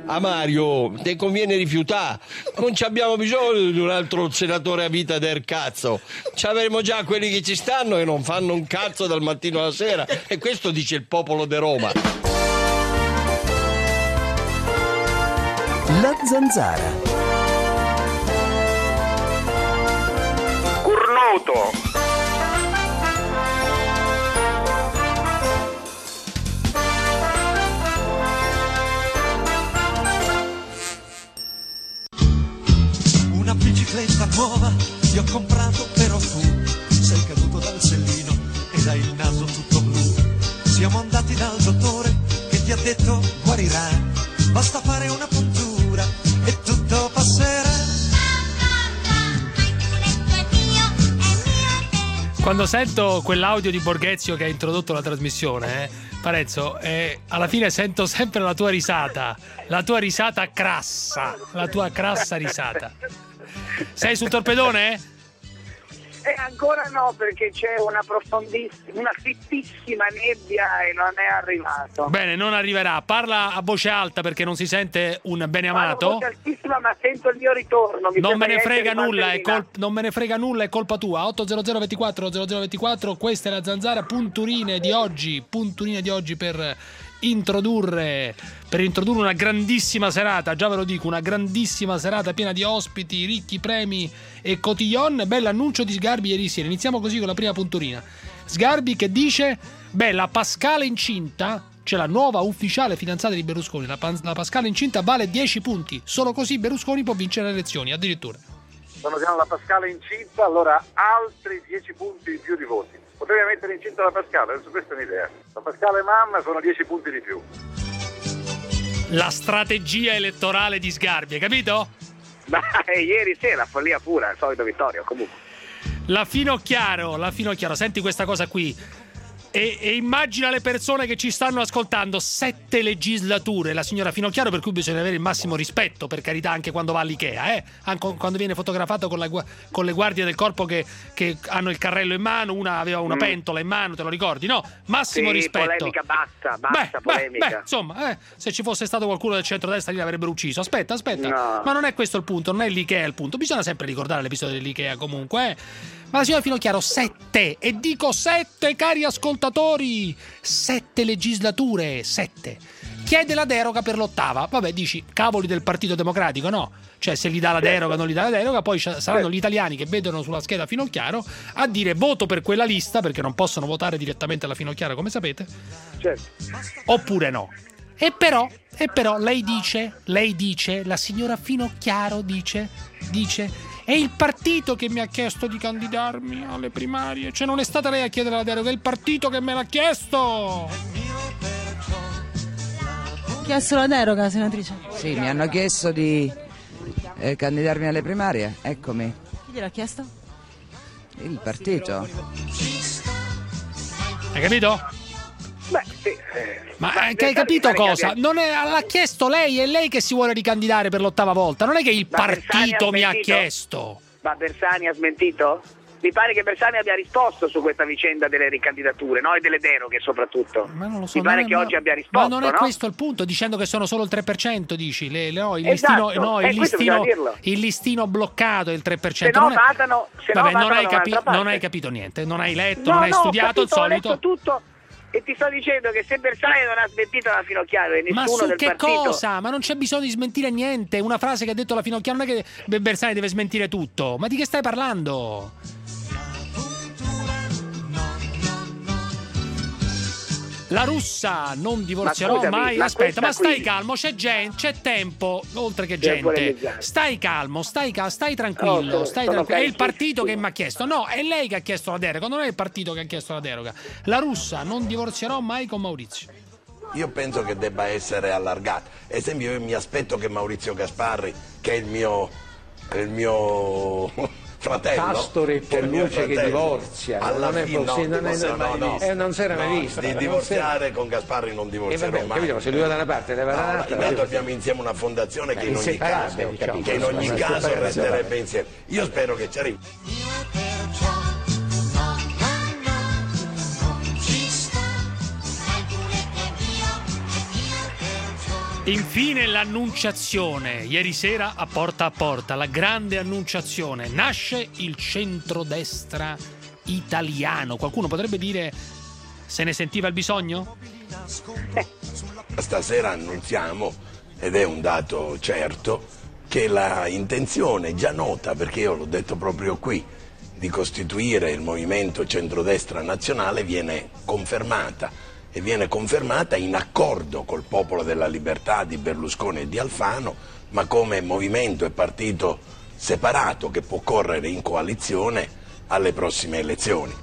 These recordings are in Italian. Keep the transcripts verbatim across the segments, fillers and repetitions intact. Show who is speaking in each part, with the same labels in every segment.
Speaker 1: A Mario, te conviene rifiutare. Non ci abbiamo bisogno di un altro senatore a vita del cazzo. Ci avremo già quelli che ci stanno e non fanno un cazzo dal mattino alla sera. E questo dice il popolo di Roma.
Speaker 2: La Zanzara.
Speaker 3: Cornuto.
Speaker 4: Una bicicletta nuova ti ho comprato, però tu sei caduto dal sellino ed hai il naso tutto blu. Siamo andati dal dottore che ti ha detto guarirai, basta fare una puntura e tutto passerà.
Speaker 5: Quando sento quell'audio di Borghezio che ha introdotto la trasmissione, eh, Parenzo, eh, alla fine sento sempre la tua risata, la tua risata crassa, la tua crassa risata. Sei sul torpedone?
Speaker 3: Eh, ancora no, perché c'è una profondissima, una fittissima nebbia e non è arrivato.
Speaker 5: Bene, non arriverà. Parla a voce alta perché non si sente un beneamato.
Speaker 3: Parlo a voce altissima, ma sento il mio ritorno. Mi
Speaker 5: non me ne
Speaker 3: sembra di
Speaker 5: frega
Speaker 3: essere
Speaker 5: nulla, è
Speaker 3: Martellina.
Speaker 5: col- non me ne frega nulla, è colpa tua. otto zero zero ventiquattro zero zero ventiquattro, questa è la Zanzara, punturine di oggi, punturine di oggi per introdurre per introdurre una grandissima serata, già ve lo dico, una grandissima serata piena di ospiti, ricchi premi e cotillon. Bell'annuncio di Sgarbi ieri sera. Iniziamo così con la prima punturina. Sgarbi che dice: beh, la Pascale incinta, cioè la nuova ufficiale fidanzata di Berlusconi, la, Pan- la Pascale incinta vale dieci punti, solo così Berlusconi può vincere le elezioni, addirittura.
Speaker 6: Quando siamo la Pascale incinta, allora altri dieci punti in più di voti. Potevi mettere incinta la Pascale, adesso questa è un'idea. La Pascale mamma sono dieci punti di più.
Speaker 5: La strategia elettorale di Sgarbi, hai capito?
Speaker 3: Ma eh, ieri sera, follia pura, il solito Vittorio, comunque.
Speaker 5: La Finocchiaro, la Finocchiaro, senti questa cosa qui. E, e immagina le persone che ci stanno ascoltando, sette legislature, la signora Finocchiaro, per cui bisogna avere il massimo rispetto, per carità, anche quando va all'Ikea, eh? Anche quando viene fotografato con, la, con le guardie del corpo che, che hanno il carrello in mano, una aveva una mm. pentola in mano, te lo ricordi? No, massimo
Speaker 3: sì,
Speaker 5: rispetto.
Speaker 3: Polemica, basta, basta
Speaker 5: beh,
Speaker 3: polemica.
Speaker 5: Beh, beh, insomma, eh, se ci fosse stato qualcuno del centrodestra li avrebbero ucciso. Aspetta, aspetta,
Speaker 3: no.
Speaker 5: Ma non è questo il punto, non è l'Ikea il punto. Bisogna sempre ricordare l'episodio dell'Ikea comunque, eh. Ma la signora Finocchiaro, sette, e dico sette, cari ascoltatori, sette legislature, sette. Chiede la deroga per l'ottava. Vabbè, dici, cavoli del Partito Democratico, no? Cioè, se gli dà la deroga, non gli dà la deroga, poi saranno gli italiani che vedono sulla scheda Finocchiaro a dire voto per quella lista, perché non possono votare direttamente alla Finocchiaro, come sapete.
Speaker 3: Certo.
Speaker 5: Oppure no. E però, e però, lei dice, lei dice, la signora Finocchiaro dice, dice... È il partito che mi ha chiesto di candidarmi alle primarie. Cioè non è stata lei a chiedere la deroga, è il partito che me l'ha chiesto.
Speaker 7: Ha chiesto la deroga, senatrice?
Speaker 8: Sì, mi hanno chiesto di eh, candidarmi alle primarie. Eccomi.
Speaker 7: Chi gliel'ha chiesto?
Speaker 8: Il partito.
Speaker 5: Hai capito?
Speaker 3: Beh, sì. Eh,
Speaker 5: ma hai capito cosa? Non è, l'ha chiesto lei, è lei che si vuole ricandidare per l'ottava volta. Non è che il
Speaker 3: ma
Speaker 5: partito mi ha chiesto.
Speaker 3: Ma Bersani ha smentito? Mi pare che Bersani abbia risposto su questa vicenda delle ricandidature, no? E delle deroghe soprattutto.
Speaker 5: Ma non lo so.
Speaker 3: Mi pare
Speaker 5: è,
Speaker 3: che
Speaker 5: ma,
Speaker 3: oggi abbia risposto.
Speaker 5: Ma non è
Speaker 3: no?
Speaker 5: questo il punto, dicendo che sono solo il tre per cento, dici. Le, le, no, il
Speaker 3: esatto,
Speaker 5: listino, no,
Speaker 3: eh,
Speaker 5: il, listino,
Speaker 3: dirlo.
Speaker 5: il listino bloccato è il tre per cento.
Speaker 3: Se no
Speaker 5: non è...
Speaker 3: vadano, se
Speaker 5: Vabbè,
Speaker 3: no
Speaker 5: non, hai
Speaker 3: capi-
Speaker 5: non hai capito niente, non hai letto,
Speaker 3: no,
Speaker 5: non hai
Speaker 3: no,
Speaker 5: studiato
Speaker 3: capito,
Speaker 5: il solito.
Speaker 3: Ho letto tutto. E ti sto dicendo che se Bersani non ha smentito la Finocchiaro e nessuno
Speaker 5: ma su
Speaker 3: del
Speaker 5: che
Speaker 3: partito...
Speaker 5: cosa? Ma non c'è bisogno di smentire niente. Una frase che ha detto la Finocchiaro non è che Bersani deve smentire tutto. Ma di che stai parlando? La russa, non divorzierò
Speaker 3: ma scusami,
Speaker 5: mai.
Speaker 3: ma
Speaker 5: Aspetta, ma stai
Speaker 3: qui...
Speaker 5: calmo, c'è gente, c'è tempo, oltre che
Speaker 3: Devo
Speaker 5: gente.
Speaker 3: polemizzare.
Speaker 5: Stai calmo, stai, cal- stai tranquillo,
Speaker 3: No,
Speaker 5: stai
Speaker 3: sono
Speaker 5: tranquillo. È il partito
Speaker 3: calmissimo.
Speaker 5: che mi ha chiesto. No, è lei che ha chiesto la deroga, non è il partito che ha chiesto la deroga. La russa, non divorzierò mai con Maurizio.
Speaker 1: Io penso che debba essere allargata. Ad esempio, io mi aspetto che Maurizio Gasparri, che è il mio, è il mio fratello,
Speaker 9: Pastori e Polluce che divorzia,
Speaker 1: alla
Speaker 9: non è
Speaker 1: fine,
Speaker 9: possibile,
Speaker 1: no,
Speaker 9: non,
Speaker 1: no, no,
Speaker 9: eh, non si era mai
Speaker 1: no,
Speaker 9: visto.
Speaker 1: Di divorziare con Gasparri non
Speaker 9: E
Speaker 1: divorzierò
Speaker 9: vabbè,
Speaker 1: mai.
Speaker 9: capito, ma se lui va da una parte lei va
Speaker 1: No,
Speaker 9: dall'altra.
Speaker 1: intanto abbiamo insieme una fondazione che in ogni caso,
Speaker 9: diciamo,
Speaker 1: che in ogni
Speaker 9: insomma,
Speaker 1: caso
Speaker 9: insomma,
Speaker 1: resterebbe insieme. Io spero che ci arrivi.
Speaker 5: Infine l'annunciazione, ieri sera a Porta a Porta, la grande annunciazione, nasce il centrodestra italiano. Qualcuno potrebbe dire se ne sentiva il bisogno?
Speaker 2: Stasera annunziamo, ed è un dato certo, che la intenzione già nota, perché io l'ho detto proprio qui, di costituire il movimento centrodestra nazionale viene confermata. E viene confermata in accordo col Popolo della Libertà di Berlusconi e di Alfano, ma come movimento e partito separato che può correre in coalizione alle prossime elezioni.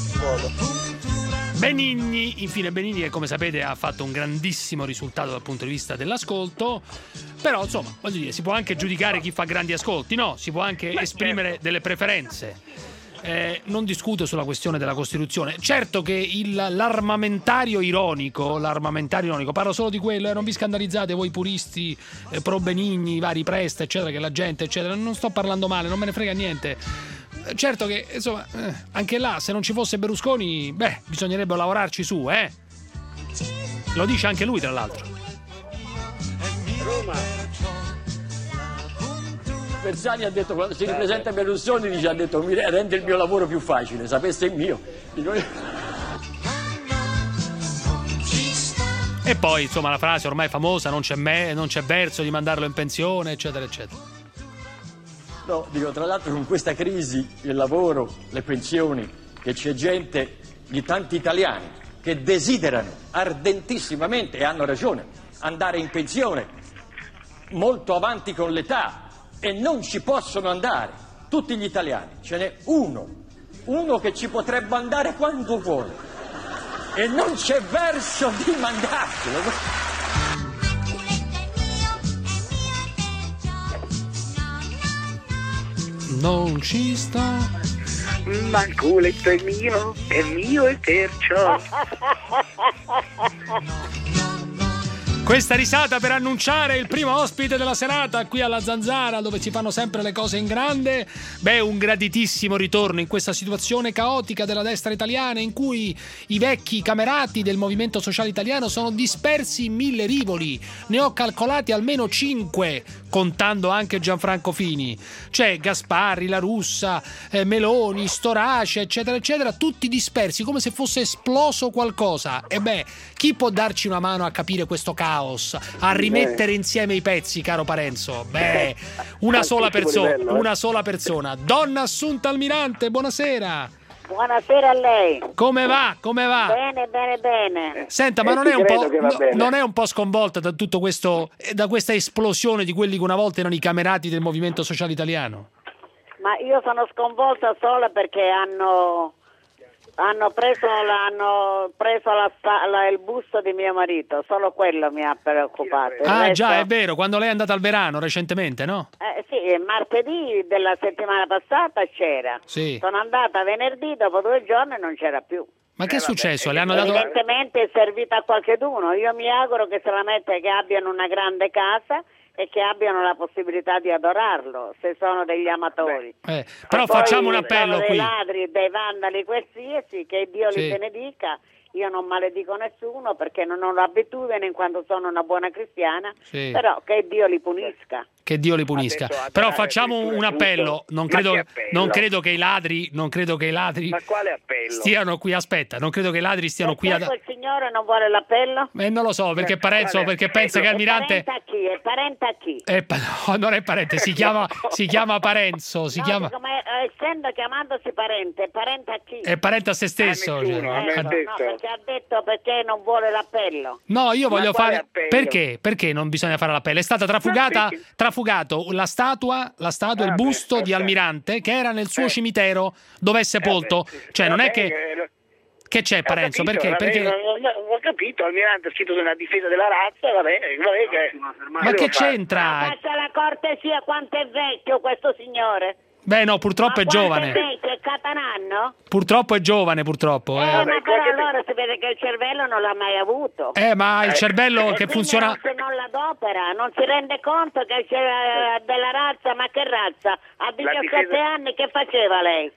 Speaker 5: Benigni, infine Benigni che come sapete ha fatto un grandissimo risultato dal punto di vista dell'ascolto, però insomma, voglio dire, si può anche giudicare chi fa grandi ascolti, no? Si può anche esprimere delle preferenze. Eh, non discuto sulla questione della Costituzione. Certo che il, l'armamentario ironico, l'armamentario ironico, parlo solo di quello, eh, non vi scandalizzate voi puristi eh, pro Benigni, vari Presta, eccetera, che la gente, eccetera, non sto parlando male, non me ne frega niente. Eh, certo che, insomma, eh, anche là, se non ci fosse Berlusconi, beh, bisognerebbe lavorarci su, eh. Lo dice anche lui, tra l'altro.
Speaker 10: Roma. Bersani ha detto, quando si ripresenta Berlusconi, dice, ha detto mi rende il mio lavoro più facile, sapesse il mio.
Speaker 5: E poi insomma la frase ormai famosa, non c'è, me, non c'è verso di mandarlo in pensione, eccetera eccetera.
Speaker 10: No, dico, tra l'altro con questa crisi, il lavoro, le pensioni, che c'è gente di tanti italiani che desiderano ardentissimamente, e hanno ragione, andare in pensione molto avanti con l'età, e non ci possono andare tutti gli italiani, ce n'è uno, uno che ci potrebbe andare quando vuole e non c'è verso di mandarcelo.
Speaker 5: Non ci sta.
Speaker 3: Ma il culetto è mio, è mio e perciò.
Speaker 5: Questa risata per annunciare il primo ospite della serata qui alla Zanzara, dove si fanno sempre le cose in grande. Beh, un graditissimo ritorno in questa situazione caotica della destra italiana, in cui i vecchi camerati del Movimento Sociale Italiano sono dispersi in mille rivoli. Ne ho calcolati almeno cinque, contando anche Gianfranco Fini. C'è Gasparri, La Russa, eh, Meloni, Storace, eccetera eccetera, tutti dispersi come se fosse esploso qualcosa. E beh, chi può darci una mano a capire questo caos, a rimettere insieme i pezzi, caro Parenzo? Beh, una sola persona, una sola persona. Donna Assunta Almirante, buonasera.
Speaker 11: Buonasera a lei.
Speaker 5: Come va? Come va?
Speaker 11: Bene, bene, bene.
Speaker 5: Senta, ma non è un po', no, non è un po' sconvolta da tutto questo, da questa esplosione di quelli che una volta erano i camerati del Movimento Sociale Italiano?
Speaker 11: Ma io sono sconvolta solo perché hanno hanno preso hanno preso la, la, il busto di mio marito, solo quello mi ha preoccupato. Il
Speaker 5: ah
Speaker 11: resto...
Speaker 5: già, è vero, quando lei è andata al Verano recentemente, no?
Speaker 11: Eh, sì, martedì della settimana passata c'era.
Speaker 5: Sì.
Speaker 11: Sono andata venerdì, dopo due giorni non c'era più.
Speaker 5: Ma che è successo? Le hanno dato...
Speaker 11: Evidentemente è servita a qualcheduno. Io mi auguro che solamente che abbiano una grande casa e che abbiano la possibilità di adorarlo, se sono degli amatori.
Speaker 5: Eh, però facciamo un appello
Speaker 11: sono
Speaker 5: qui.
Speaker 11: Dei ladri, dei vandali qualsiasi, che Dio
Speaker 5: Sì.
Speaker 11: li benedica. Io non maledico nessuno perché non ho l'abitudine in quanto sono una buona cristiana,
Speaker 5: Sì.
Speaker 11: però che Dio li punisca.
Speaker 5: Che Dio li punisca.
Speaker 3: Adesso,
Speaker 5: Però
Speaker 3: adorare
Speaker 5: facciamo
Speaker 3: addirittura
Speaker 5: un appello. Non
Speaker 3: Ma
Speaker 5: credo,
Speaker 3: che appello?
Speaker 5: non credo che i ladri, non credo che i ladri
Speaker 3: Ma quale appello?
Speaker 5: stiano qui. Aspetta, non credo che i ladri stiano qui
Speaker 11: Perché
Speaker 5: ad.
Speaker 11: quel signore non vuole l'appello?
Speaker 5: Eh, non lo so, perché Parenzo,
Speaker 3: quale
Speaker 5: perché pensa che
Speaker 3: appello?
Speaker 5: Almirante.
Speaker 11: È parente a chi? È parente a chi?
Speaker 5: Eh, pa- no, non è parente, si chiama, si chiama Parenzo, si
Speaker 11: No,
Speaker 5: chiama.
Speaker 11: dico, ma, eh, essendo chiamandosi parente, è parente a chi?
Speaker 5: È parente a se stesso.
Speaker 3: A nessuno,
Speaker 5: cioè.
Speaker 3: a me
Speaker 11: Ecco,
Speaker 3: ha
Speaker 11: no,
Speaker 3: detto.
Speaker 11: perché ha detto perché non vuole l'appello.
Speaker 5: No, io
Speaker 3: Ma
Speaker 5: voglio
Speaker 3: quale
Speaker 5: fare.
Speaker 3: appello?
Speaker 5: Perché? Perché non bisogna fare l'appello? È stata trafugata,
Speaker 3: Ma perché?
Speaker 5: trafugato la statua, la statua, il
Speaker 3: Ah,
Speaker 5: busto
Speaker 3: beh,
Speaker 5: di
Speaker 3: ok.
Speaker 5: Almirante che era nel suo
Speaker 3: Eh.
Speaker 5: cimitero dove è sepolto.
Speaker 3: Eh, beh, sì.
Speaker 5: Cioè, non è
Speaker 3: Vabbè,
Speaker 5: che.
Speaker 3: eh,
Speaker 5: Che c'è,
Speaker 3: ho
Speaker 5: Parenzo?
Speaker 3: capito,
Speaker 5: Perché?
Speaker 3: vabbè,
Speaker 5: Perché.
Speaker 3: Ho, ho capito, Almirante ha scritto nella difesa della razza, vabbè, vabbè che...
Speaker 5: Ma che c'entra?
Speaker 11: Ma faccia la cortesia, quanto è vecchio questo signore?
Speaker 5: Beh, no, purtroppo
Speaker 11: Ma
Speaker 5: è
Speaker 11: quanto
Speaker 5: giovane.
Speaker 11: è vecchio? È Catananno?
Speaker 5: Purtroppo è giovane, purtroppo.
Speaker 11: Eh,
Speaker 5: Eh,
Speaker 11: ma
Speaker 3: vabbè,
Speaker 11: però
Speaker 3: qualche-
Speaker 11: allora si vede che il cervello non l'ha mai avuto.
Speaker 5: Eh, ma il
Speaker 3: Eh,
Speaker 5: cervello
Speaker 11: E
Speaker 5: che
Speaker 11: quindi
Speaker 5: funziona.
Speaker 11: non, se non l'adopera, non si rende conto che c'è eh, della razza, ma che razza? A diciassette
Speaker 3: difesa-
Speaker 11: anni che faceva lei?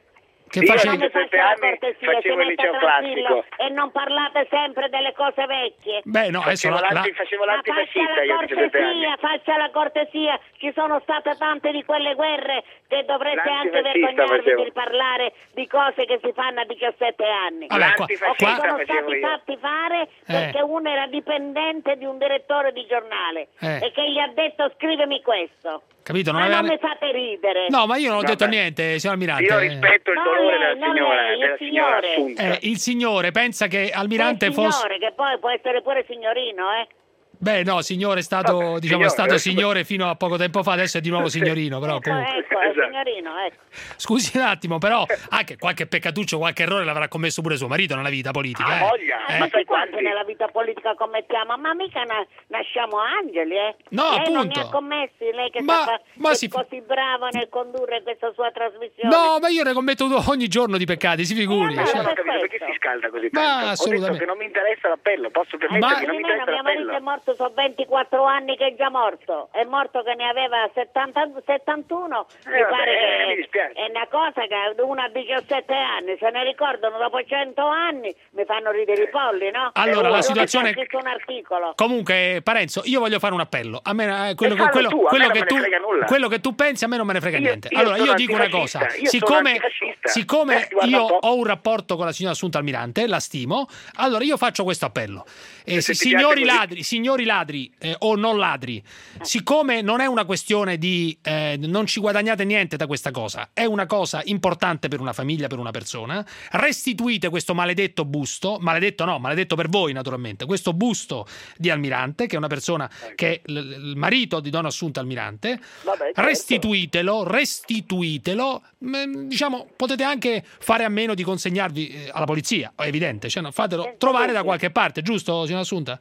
Speaker 5: Che
Speaker 12: Io
Speaker 5: facevi?
Speaker 12: a diciassette anni facevo il liceo classico.
Speaker 11: E non parlate sempre delle cose vecchie.
Speaker 5: Beh, no, adesso
Speaker 12: Facevo,
Speaker 5: la, la...
Speaker 12: l'anti, facevo
Speaker 11: Ma
Speaker 12: l'antifascista
Speaker 11: faccia
Speaker 12: io
Speaker 11: la
Speaker 12: a diciassette anni.
Speaker 11: cortesia, faccia la cortesia. Ci sono state tante di quelle guerre che dovreste anche
Speaker 12: L'antifascista
Speaker 11: vergognarvi
Speaker 12: facevo.
Speaker 11: di parlare di cose che si fanno a diciassette anni.
Speaker 5: Vabbè, qua-
Speaker 11: o che
Speaker 12: L'antifascista
Speaker 11: sono
Speaker 12: facevo
Speaker 11: stati
Speaker 12: io.
Speaker 11: fatti fare perché uno era dipendente di un direttore di giornale
Speaker 5: Eh.
Speaker 11: e che gli ha detto scrivimi questo.
Speaker 5: Capito? Non
Speaker 11: Ma
Speaker 5: aveva
Speaker 11: non
Speaker 5: ne-
Speaker 11: mi fate ridere.
Speaker 5: No, ma io non ho
Speaker 12: Vabbè.
Speaker 5: detto niente, signor Almirante.
Speaker 12: Io rispetto il
Speaker 11: Non
Speaker 12: dolore
Speaker 11: lei,
Speaker 12: della
Speaker 11: non
Speaker 12: signora,
Speaker 11: lei, il
Speaker 12: della signora
Speaker 11: signore.
Speaker 12: Assunta.
Speaker 5: Eh, il signore pensa che Almirante
Speaker 11: Il
Speaker 5: fosse...
Speaker 11: signore, che poi può essere pure signorino, eh?
Speaker 5: Beh, no, signore è stato,
Speaker 12: Vabbè,
Speaker 5: diciamo, è
Speaker 12: signore.
Speaker 5: stato signore fino a poco tempo fa, adesso è di nuovo signorino, però
Speaker 11: Ecco,
Speaker 5: comunque.
Speaker 11: ecco, è
Speaker 12: Esatto.
Speaker 11: signorino, ecco.
Speaker 5: Scusi un attimo, però anche qualche peccatuccio, qualche errore l'avrà commesso pure suo marito nella vita politica.
Speaker 12: Ah,
Speaker 5: eh.
Speaker 12: voglia.
Speaker 5: Eh.
Speaker 11: Ma
Speaker 12: Ma sai
Speaker 11: quanti
Speaker 12: quanti?
Speaker 11: nella vita politica commettiamo? Ma mica na- nasciamo angeli, eh?
Speaker 5: No,
Speaker 11: lei non
Speaker 5: appunto.
Speaker 11: ne ha commessi, lei che
Speaker 5: Ma-
Speaker 11: sa fa-
Speaker 5: ma
Speaker 11: è
Speaker 5: si-
Speaker 11: così bravo nel condurre questa sua trasmissione.
Speaker 5: No, ma io ne commetto ogni giorno di peccati, si figuri.
Speaker 11: Eh,
Speaker 12: Ma io
Speaker 5: cioè.
Speaker 12: non ho capito perché si scalda così
Speaker 5: Ma
Speaker 12: tanto. Ho detto
Speaker 5: assolutamente.
Speaker 12: che non mi interessa l'appello, posso
Speaker 5: Ma-
Speaker 12: permettermi, non mi
Speaker 11: Almeno
Speaker 12: interessa
Speaker 11: mio marito è
Speaker 12: l'appello.
Speaker 11: morto, sono ventiquattro anni che è già morto. È morto che ne aveva settanta, settantuno. mi
Speaker 12: vabbè,
Speaker 11: pare
Speaker 12: eh, mi
Speaker 11: che
Speaker 12: dispiace.
Speaker 11: è una cosa che uno a diciassette anni se ne ricordano dopo cento anni, mi fanno ridere i polli, no?
Speaker 5: Allora,
Speaker 11: E
Speaker 5: la
Speaker 11: uno
Speaker 5: situazione-
Speaker 11: che ha scritto un articolo.
Speaker 5: Comunque, Parenzo, io voglio fare un appello. A me, eh, quello,
Speaker 12: E
Speaker 5: che,
Speaker 12: fallo
Speaker 5: quello,
Speaker 12: tu, a me
Speaker 5: quello
Speaker 12: non
Speaker 5: che
Speaker 12: me
Speaker 5: tu,
Speaker 12: ne frega nulla.
Speaker 5: quello che tu pensi, a me non me ne frega
Speaker 12: Io-
Speaker 5: niente.
Speaker 12: io
Speaker 5: Allora, io
Speaker 12: sono
Speaker 5: dico una
Speaker 12: antifascista,
Speaker 5: cosa:
Speaker 12: io sono
Speaker 5: siccome,
Speaker 12: antifascista.
Speaker 5: siccome
Speaker 12: Eh, guarda
Speaker 5: io
Speaker 12: un po'.
Speaker 5: ho un rapporto con la signora Assunta Almirante, la stimo, allora io faccio questo appello. Eh,
Speaker 12: Se ti
Speaker 5: signori
Speaker 12: piace così.
Speaker 5: ladri, signori ladri eh, o non ladri, siccome non è una questione di eh, non ci guadagnate niente da questa cosa, è una cosa importante per una famiglia, per una persona, restituite questo maledetto busto, maledetto no, maledetto per voi naturalmente, questo busto di Almirante, che è una persona che è l- il marito di Donna Assunta Almirante,
Speaker 12: Vabbè, certo.
Speaker 5: restituitelo, restituitelo, mm, diciamo, potete anche fare a meno di consegnarvi eh, alla polizia, è evidente, cioè, no, fatelo
Speaker 11: Senza
Speaker 5: trovare da
Speaker 11: dubbio.
Speaker 5: qualche parte, giusto signora Assunta?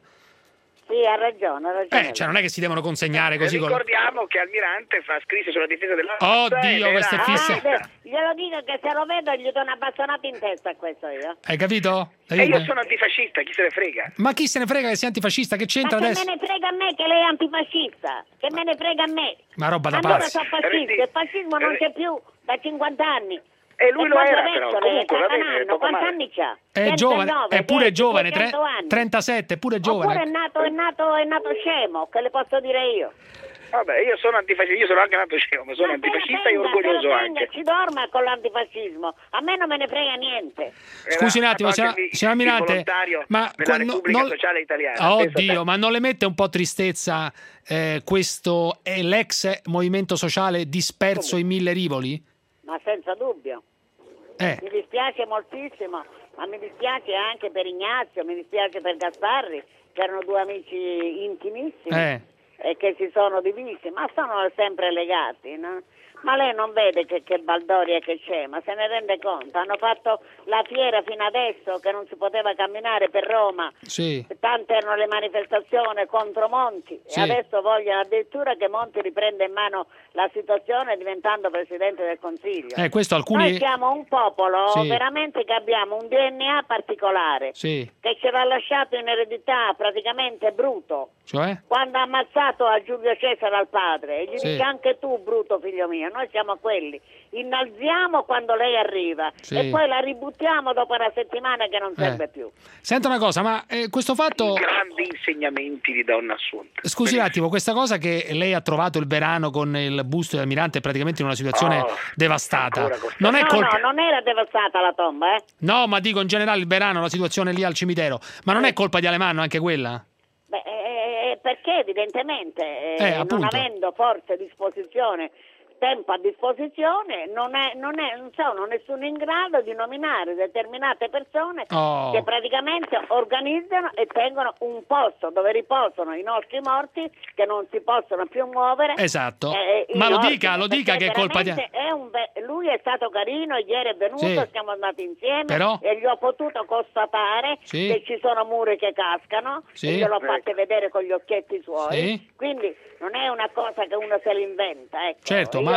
Speaker 11: Sì, ha ragione, ha ragione.
Speaker 5: Eh, cioè non è che si devono consegnare
Speaker 12: E
Speaker 5: così con...
Speaker 12: ricordiamo che Almirante fa scritto sulla difesa della razza
Speaker 5: Oddio,
Speaker 12: ed era-
Speaker 5: queste fisse.
Speaker 11: Ah, beh, glielo dico che se lo vedo gli do una bastonata in testa a questo io.
Speaker 5: Hai capito? Hai
Speaker 12: E io
Speaker 5: capito?
Speaker 12: sono antifascista, chi se ne frega?
Speaker 5: Ma chi se ne frega che sia antifascista? Che
Speaker 11: Ma
Speaker 5: c'entra
Speaker 11: che
Speaker 5: adesso?
Speaker 11: me ne frega a me che lei è antifascista? Che me ne frega a me?
Speaker 5: Ma roba da
Speaker 11: Allora
Speaker 5: pazzi.
Speaker 11: sono fascista, il fascismo non c'è più da cinquanta anni.
Speaker 12: E lui lo
Speaker 11: quanto
Speaker 12: era,
Speaker 11: vecchio
Speaker 12: però,
Speaker 11: lei?
Speaker 12: comunque, va bene,
Speaker 11: Anno,
Speaker 12: poco
Speaker 11: quanti
Speaker 12: male.
Speaker 11: anni c'ha?
Speaker 5: È giovane,
Speaker 11: centonove,
Speaker 5: è pure
Speaker 11: dieci,
Speaker 5: giovane, tre-
Speaker 11: duecento anni.
Speaker 5: trentasette, è pure
Speaker 11: Oppure è
Speaker 5: giovane.
Speaker 11: nato, è nato, è nato scemo, che le posso dire io.
Speaker 12: Vabbè, io sono antifascista, io sono anche nato scemo, ma sono
Speaker 11: Ma
Speaker 12: antifascista
Speaker 11: se
Speaker 12: e
Speaker 11: ne tenga,
Speaker 12: orgoglioso
Speaker 11: se ne tenga,
Speaker 12: anche.
Speaker 11: ci dorma con l'antifascismo. A me non me ne frega niente.
Speaker 5: Scusi un
Speaker 12: Era
Speaker 5: attimo,
Speaker 12: fatto
Speaker 5: signora,
Speaker 12: anche il-
Speaker 5: signora
Speaker 12: il
Speaker 5: Almirante,
Speaker 12: volontario
Speaker 5: ma
Speaker 12: per la
Speaker 5: quando-
Speaker 12: Repubblica
Speaker 5: non-
Speaker 12: Sociale Italiana.
Speaker 5: Oh,
Speaker 12: Pensa a
Speaker 5: Dio,
Speaker 12: te.
Speaker 5: ma non le mette un po' tristezza eh, questo è l'ex movimento sociale disperso in mille rivoli?
Speaker 11: Ma senza dubbio.
Speaker 5: Eh,
Speaker 11: Mi dispiace moltissimo, ma mi dispiace anche per Ignazio, mi dispiace per Gasparri, che erano due amici intimissimi
Speaker 5: eh.
Speaker 11: e che si sono divisi, ma sono sempre legati, no? Ma lei non vede che, che baldoria che c'è, ma se ne rende conto? Hanno fatto la fiera fino adesso che non si poteva camminare per Roma,
Speaker 5: Sì.
Speaker 11: tante erano le manifestazioni contro Monti
Speaker 5: Sì.
Speaker 11: e adesso vogliono addirittura che Monti riprenda in mano la situazione diventando Presidente del Consiglio.
Speaker 5: Eh, questo alcuni...
Speaker 11: Noi siamo un popolo
Speaker 5: Sì.
Speaker 11: veramente che abbiamo un D N A particolare
Speaker 5: Sì,
Speaker 11: che ci va lasciato in eredità praticamente bruto.
Speaker 5: cioè?
Speaker 11: Quando ha ammazzato a Giulio Cesare al padre, e gli
Speaker 5: Sì.
Speaker 11: dice anche tu bruto figlio mio, noi siamo quelli, innalziamo quando lei arriva
Speaker 5: Sì.
Speaker 11: e poi la ributtiamo dopo una settimana che non serve
Speaker 5: Eh.
Speaker 11: più.
Speaker 5: Senta una cosa, ma eh, questo fatto...
Speaker 12: Grandi insegnamenti di Donna Assunta.
Speaker 5: Scusi un attimo, questa cosa che lei ha trovato il verano con il busto di Almirante è praticamente in una situazione
Speaker 12: Oh,
Speaker 5: devastata.
Speaker 12: ancora questa-
Speaker 5: Non è
Speaker 11: no,
Speaker 5: colpa...
Speaker 11: no, non era devastata la tomba, eh?
Speaker 5: No, ma dico in generale il verano, la situazione lì al cimitero. Ma non è colpa di Alemanno anche quella?
Speaker 11: Beh, eh, perché evidentemente eh,
Speaker 5: Eh,
Speaker 11: non
Speaker 5: appunto.
Speaker 11: avendo forze a disposizione, tempo a disposizione, non, è, non, è, non sono nessuno in grado di nominare determinate persone
Speaker 5: Oh.
Speaker 11: che praticamente organizzano e tengono un posto dove riposano i nostri morti che non si possono più muovere.
Speaker 5: Esatto.
Speaker 11: Eh, in
Speaker 5: Ma lo
Speaker 11: ordine,
Speaker 5: dica, lo dica
Speaker 11: perché
Speaker 5: che è colpa di...
Speaker 11: veramente è un be- lui è stato carino, ieri è venuto,
Speaker 5: Sì.
Speaker 11: siamo andati insieme
Speaker 5: Però?
Speaker 11: e gli ho potuto constatare
Speaker 5: Sì.
Speaker 11: che ci sono muri che cascano,
Speaker 5: Sì.
Speaker 11: e gliel'ho fatte vedere con gli occhietti suoi,
Speaker 5: Sì.
Speaker 11: quindi non è una cosa che uno se l'inventa, ecco.
Speaker 5: Certo,
Speaker 11: Io
Speaker 5: ma-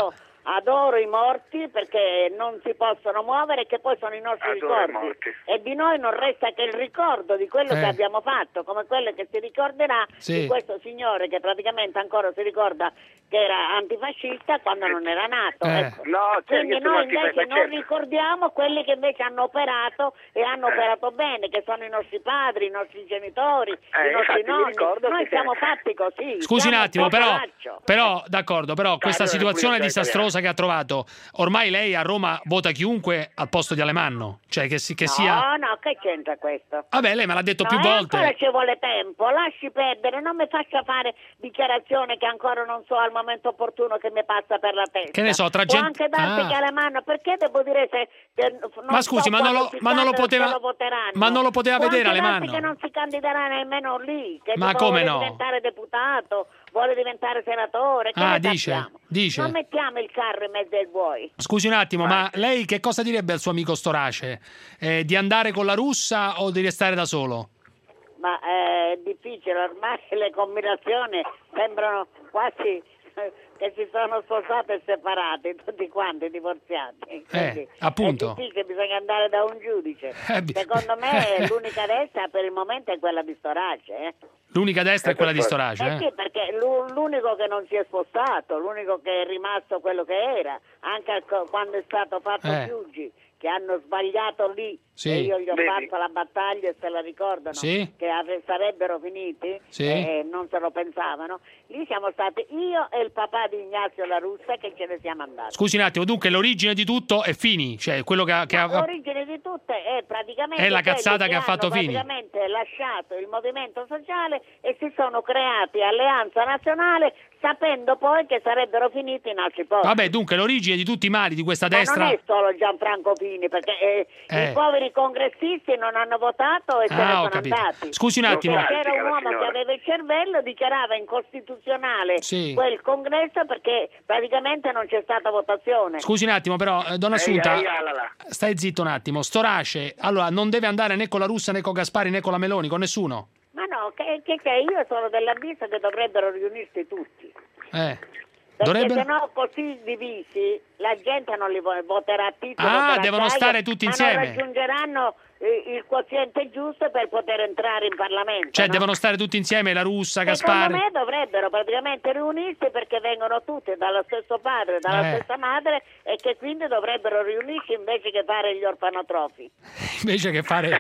Speaker 11: adoro i morti perché non si possono muovere e che poi sono i nostri
Speaker 12: Adoro i
Speaker 11: ricordi.
Speaker 12: morti.
Speaker 11: E di noi non resta che il ricordo di quello
Speaker 5: Eh.
Speaker 11: che abbiamo fatto, come quello che si ricorderà
Speaker 5: Sì.
Speaker 11: di questo signore che praticamente ancora si ricorda che era antifascista quando non era nato.
Speaker 5: Eh.
Speaker 11: Ecco.
Speaker 12: No, certo,
Speaker 11: Quindi
Speaker 12: che sono
Speaker 11: noi invece
Speaker 12: antifascista,
Speaker 11: non
Speaker 12: certo.
Speaker 11: ricordiamo quelli che invece hanno operato e hanno
Speaker 12: Eh.
Speaker 11: operato bene, che sono i nostri padri, i nostri genitori,
Speaker 12: Eh,
Speaker 11: i nostri
Speaker 12: infatti mi
Speaker 11: nonni.
Speaker 12: ricordo
Speaker 11: Noi
Speaker 12: che-
Speaker 11: siamo fatti così.
Speaker 5: Scusi un
Speaker 11: siamo
Speaker 5: attimo,
Speaker 11: un
Speaker 5: però,
Speaker 11: popolaccio.
Speaker 5: però d'accordo, però questa
Speaker 12: allora,
Speaker 5: situazione
Speaker 12: pure
Speaker 5: disastrosa che ha trovato, ormai lei a Roma vota chiunque al posto di Alemanno, cioè che, si, che
Speaker 11: no,
Speaker 5: sia...
Speaker 11: no, che c'entra questo?
Speaker 5: Vabbè, lei me l'ha detto
Speaker 11: No,
Speaker 5: più
Speaker 11: e
Speaker 5: volte.
Speaker 11: ancora ci vuole tempo, lasci perdere, non mi faccia fare dichiarazioni che ancora non so al momento opportuno che mi passa per la testa.
Speaker 5: Che ne so, tra
Speaker 11: Può
Speaker 5: gente-
Speaker 11: anche darsi
Speaker 5: Ah.
Speaker 11: che alla mano, perché devo dire se... che non
Speaker 5: Ma scusi,
Speaker 11: so
Speaker 5: ma non lo-
Speaker 11: quando si
Speaker 5: ma non lo
Speaker 11: candidano,
Speaker 5: poteva-
Speaker 11: se lo voteranno.
Speaker 5: ma non lo poteva
Speaker 11: Può
Speaker 5: vedere
Speaker 11: anche darsi
Speaker 5: Alemanno?
Speaker 11: che non si candiderà nemmeno lì, che
Speaker 5: Ma
Speaker 11: tipo
Speaker 5: come
Speaker 11: vuole
Speaker 5: no?
Speaker 11: diventare deputato, vuole diventare senatore, che
Speaker 5: Ah,
Speaker 11: ne
Speaker 5: dice,
Speaker 11: sappiamo?
Speaker 5: dice.
Speaker 11: Non mettiamo il carro in mezzo ai buoi.
Speaker 5: Scusi un attimo, ma lei che cosa direbbe al suo amico Storace? Eh, di andare con la russa o di restare da solo?
Speaker 11: Ma eh, è difficile, ormai le combinazioni sembrano quasi eh, che si sono sposati e separati, tutti quanti divorziati. Quindi
Speaker 5: appunto.
Speaker 11: È difficile, bisogna andare da un giudice.
Speaker 5: Eh, bi-
Speaker 11: Secondo me l'unica destra per il momento è quella di Storace. Eh?
Speaker 5: L'unica destra è quella di Storace,
Speaker 11: Eh
Speaker 5: eh?
Speaker 11: sì, perché l'u- l'unico che non si è spostato, l'unico che è rimasto quello che era, anche al- quando è stato fatto
Speaker 5: Eh.
Speaker 11: Fiuggi, che hanno sbagliato lì,
Speaker 5: Sì.
Speaker 11: e io gli ho
Speaker 12: Vedi?
Speaker 11: fatto la battaglia e se la ricordano,
Speaker 5: Sì.
Speaker 11: che ave- sarebbero finiti
Speaker 5: Sì.
Speaker 11: e non se lo pensavano. Lì siamo stati io e il papà di Ignazio La Russa che ce ne siamo andati.
Speaker 5: Scusi un attimo, dunque l'origine di tutto è Fini, cioè quello che, che
Speaker 11: Ma
Speaker 5: ha...
Speaker 11: l'origine di tutte è praticamente
Speaker 5: È la
Speaker 11: quelli
Speaker 5: cazzata che ha fatto
Speaker 11: hanno
Speaker 5: Fini.
Speaker 11: praticamente lasciato il movimento sociale e si sono creati Alleanza Nazionale sapendo poi che sarebbero finiti in altri posti.
Speaker 5: Vabbè, dunque l'origine di tutti i mali di questa
Speaker 11: Ma
Speaker 5: destra...
Speaker 11: non è solo Gianfranco Fini, perché eh,
Speaker 5: Eh.
Speaker 11: i poveri congressisti non hanno votato e se ne
Speaker 5: Ah, ho
Speaker 11: sono
Speaker 5: capito.
Speaker 11: andati.
Speaker 5: Scusi un attimo.
Speaker 11: Perché c'era un
Speaker 12: Signora,
Speaker 11: uomo che
Speaker 12: signora.
Speaker 11: aveva il cervello, dichiarava incostituzionale
Speaker 5: Sì.
Speaker 11: quel congresso perché praticamente non c'è stata votazione.
Speaker 5: Scusi un attimo, però, eh, donna
Speaker 12: Ehi,
Speaker 5: Assunta,
Speaker 12: ehi, ala, là.
Speaker 5: stai zitto un attimo. Storace, allora, non deve andare né con la Russa né con Gaspari né con la Meloni, con nessuno?
Speaker 11: Ma no, che, che, che io sono dell'avviso che dovrebbero riunirsi tutti.
Speaker 5: Eh.
Speaker 11: Perché
Speaker 5: Dovrebbero...
Speaker 11: se no così divisi la gente non li vo- voterà a Tito,
Speaker 5: Ah,
Speaker 11: voterà a
Speaker 5: devono
Speaker 11: Caio,
Speaker 5: stare tutti
Speaker 11: ma
Speaker 5: insieme.
Speaker 11: non raggiungeranno eh, il quoziente giusto per poter entrare in Parlamento.
Speaker 5: Cioè,
Speaker 11: no?
Speaker 5: devono stare tutti insieme, la Russa,
Speaker 11: Secondo
Speaker 5: Gaspari...
Speaker 11: me dovrebbero praticamente riunirsi perché vengono tutti dallo stesso padre, dalla
Speaker 5: Eh.
Speaker 11: stessa madre e che quindi dovrebbero riunirsi invece che fare gli orfanotrofi.
Speaker 5: Invece che fare...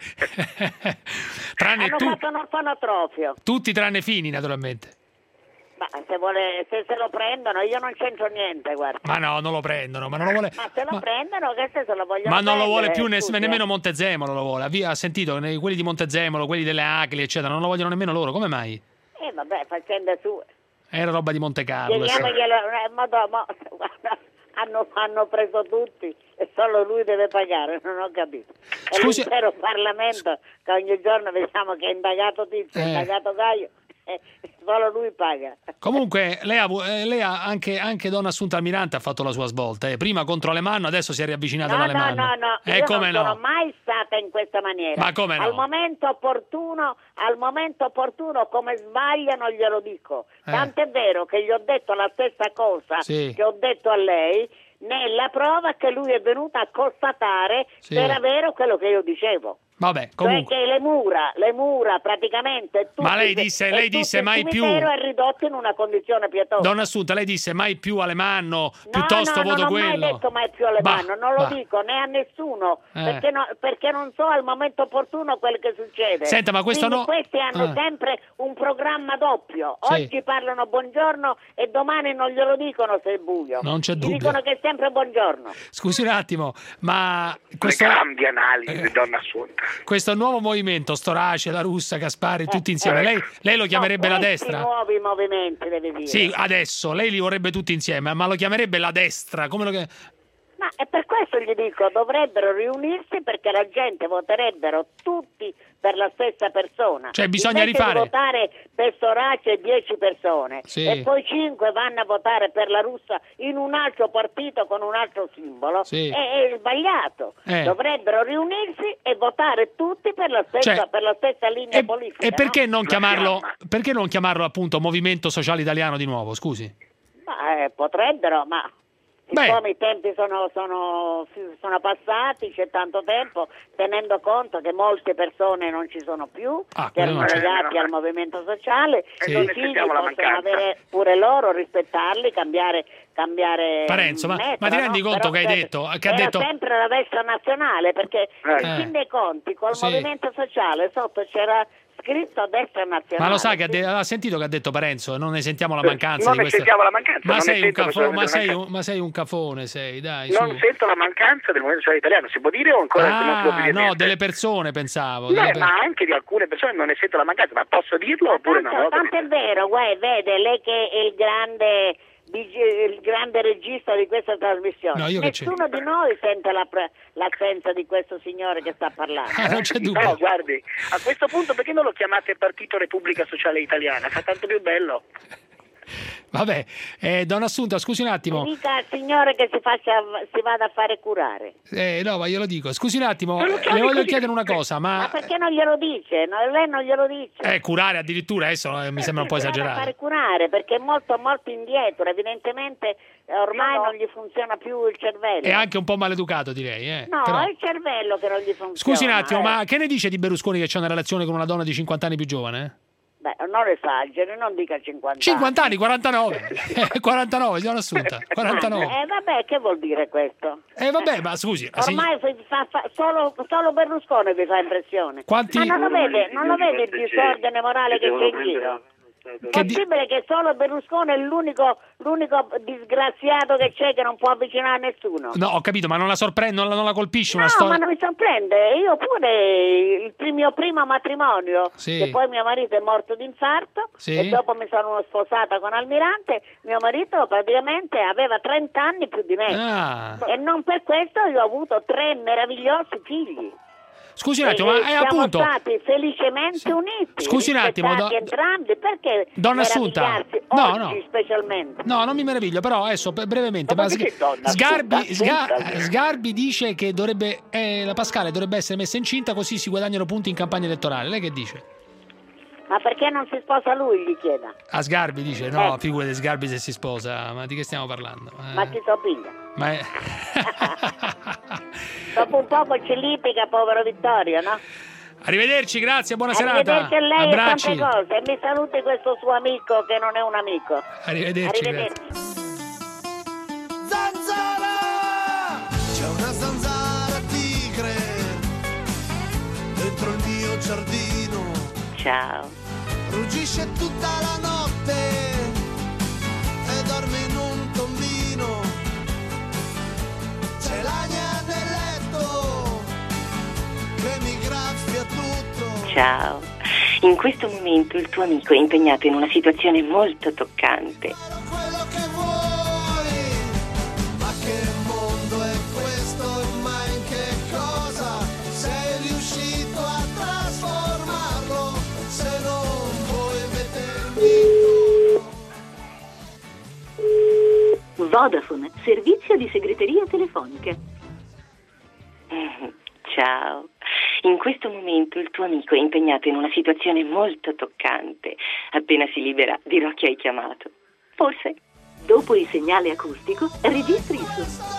Speaker 5: tranne
Speaker 11: Hanno
Speaker 5: tu,
Speaker 11: fatto un orfanotrofio.
Speaker 5: tutti tranne Fini, naturalmente.
Speaker 11: Ma se, vuole, se se lo prendono io non c'entro niente, guarda.
Speaker 5: Ma no, non lo prendono, ma non lo vuole...
Speaker 11: Ma se lo
Speaker 5: ma-
Speaker 11: prendono, che se se lo vogliono
Speaker 5: Ma non lo vuole
Speaker 11: prendere,
Speaker 5: più ness-
Speaker 11: scusi, eh.
Speaker 5: nemmeno Montezemolo lo vuole. Via, ha sentito, ne- quelli di Montezemolo, quelli delle Acli, eccetera, non lo vogliono nemmeno loro. Come mai?
Speaker 11: Eh vabbè, faccende sue.
Speaker 5: Era roba di Monte Carlo.
Speaker 11: Chiediamoglielo, eh, ma do- ma- guarda, hanno, hanno preso tutti e solo lui deve pagare, non ho capito. È
Speaker 5: Scusi-
Speaker 11: l'intero Parlamento che ogni giorno vediamo che è indagato Tizio, è
Speaker 5: Eh.
Speaker 11: indagato Caio, e solo lui paga.
Speaker 5: Comunque, lei ha, eh, lei ha anche, anche donna Assunta Almirante ha fatto la sua svolta. eh. Prima contro Alemanno, adesso si è riavvicinata
Speaker 11: No,
Speaker 5: ad
Speaker 11: no,
Speaker 5: Alemanno.
Speaker 11: no, no,
Speaker 5: E
Speaker 11: io
Speaker 5: come
Speaker 11: non
Speaker 5: no?
Speaker 11: sono mai stata in questa maniera.
Speaker 5: Ma come no?
Speaker 11: Al momento opportuno, al momento opportuno, come sbagliano glielo dico.
Speaker 5: Eh.
Speaker 11: Tant'è vero che gli ho detto la stessa cosa
Speaker 5: Sì.
Speaker 11: che ho detto a lei, nella prova che lui è venuto a constatare
Speaker 5: Sì.
Speaker 11: se era vero quello che io dicevo.
Speaker 5: Vabbè,
Speaker 11: Cioè
Speaker 5: comunque.
Speaker 11: che le mura, le mura praticamente tutti,
Speaker 5: Ma lei disse-
Speaker 11: e
Speaker 5: lei
Speaker 11: tutto
Speaker 5: disse
Speaker 11: il
Speaker 5: mai più-
Speaker 11: cimitero è ridotto in una condizione pietosa.
Speaker 5: Donna Assunta, lei disse mai più Alemanno, piuttosto
Speaker 11: no, no,
Speaker 5: voto
Speaker 11: non ho
Speaker 5: quello.
Speaker 11: mai detto mai più alle
Speaker 5: Bah,
Speaker 11: mani, non lo
Speaker 5: bah.
Speaker 11: dico né a nessuno,
Speaker 5: Eh.
Speaker 11: perché, no- perché non so al momento opportuno quello che succede.
Speaker 5: Senta, ma questo
Speaker 11: Quindi
Speaker 5: no-
Speaker 11: questi hanno
Speaker 5: Ah.
Speaker 11: sempre un programma doppio.
Speaker 5: Sì.
Speaker 11: Oggi parlano buongiorno e domani non glielo dicono se è buio.
Speaker 5: Non c'è
Speaker 11: Gli
Speaker 5: dubbio.
Speaker 11: dicono che è sempre buongiorno.
Speaker 5: Scusi un attimo, ma
Speaker 12: Le
Speaker 5: questo,
Speaker 12: grandi analisi di donna Assunta.
Speaker 5: questo nuovo movimento, Storace, la Russa, Gaspari, tutti insieme,
Speaker 11: eh.
Speaker 5: lei, lei lo chiamerebbe
Speaker 11: No,
Speaker 5: la
Speaker 11: questi
Speaker 5: destra?
Speaker 11: nuovi movimenti, devi dire.
Speaker 5: Sì, adesso, lei li vorrebbe tutti insieme, ma lo chiamerebbe la destra? Come lo chiam-
Speaker 11: Ma è per questo gli dico, dovrebbero riunirsi perché la gente voterebbero tutti per la stessa persona.
Speaker 5: Cioè, bisogna
Speaker 11: Invece
Speaker 5: rifare.
Speaker 11: di votare per Storace dieci persone
Speaker 5: Sì.
Speaker 11: e poi cinque vanno a votare per la Russa in un altro partito con un altro simbolo,
Speaker 5: Sì.
Speaker 11: è, è sbagliato.
Speaker 5: Eh.
Speaker 11: Dovrebbero riunirsi e votare tutti per la stessa,
Speaker 5: Cioè,
Speaker 11: per la stessa linea
Speaker 5: E,
Speaker 11: politica.
Speaker 5: e perché
Speaker 11: no?
Speaker 5: non chiamarlo, perché non chiamarlo appunto Movimento Sociale Italiano di nuovo, scusi?
Speaker 11: Ma, eh, potrebbero, ma Siccome i tempi sono, sono, sono passati, c'è tanto tempo, tenendo conto che molte persone non ci sono più,
Speaker 5: ah,
Speaker 11: che erano legati al movimento sociale,
Speaker 12: sì.
Speaker 11: i figli possono avere pure loro, rispettarli, cambiare, cambiare
Speaker 5: Parenzo, ma,
Speaker 11: metro,
Speaker 5: ma ti rendi
Speaker 11: no?
Speaker 5: conto
Speaker 11: Però
Speaker 5: che hai
Speaker 11: sempre-
Speaker 5: detto? Che ha
Speaker 11: era
Speaker 5: detto...
Speaker 11: sempre la destra nazionale, perché
Speaker 5: Eh.
Speaker 11: in fin dei conti col
Speaker 5: Sì.
Speaker 11: movimento sociale sotto c'era scritto destra nazionale.
Speaker 5: Ma lo sa che ha, de- ha sentito che ha detto Parenzo? Non ne sentiamo la mancanza
Speaker 12: non
Speaker 5: di
Speaker 12: ne
Speaker 5: questa...
Speaker 12: sentiamo la mancanza,
Speaker 5: Ma
Speaker 12: non
Speaker 5: sei,
Speaker 12: ne
Speaker 5: un
Speaker 12: sento
Speaker 5: cafo-
Speaker 12: solamente
Speaker 5: ma,
Speaker 12: la
Speaker 5: sei
Speaker 12: mancanza.
Speaker 5: un, ma sei un cafone, sei, dai,
Speaker 12: Non
Speaker 5: su.
Speaker 12: sento la mancanza del movimento sociale italiano, si può dire o ancora non si può
Speaker 5: Ah,
Speaker 12: dire
Speaker 5: no,
Speaker 12: niente?
Speaker 5: delle persone pensavo.
Speaker 12: No,
Speaker 5: delle per-
Speaker 12: ma anche di alcune persone non ne sento la mancanza, ma posso dirlo oppure no?
Speaker 11: Tanto, tanto è vero, guarda, vede, lei che è il grande, il grande regista di questa trasmissione.
Speaker 5: No, io che
Speaker 11: Nessuno di noi sente la pre- l'assenza di questo signore che sta parlando.
Speaker 5: Ah, non c'è dubbio.
Speaker 12: No, guardi, a questo punto perché non lo chiamate Partito Repubblica Sociale Italiana? Fa tanto più bello.
Speaker 5: Vabbè, eh, Donna Assunta, scusi un attimo.
Speaker 11: Dica al signore che si, faccia, si vada a fare curare.
Speaker 5: Eh, no, ma io lo dico. Scusi un attimo,
Speaker 11: Non lo
Speaker 5: eh,
Speaker 11: chiami
Speaker 5: le voglio
Speaker 11: così.
Speaker 5: chiedere una cosa,
Speaker 11: Ma
Speaker 5: ma...
Speaker 11: perché non glielo dice? No, lei non glielo dice.
Speaker 5: Eh, curare addirittura, adesso eh, mi sembra un po'
Speaker 11: Si vada a
Speaker 5: esagerato.
Speaker 11: fare curare perché è molto molto indietro, evidentemente eh, ormai non gli funziona più il cervello.
Speaker 5: È anche un po' maleducato, direi. Eh.
Speaker 11: No,
Speaker 5: Però-
Speaker 11: è il cervello che non gli funziona.
Speaker 5: Scusi un attimo,
Speaker 11: eh.
Speaker 5: ma che ne dice di Berlusconi che c'è una relazione con una donna di cinquanta anni più giovane?
Speaker 11: Beh, non esageri, non dica cinquanta
Speaker 5: cinquanta anni, quarantanove. Eh, quarantanove, Donna Assunta. quarantanove.
Speaker 11: Eh vabbè, che vuol dire questo?
Speaker 5: Eh vabbè, ma scusi. la sign-
Speaker 11: Ormai fa- fa- fa- solo, solo Berlusconi vi fa impressione.
Speaker 5: Quanti-
Speaker 11: Ma non lo vede, non lo vede il disordine morale che c'è in giro?
Speaker 5: Che
Speaker 11: È
Speaker 5: di-
Speaker 11: possibile che solo Berlusconi è l'unico, l'unico disgraziato che c'è che non può avvicinare a nessuno?
Speaker 5: No, ho capito, ma non la sorprende, non la, non la colpisce una
Speaker 11: No,
Speaker 5: storia...
Speaker 11: ma non mi sorprende. Io pure il mio primo matrimonio,
Speaker 5: Sì.
Speaker 11: che poi mio marito è morto di infarto
Speaker 5: Sì.
Speaker 11: e dopo mi sono sposata con Almirante, mio marito praticamente aveva trenta anni più di me.
Speaker 5: Ah.
Speaker 11: E non per questo io ho avuto tre meravigliosi figli.
Speaker 5: Scusi un attimo,
Speaker 11: E-
Speaker 5: ma
Speaker 11: e
Speaker 5: è
Speaker 11: siamo
Speaker 5: appunto...
Speaker 11: stati felicemente uniti.
Speaker 5: Scusi un attimo,
Speaker 11: rispettati
Speaker 5: do-
Speaker 11: entrambi, perché
Speaker 5: Donna Assunta.
Speaker 11: meravigliarsi
Speaker 5: No,
Speaker 11: oggi
Speaker 5: no.
Speaker 11: specialmente?
Speaker 5: No, non mi meraviglio, però adesso be- brevemente.
Speaker 11: Ma
Speaker 5: ma
Speaker 11: perché
Speaker 5: Sg-
Speaker 11: donna
Speaker 5: Sgarbi,
Speaker 11: assunta,
Speaker 5: Sga-
Speaker 11: assunta?
Speaker 5: Sgarbi dice che dovrebbe eh, la Pascale dovrebbe essere messa incinta così si guadagnano punti in campagna elettorale. Lei che dice?
Speaker 11: Ma perché non si sposa lui, gli chieda?
Speaker 5: A Sgarbi dice no,
Speaker 11: Eh.
Speaker 5: figurati Sgarbi se si sposa, ma di che stiamo parlando? Eh,
Speaker 11: Ma chi sopiglia?
Speaker 5: ma è-
Speaker 11: Dopo un poco ci litiga, povero Vittorio, no?
Speaker 5: Arrivederci, grazie, buona serata.
Speaker 11: Arrivederci a lei e
Speaker 5: Abbracci.
Speaker 11: tante cose. E mi saluti questo suo amico che non è un amico.
Speaker 5: Arrivederci,
Speaker 11: Arrivederci.
Speaker 4: Zanzara! C'è una zanzara tigre dentro il mio giardino.
Speaker 11: Ciao.
Speaker 4: Ruggisce tutta la notte e dorme in un tombino. C'è l'agna nel letto che mi graffia tutto.
Speaker 13: Ciao. In questo momento il tuo amico è impegnato in una situazione molto toccante.
Speaker 4: Quello che vuoi, ma che mondo è questo? Ma in che cosa sei riuscito a trasformarlo? Se non vuoi mettermi
Speaker 13: Vodafone, servizio di segreteria telefonica. Ciao. In questo momento il tuo amico è impegnato in una situazione molto toccante. Appena si libera dirò chi hai chiamato. Forse. Dopo il segnale acustico registri il suono.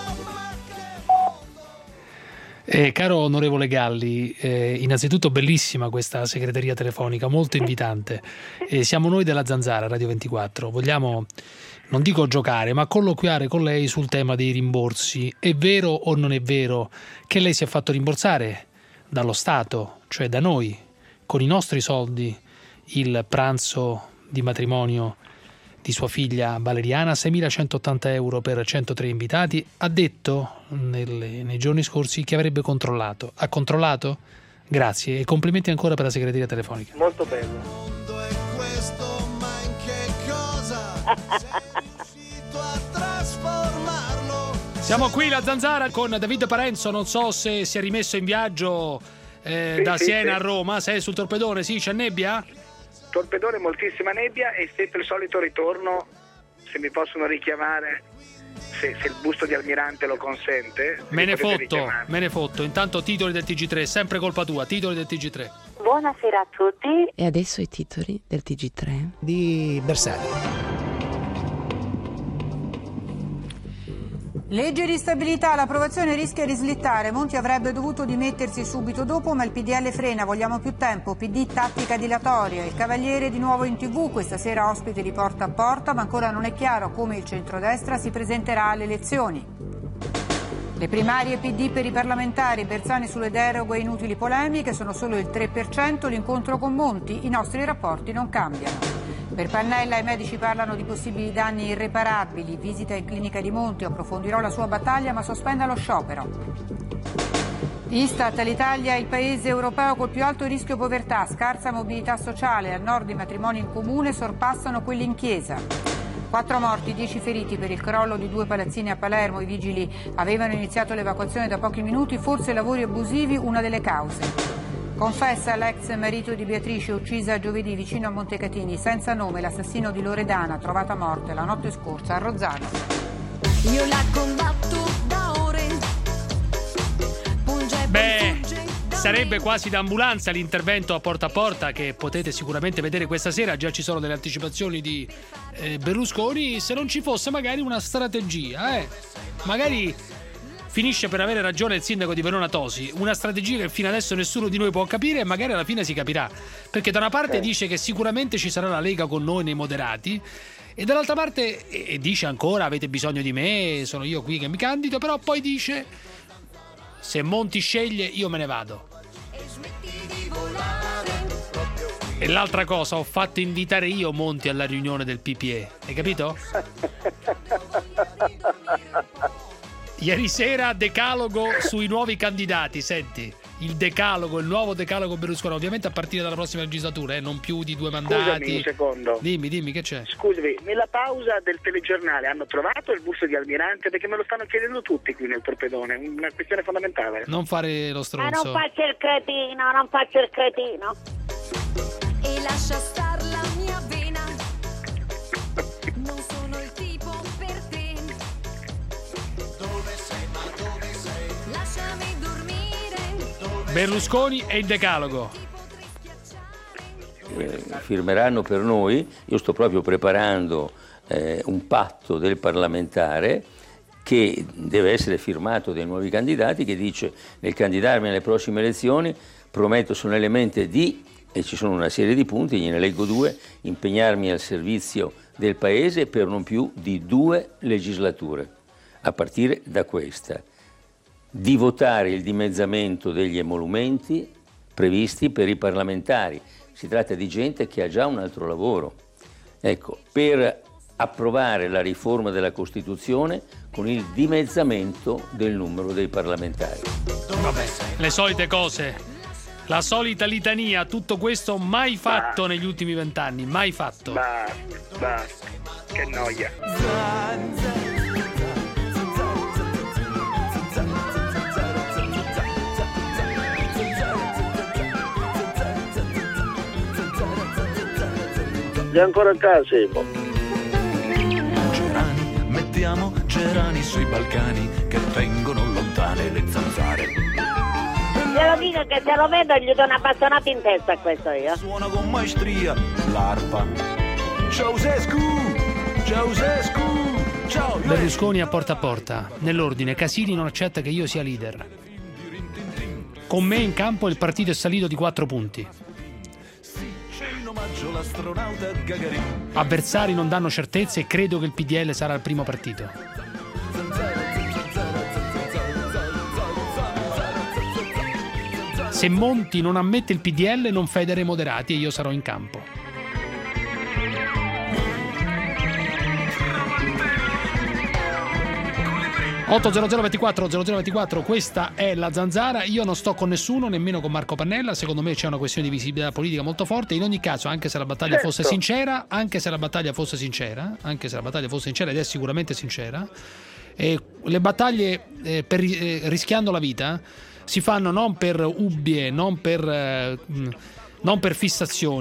Speaker 5: Eh, caro onorevole Galli, eh, innanzitutto bellissima questa segreteria telefonica, molto invitante. Eh, siamo noi della Zanzara, Radio ventiquattro. Vogliamo, non dico giocare, ma colloquiare con lei sul tema dei rimborsi. È vero o non è vero che lei si è fatto rimborsare dallo Stato, cioè da noi, con i nostri soldi, il pranzo di matrimonio di sua figlia Valeriana, seimilacentottanta euro per centotré invitati? Ha detto nelle, nei giorni scorsi che avrebbe controllato. Ha controllato? Grazie e complimenti ancora per la segreteria telefonica.
Speaker 12: Molto bello.
Speaker 4: questo, ma in che cosa sei riuscito a trasformarlo?
Speaker 5: Siamo qui la Zanzara con David Parenzo, non so se si è rimesso in viaggio eh,
Speaker 12: Sì,
Speaker 5: da
Speaker 12: sì,
Speaker 5: Siena
Speaker 12: sì.
Speaker 5: a Roma, sei sul torpedone, sì, c'è nebbia?
Speaker 12: Torpedone, moltissima nebbia e sempre il solito ritorno, se mi possono richiamare, se, se il busto di Almirante lo consente.
Speaker 5: Me
Speaker 12: mi
Speaker 5: ne
Speaker 12: potete
Speaker 5: fotto,
Speaker 12: richiamare.
Speaker 5: me ne fotto. Intanto titoli del T G tre, sempre colpa tua, titoli del T G tre.
Speaker 13: Buonasera a tutti.
Speaker 14: E adesso i titoli del T G tre
Speaker 15: di Bersani. Legge di stabilità, l'approvazione rischia di slittare. Monti avrebbe dovuto dimettersi subito dopo, ma il P D L frena, vogliamo più tempo. P D tattica dilatoria. Il Cavaliere di nuovo in tv, questa sera ospite di Porta a Porta, ma ancora non è chiaro come il centrodestra si presenterà alle elezioni. Le primarie P D per i parlamentari, Bersani sulle deroghe e inutili polemiche, sono solo il tre per cento, l'incontro con Monti, i nostri rapporti non cambiano. Per Pannella i medici parlano di possibili danni irreparabili, visita in clinica di Monti, approfondirò la sua battaglia ma sospenda lo sciopero. Istat, l'Italia è il paese europeo col più alto rischio povertà, scarsa mobilità sociale, al nord i matrimoni in comune sorpassano quelli in chiesa. Quattro morti, dieci feriti per il crollo di due palazzine a Palermo, i vigili avevano iniziato l'evacuazione da pochi minuti, forse lavori abusivi una delle cause. Confessa l'ex marito di Beatrice, uccisa giovedì vicino a Montecatini, senza nome, l'assassino di Loredana, trovata morte la notte scorsa a Rozzano.
Speaker 16: Io la combatto da ore.
Speaker 5: Beh, sarebbe quasi d'ambulanza l'intervento a Porta a Porta che potete sicuramente vedere questa sera. Già ci sono delle anticipazioni di eh, Berlusconi. Se non ci fosse magari una strategia, eh, magari finisce per avere ragione il sindaco di Verona Tosi, una strategia che fino adesso nessuno di noi può capire e magari alla fine si capirà, perché da una parte dice che sicuramente ci sarà la Lega con noi nei moderati e dall'altra parte e dice ancora avete bisogno di me, sono io qui che mi candido, però poi dice se Monti sceglie io me ne vado. E l'altra cosa, ho fatto invitare io Monti alla riunione del P P E, hai capito? Ieri sera decalogo sui nuovi candidati, senti, il decalogo, il nuovo decalogo Berlusconi, ovviamente a partire dalla prossima legislatura, eh, non più di due mandati.
Speaker 12: Scusami un secondo.
Speaker 5: Dimmi, dimmi, che c'è?
Speaker 12: Scusami, nella pausa del telegiornale hanno trovato il busto di Almirante? Perché me lo stanno chiedendo tutti qui nel torpedone, una questione fondamentale.
Speaker 5: Non fare lo
Speaker 11: Ma
Speaker 5: stronzo.
Speaker 11: non faccio il cretino, non faccio il cretino.
Speaker 16: E lascia star la mia vena. Non sono il tipo per te. Dove sei, ma dove sei? Lasciami dormire.
Speaker 5: Berlusconi e il decalogo.
Speaker 17: Eh, firmeranno per noi. Io sto proprio preparando eh, un patto del parlamentare che deve essere firmato dai nuovi candidati, che dice: nel candidarmi alle prossime elezioni prometto solennemente di, e ci sono una serie di punti, gliene leggo due, impegnarmi al servizio del Paese per non più di due legislature, a partire da questa, di votare il dimezzamento degli emolumenti previsti per i parlamentari. Si tratta di gente che ha già un altro lavoro. Ecco, per approvare la riforma della Costituzione con il dimezzamento del numero dei parlamentari.
Speaker 5: Vabbè, le solite cose. La solita litania, tutto questo mai fatto bah. negli ultimi vent'anni, mai fatto.
Speaker 12: Basta, basta, che noia.
Speaker 6: Sei ancora a casa, Emo?
Speaker 4: Gerani, mettiamo gerani sui Balcani che tengono lontane le zanzare.
Speaker 11: Glielo dico che se lo vedo gli do una bastonata in testa a questo io.
Speaker 4: Suona con maestria l'arpa. Ceausescu! Ceausescu! Ciao!
Speaker 5: Berlusconi a Porta a Porta. Nell'ordine, Casini non accetta che io sia leader. Con me in campo il partito è salito di quattro punti. Avversari non danno certezze e credo che il P D L sarà il primo partito. Se Monti non ammette il P D L non federa i moderati e io sarò in campo. otto zero zero ventiquattro zero zero ventiquattro, questa è la Zanzara. Io non sto con nessuno, nemmeno con Marco Pannella. Secondo me c'è una questione di visibilità politica molto forte. In ogni caso, anche se la battaglia certo. fosse sincera, anche se la battaglia fosse sincera, anche se la battaglia fosse sincera ed è sicuramente sincera, eh, le battaglie eh, per, eh, rischiando la vita si fanno non per ubbie, non per, eh, non per fissazioni,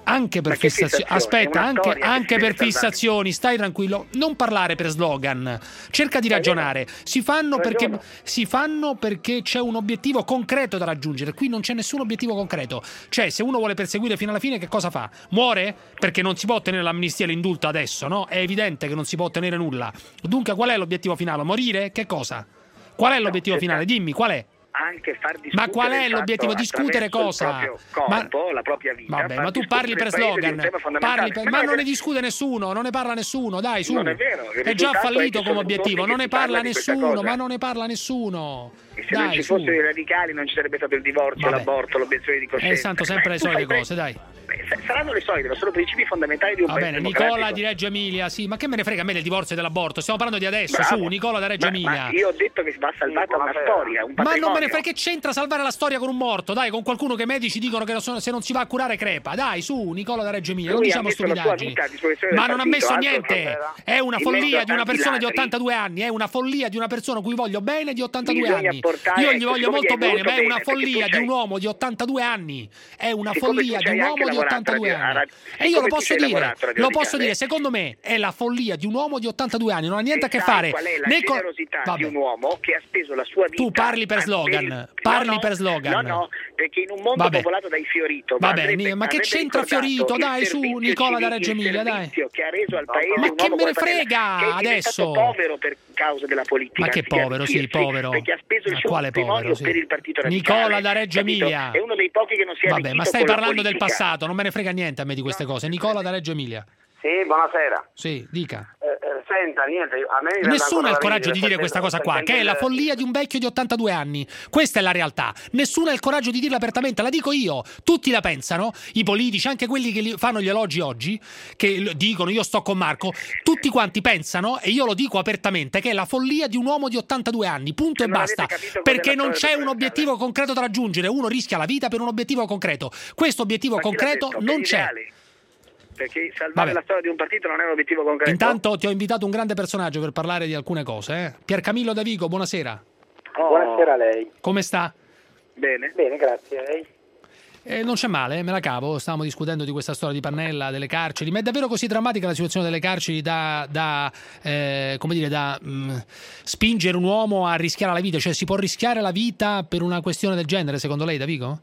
Speaker 5: Anche per
Speaker 12: Ma che
Speaker 5: fissazioni,
Speaker 12: fissazioni?
Speaker 5: aspetta,
Speaker 12: È una
Speaker 5: anche,
Speaker 12: storia che
Speaker 5: anche
Speaker 12: si
Speaker 5: per
Speaker 12: deve salvare.
Speaker 5: fissazioni, stai tranquillo, non parlare per slogan, cerca di ragionare. Si fanno perché, si fanno perché c'è un obiettivo concreto da raggiungere. Qui non c'è nessun obiettivo concreto. Cioè, se uno vuole perseguire fino alla fine, che cosa fa? Muore? Perché non si può ottenere l'amnistia e l'indulto adesso, no? È evidente che non si può ottenere nulla. Dunque, qual è l'obiettivo finale? Morire? Che cosa? Qual è l'obiettivo finale? Dimmi, qual è?
Speaker 12: Anche far discutere
Speaker 5: Ma qual è
Speaker 12: il
Speaker 5: l'obiettivo?
Speaker 12: fatto
Speaker 5: Discutere
Speaker 12: attraverso
Speaker 5: cosa?
Speaker 12: il proprio corpo, la propria vita.
Speaker 5: Vabbè,
Speaker 12: far
Speaker 5: ma tu
Speaker 12: discutere
Speaker 5: parli per
Speaker 12: il paese di un
Speaker 5: slogan,
Speaker 12: tema fondamentale.
Speaker 5: parli per-
Speaker 12: Ma
Speaker 5: ma
Speaker 12: no,
Speaker 5: non
Speaker 12: è-
Speaker 5: ne discute nessuno, non ne parla nessuno, dai, su.
Speaker 12: Non è vero, il
Speaker 5: È già
Speaker 12: risultato è
Speaker 5: fallito
Speaker 12: che
Speaker 5: come
Speaker 12: sono
Speaker 5: obiettivo,
Speaker 12: giorni
Speaker 5: non
Speaker 12: che
Speaker 5: ne
Speaker 12: si parla
Speaker 5: parla
Speaker 12: di questa
Speaker 5: nessuno,
Speaker 12: cosa.
Speaker 5: ma non ne parla nessuno.
Speaker 12: E se non
Speaker 5: Dai,
Speaker 12: ci
Speaker 5: su.
Speaker 12: fossero i radicali non ci sarebbe stato il divorzio,
Speaker 5: Vabbè.
Speaker 12: l'aborto, l'obiezione di coscienza.
Speaker 5: Eh, santo sempre le
Speaker 12: Tu
Speaker 5: solite
Speaker 12: fai pre-
Speaker 5: cose, dai.
Speaker 12: Beh, sa- saranno le solite, ma sono principi fondamentali di un
Speaker 5: Va
Speaker 12: paese
Speaker 5: bene,
Speaker 12: democratico.
Speaker 5: Nicola di Reggio Emilia, sì, ma che me ne frega a me del divorzio e dell'aborto? Stiamo parlando di adesso,
Speaker 12: Bravo.
Speaker 5: su, Nicola da Reggio
Speaker 12: Ma-
Speaker 5: Emilia.
Speaker 12: ma io ho detto che va salvata una storia, un
Speaker 5: Ma
Speaker 12: patrimonio.
Speaker 5: non me ne frega, che c'entra salvare la storia con un morto? Dai, con qualcuno che i medici dicono che non sono- se non si va a curare crepa. Dai, su, Nicola da Reggio Emilia, non
Speaker 12: Lui ha
Speaker 5: diciamo
Speaker 12: messo la sua
Speaker 5: stupidaggini.
Speaker 12: vita a disposizione
Speaker 5: Ma
Speaker 12: del
Speaker 5: non ha
Speaker 12: partito,
Speaker 5: messo
Speaker 12: altro
Speaker 5: niente.
Speaker 12: che-
Speaker 5: È una
Speaker 12: in
Speaker 5: follia
Speaker 12: mezzo a
Speaker 5: di una
Speaker 12: tanti
Speaker 5: persona di
Speaker 12: ladri.
Speaker 5: ottantadue anni, è una follia di una persona cui voglio bene di ottantadue
Speaker 12: Bisogna
Speaker 5: anni.
Speaker 12: portare-
Speaker 5: Io gli
Speaker 12: ecco,
Speaker 5: voglio
Speaker 12: siccome
Speaker 5: molto
Speaker 12: gli hai
Speaker 5: bene,
Speaker 12: voluto
Speaker 5: ma è una
Speaker 12: bene, perché
Speaker 5: follia
Speaker 12: tu
Speaker 5: di
Speaker 12: sei-
Speaker 5: un uomo di ottantadue anni. È una
Speaker 12: Siccome
Speaker 5: follia
Speaker 12: tu
Speaker 5: di
Speaker 12: ci
Speaker 5: un
Speaker 12: hai
Speaker 5: uomo
Speaker 12: anche
Speaker 5: di
Speaker 12: lavorato
Speaker 5: ottantadue
Speaker 12: a radio- a
Speaker 5: anni.
Speaker 12: radio-
Speaker 5: E io
Speaker 12: siccome
Speaker 5: lo
Speaker 12: tu
Speaker 5: posso
Speaker 12: ci hai
Speaker 5: dire,
Speaker 12: lavorato a Radio
Speaker 5: lo posso
Speaker 12: Radicale.
Speaker 5: dire, secondo me è la follia di un uomo di ottantadue anni, non ha niente a che
Speaker 12: E
Speaker 5: fare
Speaker 12: sai qual è la
Speaker 5: né con-
Speaker 12: generosità
Speaker 5: Vabbè.
Speaker 12: di un uomo che ha speso la sua vita
Speaker 5: Tu parli per
Speaker 12: a-
Speaker 5: slogan,
Speaker 12: il-
Speaker 5: parli
Speaker 12: no, no,
Speaker 5: per slogan.
Speaker 12: No, no, perché in un mondo
Speaker 5: Vabbè.
Speaker 12: popolato dai Fiorito
Speaker 5: Vabbè,
Speaker 12: andrebbe-
Speaker 5: Ni- ma che
Speaker 12: andrebbe
Speaker 5: c'entra
Speaker 12: ricordato
Speaker 5: Fiorito?
Speaker 12: il
Speaker 5: Dai, su,
Speaker 12: servizio
Speaker 5: Nicola da
Speaker 12: civile-
Speaker 5: Reggio Emilia,
Speaker 12: il
Speaker 5: dai.
Speaker 12: servizio che ha reso al paese
Speaker 5: Ma
Speaker 12: un
Speaker 5: che
Speaker 12: uomo
Speaker 5: me ne
Speaker 12: come Pannella,
Speaker 5: frega
Speaker 12: che è diventato
Speaker 5: adesso?
Speaker 12: povero per causa della politica.
Speaker 5: Ma che
Speaker 12: anziché
Speaker 5: povero, sì,
Speaker 12: arricchirsi,
Speaker 5: povero.
Speaker 12: Perché ha speso il
Speaker 5: Ma
Speaker 12: suo
Speaker 5: quale
Speaker 12: patrimonio
Speaker 5: povero, sì.
Speaker 12: per il partito radicale.
Speaker 5: Nicola da Reggio
Speaker 12: capito?
Speaker 5: Emilia.
Speaker 12: È uno dei pochi che non si è
Speaker 5: Vabbè, ma
Speaker 12: arricchito
Speaker 5: stai
Speaker 12: con la
Speaker 5: parlando del
Speaker 12: politica.
Speaker 5: passato, non me ne frega niente a me di queste cose. Nicola da Reggio Emilia.
Speaker 18: Sì, buonasera.
Speaker 5: Sì, dica.
Speaker 18: Eh, eh, senta, niente, io- a me mi viene
Speaker 5: Nessuno
Speaker 18: ancora
Speaker 5: ha il
Speaker 18: da
Speaker 5: coraggio
Speaker 18: ridere
Speaker 5: di dire
Speaker 18: perché-
Speaker 5: questa cosa qua,
Speaker 18: perché
Speaker 5: che è la
Speaker 18: il-
Speaker 5: follia di un vecchio di ottantadue anni. Questa è la realtà. Nessuno ha il coraggio di dirla apertamente, la dico io. Tutti la pensano, i politici, anche quelli che li- fanno gli elogi oggi, che l- dicono io sto con Marco, tutti quanti pensano, e io lo dico apertamente, che è la follia di un uomo di ottantadue anni, punto e
Speaker 12: non
Speaker 5: basta.
Speaker 12: avete capito
Speaker 5: Perché
Speaker 12: cos'è la
Speaker 5: non
Speaker 12: storia
Speaker 5: c'è
Speaker 12: del
Speaker 5: un obiettivo concreto da raggiungere, uno rischia la vita per un obiettivo concreto. Questo obiettivo
Speaker 12: Ma chi l'ha
Speaker 5: concreto
Speaker 12: detto?
Speaker 5: non
Speaker 12: Per
Speaker 5: c'è.
Speaker 12: ideali. Perché salvare
Speaker 5: Vabbè.
Speaker 12: la storia di un partito non è un obiettivo concreto.
Speaker 5: Intanto ti ho invitato un grande personaggio per parlare di alcune cose. Eh? Piercamillo da Vigo, buonasera.
Speaker 12: Oh.
Speaker 19: Buonasera a lei.
Speaker 5: Come sta?
Speaker 12: Bene.
Speaker 19: Bene, grazie a lei.
Speaker 5: Eh, non c'è male, eh, me la cavo. Stavamo discutendo di questa storia di Pannella, delle carceri. Ma è davvero così drammatica la situazione delle carceri da, da eh, come dire, da mh, spingere un uomo a rischiare la vita? Cioè, si può rischiare la vita per una questione del genere, secondo lei, Davigo?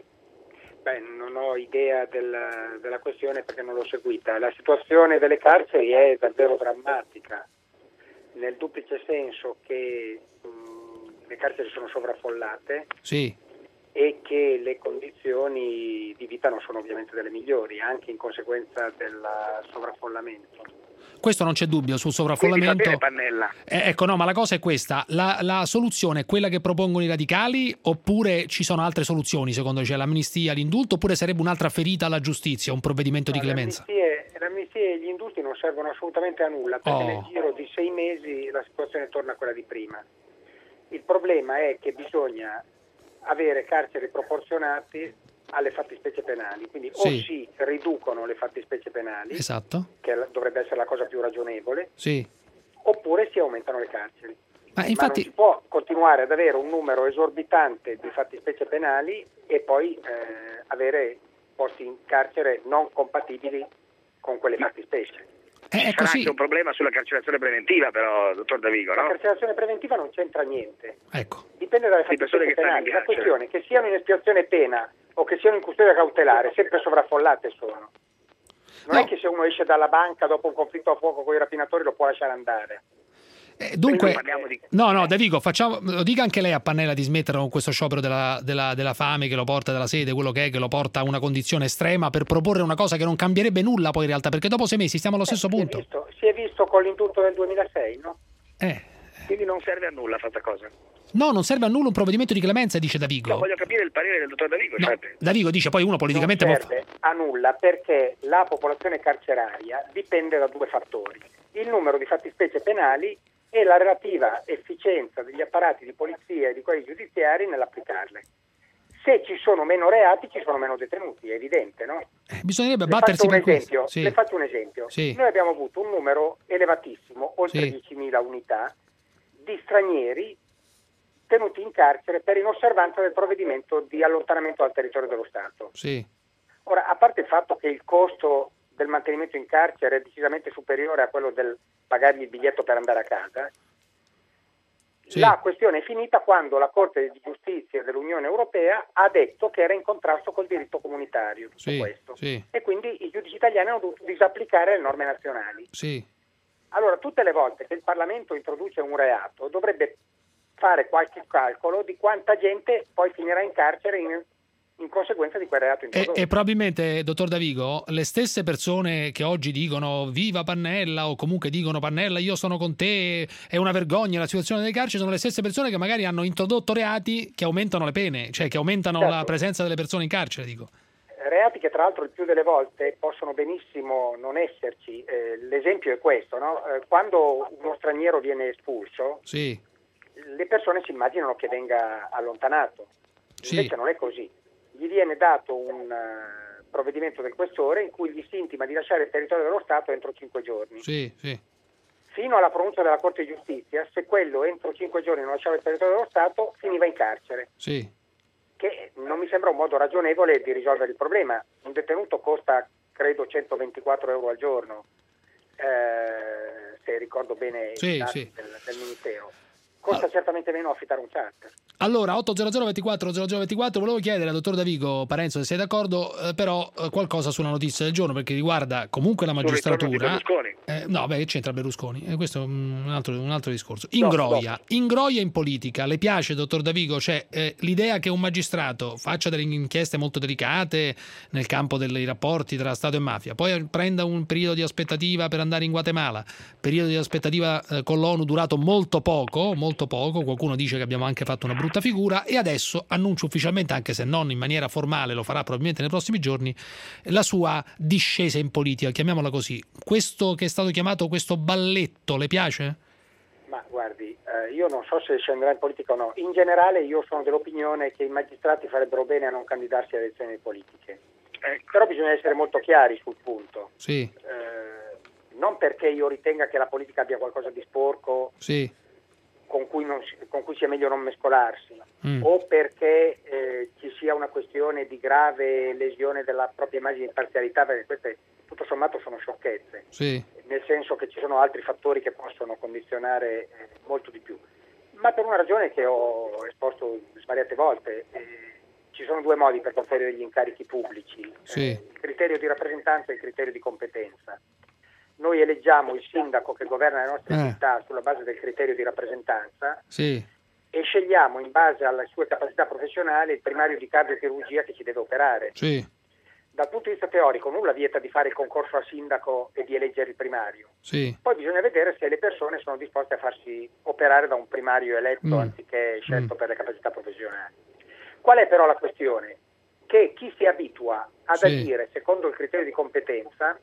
Speaker 19: Beh, non ho idea del- della questione perché non l'ho seguita. La situazione delle carceri è davvero drammatica, nel duplice senso che mh, le carceri sono sovraffollate
Speaker 5: Sì.
Speaker 19: e che le condizioni di vita non sono ovviamente delle migliori, anche in conseguenza del sovraffollamento.
Speaker 5: Questo non c'è dubbio sul
Speaker 12: Quindi va
Speaker 5: sovraffollamento.
Speaker 12: bene Pannella.
Speaker 5: Eh, ecco, no, ma la cosa è questa: la, la soluzione è quella che propongono i radicali, oppure ci sono altre soluzioni, secondo te? Cioè l'amnistia, l'indulto, oppure sarebbe un'altra ferita alla giustizia, un provvedimento di
Speaker 19: No,
Speaker 5: clemenza?
Speaker 19: Le amnistie, le amnistie e gli indulti non servono assolutamente a nulla, perché
Speaker 5: Oh.
Speaker 19: nel giro di sei mesi la situazione torna a quella di prima. Il problema è che bisogna avere carceri proporzionati alle fattispecie penali, quindi o
Speaker 5: Sì.
Speaker 19: si riducono le fattispecie penali,
Speaker 5: Esatto.
Speaker 19: che la- dovrebbe essere la cosa più ragionevole,
Speaker 5: Sì.
Speaker 19: oppure si aumentano le carceri.
Speaker 5: Ma infatti-
Speaker 19: non si può continuare ad avere un numero esorbitante di fattispecie penali e poi eh, avere posti in carcere non compatibili con quelle fattispecie.
Speaker 5: Eh,
Speaker 12: C'è anche un problema sulla carcerazione preventiva, però, dottor Davigo,
Speaker 19: La
Speaker 12: no?
Speaker 19: carcerazione preventiva non c'entra niente.
Speaker 5: Ecco.
Speaker 19: Dipende dalle
Speaker 12: Di persone
Speaker 19: fattispecie
Speaker 12: che stanno in
Speaker 19: penali. La
Speaker 12: carcere.
Speaker 19: questione è che siano in espiazione pena o che siano in custodia cautelare, sempre sovraffollate sono. Non
Speaker 5: No.
Speaker 19: è che se uno esce dalla banca dopo un conflitto a fuoco con i rapinatori lo può lasciare andare.
Speaker 5: Eh, dunque,
Speaker 19: Quindi parliamo di-
Speaker 5: no, no, Davigo, facciamo, lo dica anche lei a Pannella di smettere con questo sciopero della, della, della fame che lo porta, della sede, quello che è, che lo porta a una condizione estrema per proporre una cosa che non cambierebbe nulla poi in realtà, perché dopo sei mesi stiamo allo stesso
Speaker 19: Si è
Speaker 5: punto.
Speaker 19: visto, si è visto con l'indulto del duemilasei, no?
Speaker 5: Eh.
Speaker 12: Quindi non serve a nulla fatta cosa.
Speaker 5: No, non serve a nulla un provvedimento di clemenza, dice Davigo.
Speaker 12: No, voglio capire il parere del dottor Davigo.
Speaker 5: No,
Speaker 12: cioè,
Speaker 5: Davigo dice poi uno politicamente
Speaker 19: Non
Speaker 5: può fa-
Speaker 19: serve a nulla perché la popolazione carceraria dipende da due fattori: il numero di fattispecie penali e la relativa efficienza degli apparati di polizia e di quelli giudiziari nell'applicarle. Se ci sono meno reati ci sono meno detenuti, è evidente, no?
Speaker 5: Eh, bisognerebbe
Speaker 19: Le
Speaker 5: battersi
Speaker 19: faccio un
Speaker 5: per questo.
Speaker 19: esempio,
Speaker 5: Sì.
Speaker 19: le faccio un esempio.
Speaker 5: Sì.
Speaker 19: Noi abbiamo avuto un numero elevatissimo, oltre
Speaker 5: Sì.
Speaker 19: diecimila unità, di stranieri tenuti in carcere per inosservanza del provvedimento di allontanamento dal territorio dello Stato.
Speaker 5: Sì.
Speaker 19: Ora, a parte il fatto che il costo del mantenimento in carcere è decisamente superiore a quello del pagargli il biglietto per andare a casa, sì. La questione è finita quando la Corte di Giustizia dell'Unione Europea ha detto che era in contrasto col diritto comunitario tutto
Speaker 5: sì,
Speaker 19: questo
Speaker 5: sì.
Speaker 19: E quindi i giudici italiani hanno dovuto disapplicare le norme nazionali.
Speaker 5: Sì.
Speaker 19: Allora, tutte le volte che il Parlamento introduce un reato dovrebbe fare qualche calcolo di quanta gente poi finirà in carcere in in conseguenza di quel reato introdotto.
Speaker 5: E, e probabilmente, dottor Davigo, le stesse persone che oggi dicono viva Pannella o comunque dicono Pannella io sono con te, è una vergogna la situazione delle carceri, sono le stesse persone che magari hanno introdotto reati che aumentano le pene, cioè che aumentano certo. la presenza delle persone in carcere, dico.
Speaker 19: Reati che tra l'altro il più delle volte possono benissimo non esserci. Eh, l'esempio è questo, no? Eh, quando uno straniero viene espulso,
Speaker 5: sì.
Speaker 19: le persone si immaginano che venga allontanato, invece
Speaker 5: sì.
Speaker 19: non è così. Gli viene dato un uh, provvedimento del questore in cui gli si intima di lasciare il territorio dello Stato entro cinque giorni.
Speaker 5: Sì, sì.
Speaker 19: Fino alla pronuncia della Corte di Giustizia, se quello entro cinque giorni non lasciava il territorio dello Stato, finiva in carcere.
Speaker 5: Sì.
Speaker 19: Che non mi sembra un modo ragionevole di risolvere il problema. Un detenuto costa, credo, centoventiquattro euro al giorno, eh, se ricordo bene
Speaker 5: sì,
Speaker 19: i dati
Speaker 5: sì.
Speaker 19: del, del Ministero. Costa certamente meno affittare un charter.
Speaker 5: Allora, otto zero zero ventiquattro zero zero ventiquattro, volevo chiedere al dottor Davigo Parenzo se sei d'accordo, eh, però eh, qualcosa sulla notizia del giorno, perché riguarda comunque la magistratura. Eh, no, beh, che c'entra Berlusconi? Eh, questo è un altro, un altro discorso. Ingroia, no, no. Ingroia in politica. Le piace, dottor Davigo? Cioè, eh, l'idea che un magistrato faccia delle inchieste molto delicate nel campo dei rapporti tra Stato e mafia, poi prenda un periodo di aspettativa per andare in Guatemala, periodo di aspettativa eh, con l'ONU durato molto poco, molto poco, qualcuno dice che abbiamo anche fatto una brutta figura, e adesso annuncia ufficialmente, anche se non in maniera formale, lo farà probabilmente nei prossimi giorni, la sua discesa in politica, chiamiamola così. Questo che è stato chiamato questo balletto, le piace?
Speaker 19: Ma guardi, eh, io non so se scenderà in politica o no. In generale io sono dell'opinione che i magistrati farebbero bene a non candidarsi alle elezioni politiche. Eh, però bisogna essere molto chiari sul punto.
Speaker 5: Sì.
Speaker 19: Eh, non perché io ritenga che la politica abbia qualcosa di sporco,
Speaker 5: sì.
Speaker 19: con cui, non, con cui sia meglio non mescolarsi,
Speaker 5: mm.
Speaker 19: o perché eh, ci sia una questione di grave lesione della propria immagine di imparzialità, perché queste tutto sommato sono sciocchezze,
Speaker 5: sì.
Speaker 19: nel senso che ci sono altri fattori che possono condizionare eh, molto di più. Ma per una ragione che ho esposto svariate volte, eh, ci sono due modi per conferire gli incarichi pubblici,
Speaker 5: sì.
Speaker 19: eh, il criterio di rappresentanza e il criterio di competenza. Noi eleggiamo il sindaco che governa le nostre
Speaker 5: eh.
Speaker 19: città sulla base del criterio di rappresentanza,
Speaker 5: sì.
Speaker 19: e scegliamo in base alle sue capacità professionali il primario di cardiochirurgia che ci deve operare.
Speaker 5: Sì.
Speaker 19: Dal punto di vista teorico nulla vieta di fare il concorso a sindaco e di eleggere il primario.
Speaker 5: Sì.
Speaker 19: Poi bisogna vedere se le persone sono disposte a farsi operare da un primario eletto
Speaker 5: mm.
Speaker 19: anziché scelto
Speaker 5: mm.
Speaker 19: per le capacità professionali. Qual è però la questione? Che chi si abitua ad
Speaker 5: sì.
Speaker 19: agire secondo il criterio di competenza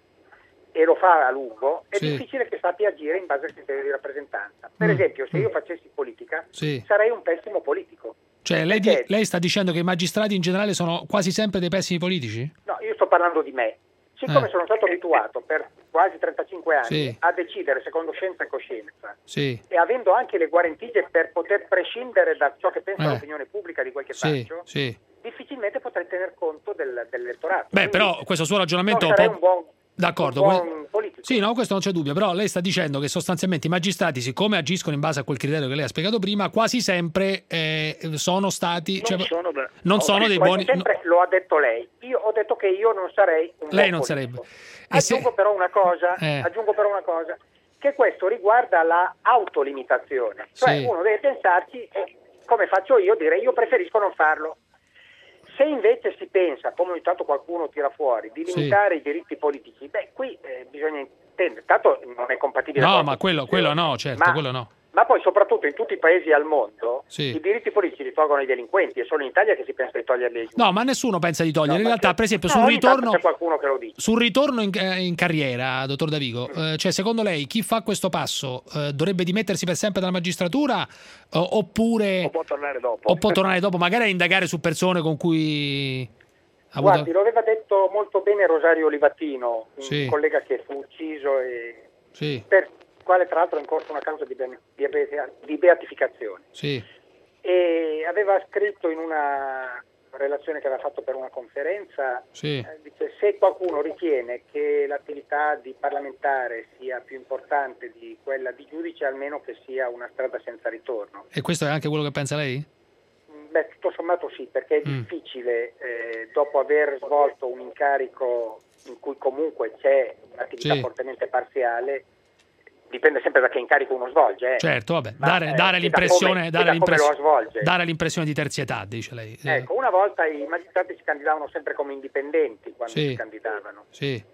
Speaker 19: e lo fa a lungo, è
Speaker 5: sì.
Speaker 19: difficile che sappia agire in base al criterio di rappresentanza. Per
Speaker 5: mm.
Speaker 19: esempio, se
Speaker 5: mm.
Speaker 19: io facessi politica,
Speaker 5: sì.
Speaker 19: sarei un pessimo politico.
Speaker 5: Cioè, lei, di, lei sta dicendo che i magistrati in generale sono quasi sempre dei pessimi politici?
Speaker 19: No, io sto parlando di me. Siccome
Speaker 5: eh.
Speaker 19: sono stato abituato per quasi trentacinque anni
Speaker 5: sì.
Speaker 19: a decidere secondo scienza e coscienza,
Speaker 5: sì.
Speaker 19: e avendo anche le guarentigie per poter prescindere da ciò che pensa
Speaker 5: eh.
Speaker 19: l'opinione pubblica di quel che
Speaker 5: sì.
Speaker 19: faccio,
Speaker 5: sì.
Speaker 19: difficilmente potrei tener conto del, dell'elettorato.
Speaker 5: Beh,
Speaker 19: Quindi,
Speaker 5: però questo suo ragionamento
Speaker 19: non sarei un buon,
Speaker 5: d'accordo.
Speaker 19: un buon politico.
Speaker 5: Sì, no, questo non c'è dubbio, però lei sta dicendo che sostanzialmente i magistrati, siccome agiscono in base a quel criterio che lei ha spiegato prima, quasi sempre eh, sono stati...
Speaker 12: Non
Speaker 5: cioè,
Speaker 12: sono,
Speaker 5: non sono dei buoni...
Speaker 19: Sempre
Speaker 5: no.
Speaker 19: Lo ha detto lei. Io ho detto che io non sarei un
Speaker 5: Lei
Speaker 19: buon
Speaker 5: non
Speaker 19: politico.
Speaker 5: sarebbe. E
Speaker 19: Aggiungo
Speaker 5: se...
Speaker 19: però una cosa,
Speaker 5: eh.
Speaker 19: aggiungo però una cosa, che questo riguarda la autolimitazione. Cioè
Speaker 5: sì.
Speaker 19: uno deve pensarci, e come faccio io, direi io preferisco non farlo. Se invece si pensa, come ogni tanto qualcuno tira fuori, di limitare
Speaker 5: sì.
Speaker 19: i diritti politici, beh, qui eh, bisogna intendere, tanto non è compatibile.
Speaker 5: No,
Speaker 19: con
Speaker 5: ma quello, quello no, certo,
Speaker 19: ma,
Speaker 5: quello no.
Speaker 19: Ma poi soprattutto in tutti i paesi al mondo
Speaker 5: sì.
Speaker 19: i diritti politici li tolgono i delinquenti, è solo in Italia che si pensa di toglierli ai giudici.
Speaker 5: No, ma nessuno pensa di togliere.
Speaker 19: No,
Speaker 5: in realtà,
Speaker 19: certo.
Speaker 5: per esempio,
Speaker 19: no,
Speaker 5: sul ritorno
Speaker 19: c'è qualcuno che lo dice.
Speaker 5: Sul ritorno in, in carriera, dottor Davigo, eh, cioè secondo lei chi fa questo passo eh, dovrebbe dimettersi per sempre dalla magistratura eh, oppure
Speaker 12: o può tornare dopo?
Speaker 5: O può tornare dopo, magari a indagare su persone con cui ha avuto...
Speaker 19: Guardi, lo aveva detto molto bene Rosario Livatino, un
Speaker 5: sì.
Speaker 19: collega che fu ucciso e
Speaker 5: sì.
Speaker 19: per quale tra l'altro è in corso una causa di, be- di, be- di beatificazione.
Speaker 5: Sì.
Speaker 19: E aveva scritto in una relazione che aveva fatto per una conferenza,
Speaker 5: sì.
Speaker 19: eh, dice se qualcuno ritiene che l'attività di parlamentare sia più importante di quella di giudice, almeno che sia una strada senza ritorno.
Speaker 5: E questo è anche quello che pensa lei?
Speaker 19: Beh, tutto sommato sì, perché è
Speaker 5: Mm.
Speaker 19: difficile, eh, dopo aver svolto un incarico in cui comunque c'è un'attività
Speaker 5: Sì.
Speaker 19: fortemente parziale, dipende sempre da che incarico uno svolge. Eh.
Speaker 5: Certo, vabbè,
Speaker 19: Ma,
Speaker 5: dare,
Speaker 19: eh,
Speaker 5: dare
Speaker 19: e da
Speaker 5: l'impressione,
Speaker 19: come-
Speaker 5: dare,
Speaker 19: e da come
Speaker 5: l'impress-
Speaker 19: lo svolge.
Speaker 5: dare l'impressione di terzietà, dice lei. Eh,
Speaker 19: Ecco, una volta i magistrati si candidavano sempre come indipendenti quando
Speaker 5: Sì.
Speaker 19: si candidavano,
Speaker 5: Sì,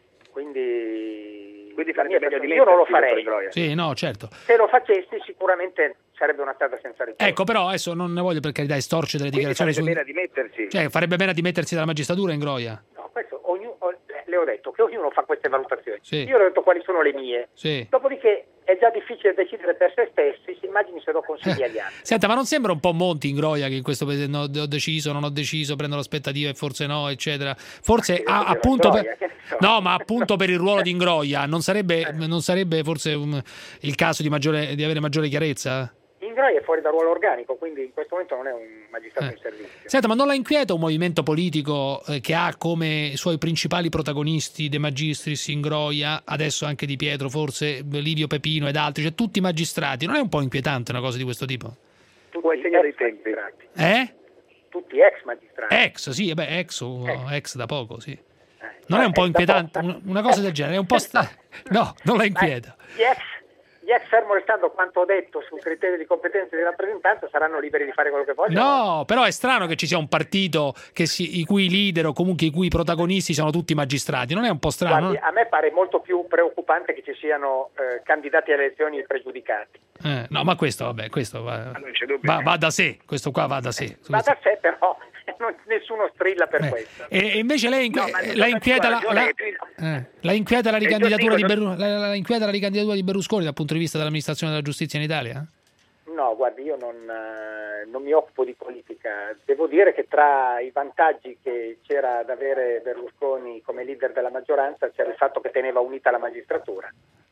Speaker 19: quindi,
Speaker 12: Quindi
Speaker 19: la mia
Speaker 12: farebbe meglio di
Speaker 19: persona- io non lo
Speaker 12: mettersi,
Speaker 19: farei.
Speaker 12: dottor Groia.
Speaker 5: sì, no, certo.
Speaker 19: Se lo facessi sicuramente sarebbe una strada senza ritorno.
Speaker 5: Ecco, però adesso non ne voglio per carità estorcere delle
Speaker 12: Quindi
Speaker 5: dichiarazioni
Speaker 12: farebbe
Speaker 5: su...
Speaker 12: bene a dimettersi.
Speaker 5: Cioè, farebbe bene a dimettersi dalla magistratura in Groia.
Speaker 19: No, questo ognuno, le ho detto che ognuno fa queste valutazioni.
Speaker 5: Sì.
Speaker 19: Io le ho detto quali sono le mie.
Speaker 5: Sì.
Speaker 19: Dopodiché è già difficile decidere per se stessi, si immagini se do consigli agli altri.
Speaker 5: Senta, ma non sembra un po' Monti in Groia che in questo periodo no, ho deciso, non ho deciso, prendo l'aspettativa e forse no, eccetera. Forse
Speaker 19: Ma
Speaker 5: a-
Speaker 19: che
Speaker 5: appunto
Speaker 19: Groia,
Speaker 5: per...
Speaker 19: che ne so.
Speaker 5: No, ma appunto per il ruolo di Ingroia non sarebbe, non sarebbe forse um, il caso di, maggiore, di avere maggiore chiarezza?
Speaker 19: Ingroia è fuori da ruolo organico, quindi in questo momento non è un magistrato
Speaker 5: Eh.
Speaker 19: in servizio.
Speaker 5: Senta, ma non la inquieta un movimento politico eh, che ha come suoi principali protagonisti De Magistris, Ingroia, adesso anche Di Pietro, forse Livio Pepino ed altri, cioè tutti magistrati? Non è un po' inquietante una cosa di questo tipo?
Speaker 12: Vuoi il segno dei tempi?
Speaker 19: Magistrati.
Speaker 5: Eh?
Speaker 19: Tutti ex magistrati.
Speaker 5: Ex, sì, eh beh, ex, o ex da poco, sì. Non
Speaker 19: Eh,
Speaker 5: è un po'
Speaker 19: ex da
Speaker 5: inquietante
Speaker 19: poco.
Speaker 5: una- una cosa del genere? È un po' sta... No, non la inquieta.
Speaker 19: Gli ex, gli ex, fermo restando quanto ho detto sul criterio di competenza e di rappresentanza, saranno liberi di fare quello che vogliono.
Speaker 5: No, però è strano che ci sia un partito che si, i cui leader o comunque i cui protagonisti sono tutti magistrati. Non è un po' strano?
Speaker 19: Guardi, a me pare molto più preoccupante che ci siano eh, candidati alle elezioni pregiudicati.
Speaker 5: Eh, no, ma questo, vabbè, questo va,
Speaker 12: Non c'è dubbio.
Speaker 5: va, va da sé. Questo qua va da sé.
Speaker 19: Va da sé, però non- nessuno strilla per questo.
Speaker 5: E, e invece lei inqui-
Speaker 12: No, ma
Speaker 5: la inquieta la,
Speaker 12: ragione,
Speaker 5: la,
Speaker 12: è più-
Speaker 5: eh, la inquieta la
Speaker 12: io
Speaker 5: ricandidatura,
Speaker 12: dico,
Speaker 5: di
Speaker 12: non-
Speaker 5: Berru- la, la inquieta la ricandidatura di Berlusconi dal punto di vista dell'amministrazione della giustizia in Italia?
Speaker 19: No, guardi, io non, eh, non mi occupo di politica. Devo dire che tra i vantaggi che c'era ad avere Berlusconi come leader della maggioranza c'era il fatto che teneva unita la magistratura.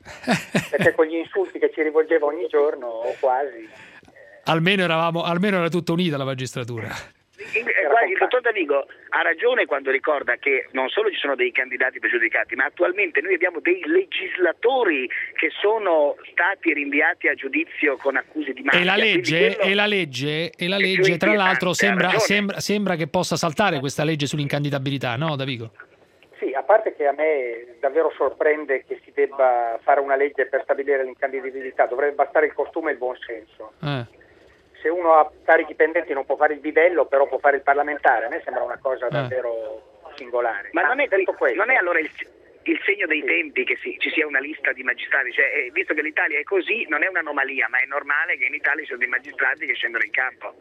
Speaker 19: Perché con gli insulti che ci rivolgeva ogni giorno, o quasi...
Speaker 5: Almeno eravamo, almeno era tutta unita la magistratura.
Speaker 12: In- eh, guarda, il dottor Davigo ha ragione quando ricorda che non solo ci sono dei candidati pregiudicati, ma attualmente noi abbiamo dei legislatori che sono stati rinviati a giudizio con accuse di mafia.
Speaker 5: E la
Speaker 12: Quindi
Speaker 5: legge,
Speaker 12: quello
Speaker 5: e la legge, e la
Speaker 12: è più
Speaker 5: legge tra
Speaker 12: inquietante,
Speaker 5: l'altro
Speaker 12: ha
Speaker 5: sembra,
Speaker 12: ragione.
Speaker 5: sembra, sembra che possa saltare questa legge sull'incandidabilità, no Davigo?
Speaker 19: Sì, a parte che a me davvero sorprende che si debba fare una legge per stabilire l'incandidabilità, dovrebbe bastare il costume e il buon senso.
Speaker 5: Eh.
Speaker 19: Se uno ha carichi pendenti non può fare il bidello, però può fare il parlamentare, a me sembra una cosa davvero singolare.
Speaker 12: Ma non è,
Speaker 19: detto questo,
Speaker 12: non è allora il, il segno dei tempi che si- ci sia una lista di magistrati? Cioè, eh, visto che l'Italia è così, non è un'anomalia, ma è normale che in Italia ci sono dei magistrati che scendono in campo.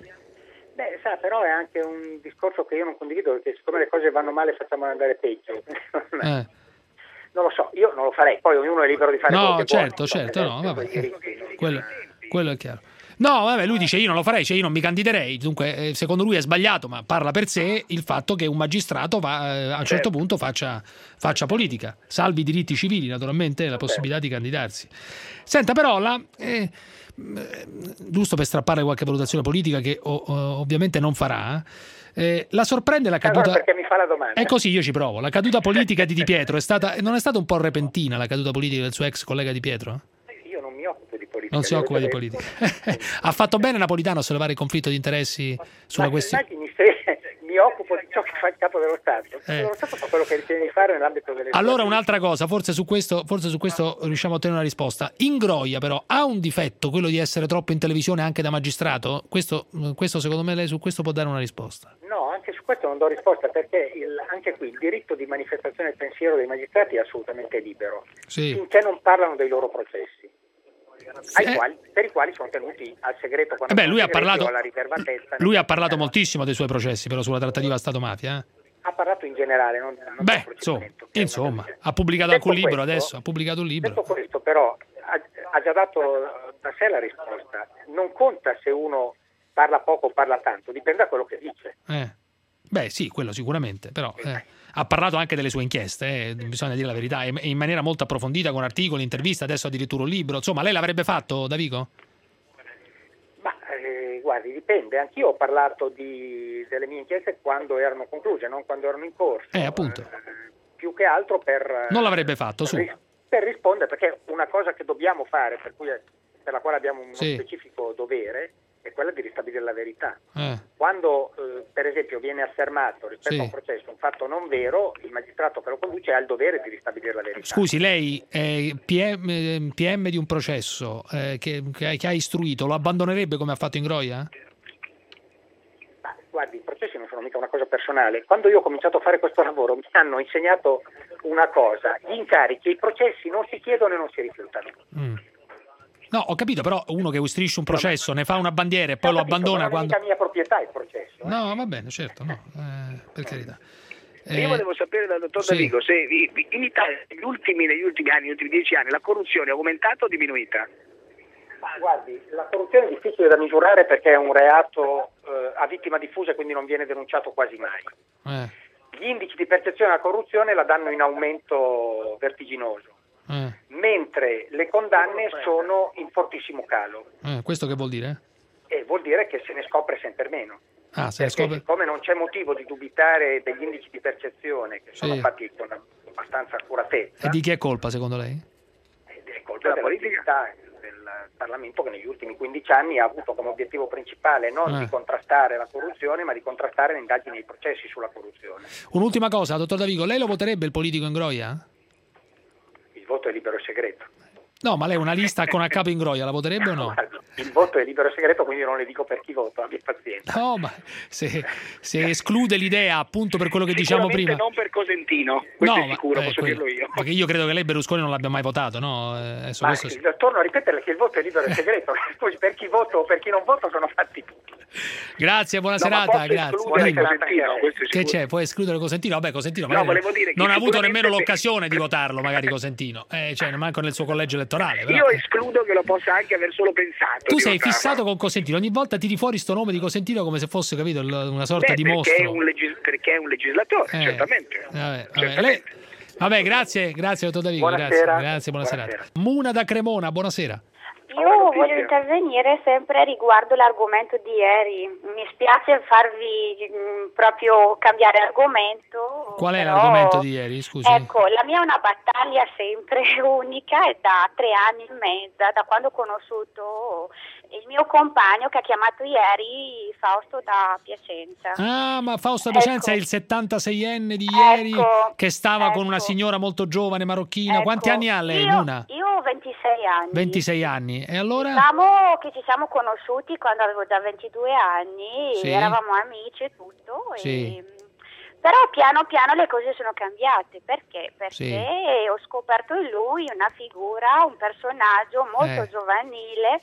Speaker 19: Beh, sa, però è anche un discorso che io non condivido, perché siccome le cose vanno male facciamo andare peggio.
Speaker 5: Eh.
Speaker 19: Non lo so, io non lo farei, poi ognuno è libero di fare quello
Speaker 5: No,
Speaker 19: che
Speaker 5: certo,
Speaker 19: vuole.
Speaker 5: certo, no,
Speaker 19: Sono
Speaker 5: vabbè.
Speaker 19: i diritti, non-
Speaker 5: Quello, quello è chiaro. No, vabbè, lui dice io non lo farei, cioè io non mi candiderei, dunque eh, secondo lui è sbagliato, ma parla per sé il fatto che un magistrato va, eh, a un certo punto faccia, faccia politica, salvi i diritti civili naturalmente e la possibilità di candidarsi. Senta però, la, eh, eh, giusto per strappare qualche valutazione politica che o- o- ovviamente non farà, eh, la sorprende la caduta...
Speaker 19: Allora perché mi fa la domanda?
Speaker 5: È così, io ci provo. La caduta politica di Di Pietro è stata, non è stata un po' repentina la caduta politica del suo ex collega Di Pietro?
Speaker 19: Io non mi occupo di politica.
Speaker 5: Non si
Speaker 19: devo
Speaker 5: occupa di
Speaker 19: sapere.
Speaker 5: politica. Ha fatto bene Napolitano a sollevare il conflitto di interessi sulla
Speaker 19: Ma
Speaker 5: questione.
Speaker 19: immagini se mi occupo di ciò che fa il capo dello Stato. Il capo
Speaker 5: Eh.
Speaker 19: dello Stato fa quello che ritiene di fare nell'ambito delle
Speaker 5: Allora
Speaker 19: sue
Speaker 5: un'altra cosa, forse su questo, forse su questo riusciamo a ottenere una risposta. Ingroia però ha un difetto, quello di essere troppo in televisione anche da magistrato? Questo, questo secondo me lei su questo può dare una risposta.
Speaker 19: No, anche su questo non do risposta perché il- anche qui il diritto di manifestazione del pensiero dei magistrati è assolutamente libero,
Speaker 5: Sì.
Speaker 19: finché non parlano dei loro processi, ai
Speaker 5: Eh.
Speaker 19: quali- per i quali sono tenuti al segreto quando
Speaker 5: Eh beh,
Speaker 19: sono
Speaker 5: lui ha
Speaker 19: segreti
Speaker 5: parlato-
Speaker 19: o alla riservatezza.
Speaker 5: Lui ha parlato moltissimo dei suoi processi però sulla trattativa Stato-mafia. Eh?
Speaker 19: Ha parlato in generale, non, non
Speaker 5: Beh,
Speaker 19: del
Speaker 5: insomma,
Speaker 19: procedimento, che è una
Speaker 5: insomma,
Speaker 19: cosa-
Speaker 5: ha pubblicato
Speaker 19: Detto
Speaker 5: anche un libro
Speaker 19: questo-
Speaker 5: adesso, ha pubblicato un libro.
Speaker 19: Detto questo però ha, ha già dato da sé la risposta, non conta se uno parla poco o parla tanto, dipende da quello che dice.
Speaker 5: Eh. Beh sì, quello sicuramente, però eh, ha parlato anche delle sue inchieste, eh, bisogna dire la verità, e e in maniera molto approfondita, con articoli, interviste, adesso addirittura un libro. Insomma, lei l'avrebbe fatto, Davigo?
Speaker 19: Ma eh, guardi, guardi, dipende. Anch'io ho parlato di, delle mie inchieste quando erano concluse, non quando erano in corso.
Speaker 5: Eh, appunto.
Speaker 19: Eh, più che altro per...
Speaker 5: Non l'avrebbe fatto,
Speaker 19: per,
Speaker 5: su.
Speaker 19: ris- per rispondere, perché una cosa che dobbiamo fare, per, cui, per la quale abbiamo uno
Speaker 5: Sì.
Speaker 19: specifico dovere, è quella di ristabilire la verità.
Speaker 5: Eh.
Speaker 19: Quando, eh, per esempio, viene affermato rispetto
Speaker 5: Sì.
Speaker 19: a un processo un fatto non vero, il magistrato che lo conduce ha il dovere di ristabilire la verità.
Speaker 5: Scusi, lei è P M, eh, P M di un processo eh, che, che, che ha istruito, lo abbandonerebbe come ha fatto Ingroia?
Speaker 19: Ma, guardi, i processi non sono mica una cosa personale. Quando io ho cominciato a fare questo lavoro mi hanno insegnato una cosa: gli incarichi e i processi non si chiedono e non si rifiutano.
Speaker 5: Mm. No, ho capito, però uno che istruisce un processo, ne fa una bandiera e poi lo abbandona
Speaker 19: non
Speaker 5: quando...
Speaker 19: è mica mia proprietà il processo. eh.
Speaker 5: No, va bene, certo, no, eh, per carità.
Speaker 12: Io
Speaker 5: Eh,
Speaker 12: volevo sapere dal dottor
Speaker 5: sì.
Speaker 12: Davigo se in Italia negli ultimi, negli ultimi anni, negli ultimi dieci anni, la corruzione è aumentata o diminuita?
Speaker 19: Ma guardi, la corruzione è difficile da misurare perché è un reato eh, a vittima diffusa e quindi non viene denunciato quasi mai.
Speaker 5: Eh,
Speaker 19: Gli indici di percezione della corruzione la danno in aumento vertiginoso,
Speaker 5: eh,
Speaker 19: mentre le condanne sono in fortissimo calo.
Speaker 5: eh, questo che vuol dire?
Speaker 19: E vuol dire che se ne scopre sempre meno.
Speaker 5: Ah, se ne
Speaker 19: Perché
Speaker 5: scopre...
Speaker 19: siccome non c'è motivo di dubitare degli indici di percezione che sono
Speaker 5: Sì.
Speaker 19: fatti con abbastanza accuratezza,
Speaker 5: E di chi è colpa, secondo lei?
Speaker 19: è colpa della politica del Parlamento, che negli ultimi quindici anni ha avuto come obiettivo principale non
Speaker 5: Eh.
Speaker 19: di contrastare la corruzione, ma di contrastare le indagini e i processi sulla corruzione.
Speaker 5: Un'ultima cosa, dottor Davigo, lei lo voterebbe il politico Ingroia?
Speaker 19: Il voto è libero e segreto.
Speaker 5: No, ma lei una lista con a capo Ingroia la voterebbe o no?
Speaker 19: Il voto è libero e segreto, quindi non le dico per chi voto, abbia pazienza.
Speaker 5: No, ma se, se esclude l'idea, appunto per quello che diciamo
Speaker 12: Sicuramente
Speaker 5: prima...
Speaker 12: non per Cosentino, questo
Speaker 5: No,
Speaker 12: è sicuro,
Speaker 5: ma, eh,
Speaker 12: posso
Speaker 5: quello-
Speaker 12: dirlo io.
Speaker 5: Perché io credo che lei Berlusconi non l'abbia mai votato, no? Eh, adesso
Speaker 19: Ma
Speaker 5: questo sì.
Speaker 19: torno a ripetere che il voto è libero e segreto. Scusi, per chi voto o per chi non voto sono fatti tutti.
Speaker 5: Grazie, buona
Speaker 19: No, ma
Speaker 5: serata,
Speaker 19: posso
Speaker 5: grazie.
Speaker 19: escludere
Speaker 5: Dimmi.
Speaker 19: Cosentino, questo è
Speaker 5: Che
Speaker 19: sicuro.
Speaker 5: c'è? Puoi escludere Cosentino? Vabbè, Cosentino
Speaker 12: No,
Speaker 5: magari
Speaker 12: volevo dire che
Speaker 5: non ha avuto
Speaker 12: sicuramente
Speaker 5: nemmeno
Speaker 12: per-
Speaker 5: l'occasione di votarlo, magari Cosentino. Eh, cioè, manco nel suo collegio elettorale. Però.
Speaker 12: Io escludo che lo possa anche aver solo pensato.
Speaker 5: Tu
Speaker 12: di
Speaker 5: sei
Speaker 12: votarlo.
Speaker 5: fissato con Cosentino, ogni volta tiri fuori sto nome di Cosentino come se fosse, capito, il- una sorta
Speaker 12: Beh,
Speaker 5: di
Speaker 12: perché
Speaker 5: mostro.
Speaker 12: è un legis- perché è un legislatore,
Speaker 5: Eh,
Speaker 12: certamente.
Speaker 5: Vabbè, vabbè, lei- vabbè, grazie, grazie dottor Davigo, grazie,
Speaker 19: Buonasera.
Speaker 5: grazie, buona
Speaker 19: Buonasera.
Speaker 5: serata. Muna da Cremona, buonasera.
Speaker 20: Io voglio intervenire sempre riguardo l'argomento di ieri. Mi spiace farvi mh, proprio cambiare argomento.
Speaker 5: Qual è
Speaker 20: però,
Speaker 5: l'argomento di ieri, scusi?
Speaker 20: Ecco, la mia è una battaglia sempre unica, è da tre anni e mezza, da quando ho conosciuto il mio compagno che ha chiamato ieri Fausto da Piacenza.
Speaker 5: Ah, ma Fausto da
Speaker 20: Ecco.
Speaker 5: Piacenza è il settantaseienne di ieri
Speaker 20: Ecco,
Speaker 5: che stava con
Speaker 20: ecco.
Speaker 5: una signora molto giovane marocchina.
Speaker 20: Ecco,
Speaker 5: Quanti anni ha lei,
Speaker 20: io,
Speaker 5: Muna?
Speaker 20: Io ho ventisei anni.
Speaker 5: ventisei anni. E allora?
Speaker 20: Diciamo che ci siamo conosciuti quando avevo già ventidue anni,
Speaker 5: Sì.
Speaker 20: eravamo amici e tutto, e-
Speaker 5: Sì.
Speaker 20: però piano piano le cose sono cambiate. Perché? Perché
Speaker 5: Sì.
Speaker 20: ho scoperto in lui una figura, un personaggio molto
Speaker 5: Eh.
Speaker 20: giovanile,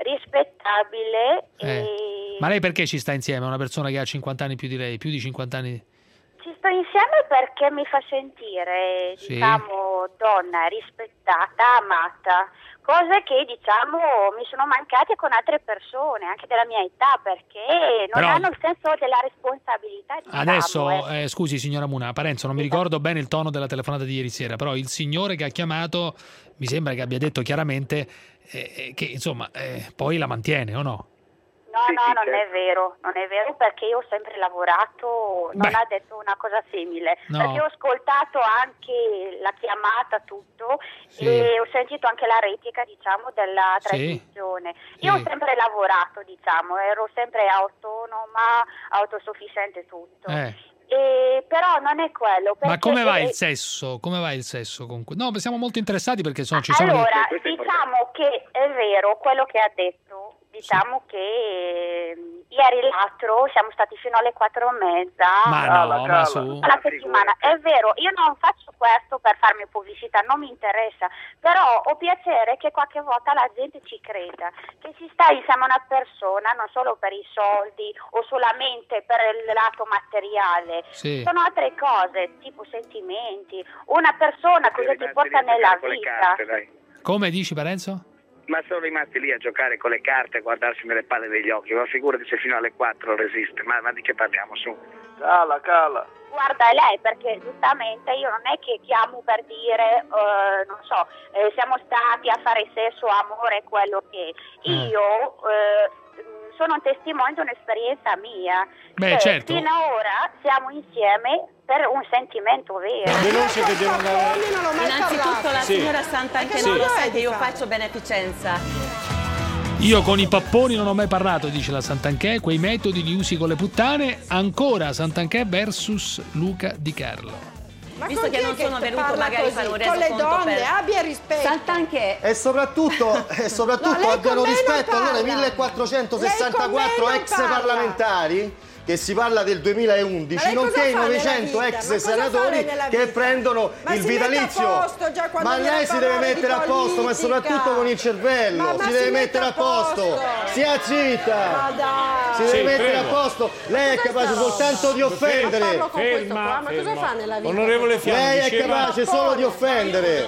Speaker 20: rispettabile
Speaker 5: Eh.
Speaker 20: e
Speaker 5: Ma lei perché ci sta insieme? Una persona che ha cinquanta anni più di lei, più di cinquanta anni?
Speaker 20: ci sto insieme perché mi fa sentire,
Speaker 5: Sì.
Speaker 20: diciamo, donna rispettata, amata, cose che, diciamo, mi sono mancate con altre persone, anche della mia età, perché non
Speaker 5: Però-
Speaker 20: hanno il senso della responsabilità, diciamo,
Speaker 5: Adesso,
Speaker 20: eh.
Speaker 5: eh, scusi signora Muna, Parenzo, non mi ricordo bene il tono della telefonata di ieri sera, però il signore che ha chiamato mi sembra che abbia detto chiaramente eh, che insomma eh, poi la mantiene o no?
Speaker 20: No,
Speaker 12: Sì,
Speaker 20: no,
Speaker 12: sì,
Speaker 20: non
Speaker 12: certo.
Speaker 20: è vero, non è vero perché io ho sempre lavorato, non
Speaker 5: Beh.
Speaker 20: ha detto una cosa simile,
Speaker 5: No.
Speaker 20: perché ho ascoltato anche la chiamata, tutto,
Speaker 5: Sì.
Speaker 20: e ho sentito anche la replica, diciamo, della
Speaker 5: Sì.
Speaker 20: trasmissione. Io
Speaker 5: Sì.
Speaker 20: ho sempre lavorato, diciamo, ero sempre autonoma, autosufficiente, tutto.
Speaker 5: Eh.
Speaker 20: E, però non è quello.
Speaker 5: Ma
Speaker 20: perché-
Speaker 5: come va
Speaker 20: e-
Speaker 5: il sesso? Come va il sesso con que- No, siamo molto interessati perché sono, ci sono
Speaker 20: Allora,
Speaker 12: Questo è
Speaker 20: diciamo che è vero quello che ha detto, diciamo che eh, ieri l'altro siamo stati fino alle quattro e mezza
Speaker 5: Ma no, ma su.
Speaker 20: alla settimana. È vero, io non faccio questo per farmi pubblicità, non mi interessa, però ho piacere che qualche volta la gente ci creda, che si sta insieme a una persona non solo per i soldi o solamente per il lato materiale,
Speaker 5: Sì.
Speaker 20: sono altre cose, tipo sentimenti. Una persona cosa ti porta nella
Speaker 12: con le
Speaker 20: vita.
Speaker 12: carte, dai.
Speaker 5: Come dici Parenzo?
Speaker 12: Ma sono rimasti lì a giocare con le carte e guardarsi nelle palle degli occhi, ma figurati se fino alle quattro resiste, ma, ma di che parliamo, su?
Speaker 18: Cala, cala.
Speaker 20: Guarda, è lei, perché giustamente io non è che chiamo per dire, eh, non so, eh, siamo stati a fare sesso, amore, quello che
Speaker 5: Eh.
Speaker 20: io eh, mh, sono un testimone di un'esperienza mia.
Speaker 5: Beh,
Speaker 20: Cioè,
Speaker 5: certo.
Speaker 20: fino ad ora siamo insieme per un sentimento vero.
Speaker 21: Veloce che devono andare.
Speaker 22: Innanzitutto la
Speaker 21: Sì.
Speaker 22: signora Santanchè
Speaker 21: Sì.
Speaker 22: non lo sa che io faccio beneficenza.
Speaker 5: Io con i papponi non ho mai parlato, dice la Santanchè, quei metodi li usi con le puttane. Ancora Santanchè versus Luca Di Carlo.
Speaker 22: Ma visto che non
Speaker 23: che
Speaker 22: sono venuto
Speaker 23: parla
Speaker 22: magari
Speaker 23: così?
Speaker 22: fare un
Speaker 23: Con
Speaker 22: resoconto
Speaker 23: le donne,
Speaker 22: per...
Speaker 23: abbia rispetto.
Speaker 22: Santanchè.
Speaker 21: E soprattutto, e soprattutto
Speaker 23: No, lei
Speaker 21: abbiano
Speaker 23: con me non
Speaker 21: rispetto allora i
Speaker 23: parla.
Speaker 21: millequattrocentosessantaquattro
Speaker 23: Lei con me
Speaker 21: ex
Speaker 23: non parla.
Speaker 21: parlamentari, che si parla del duemilaundici,
Speaker 23: Ma lei
Speaker 21: nonché
Speaker 23: cosa
Speaker 21: i
Speaker 23: fa nella
Speaker 21: novecento
Speaker 23: vita?
Speaker 21: ex
Speaker 23: Ma cosa fa
Speaker 21: senatori
Speaker 23: lei nella
Speaker 21: che
Speaker 23: vita?
Speaker 21: prendono
Speaker 23: Ma
Speaker 21: il
Speaker 23: si mette a
Speaker 21: vitalizio.
Speaker 23: posto già quando
Speaker 21: Ma
Speaker 23: viene
Speaker 21: lei
Speaker 23: a
Speaker 21: si deve
Speaker 23: parlare di
Speaker 21: mettere a posto, ma
Speaker 23: politica.
Speaker 21: soprattutto con il cervello,
Speaker 23: Ma- ma
Speaker 21: si
Speaker 23: si
Speaker 21: deve
Speaker 23: mette
Speaker 21: mettere
Speaker 23: a
Speaker 21: a posto.
Speaker 23: posto.
Speaker 21: Sia zitta.
Speaker 23: Ma dai.
Speaker 21: Si deve Sì, mettere prego. a posto. Lei è
Speaker 23: Cos'è
Speaker 21: capace
Speaker 23: sta roba?
Speaker 21: soltanto di offendere.
Speaker 23: Ma parlo con questo qua, ma cosa fa nella vita?
Speaker 21: Onorevole Fiamma, lei è diceva-
Speaker 23: capace
Speaker 21: solo di offendere.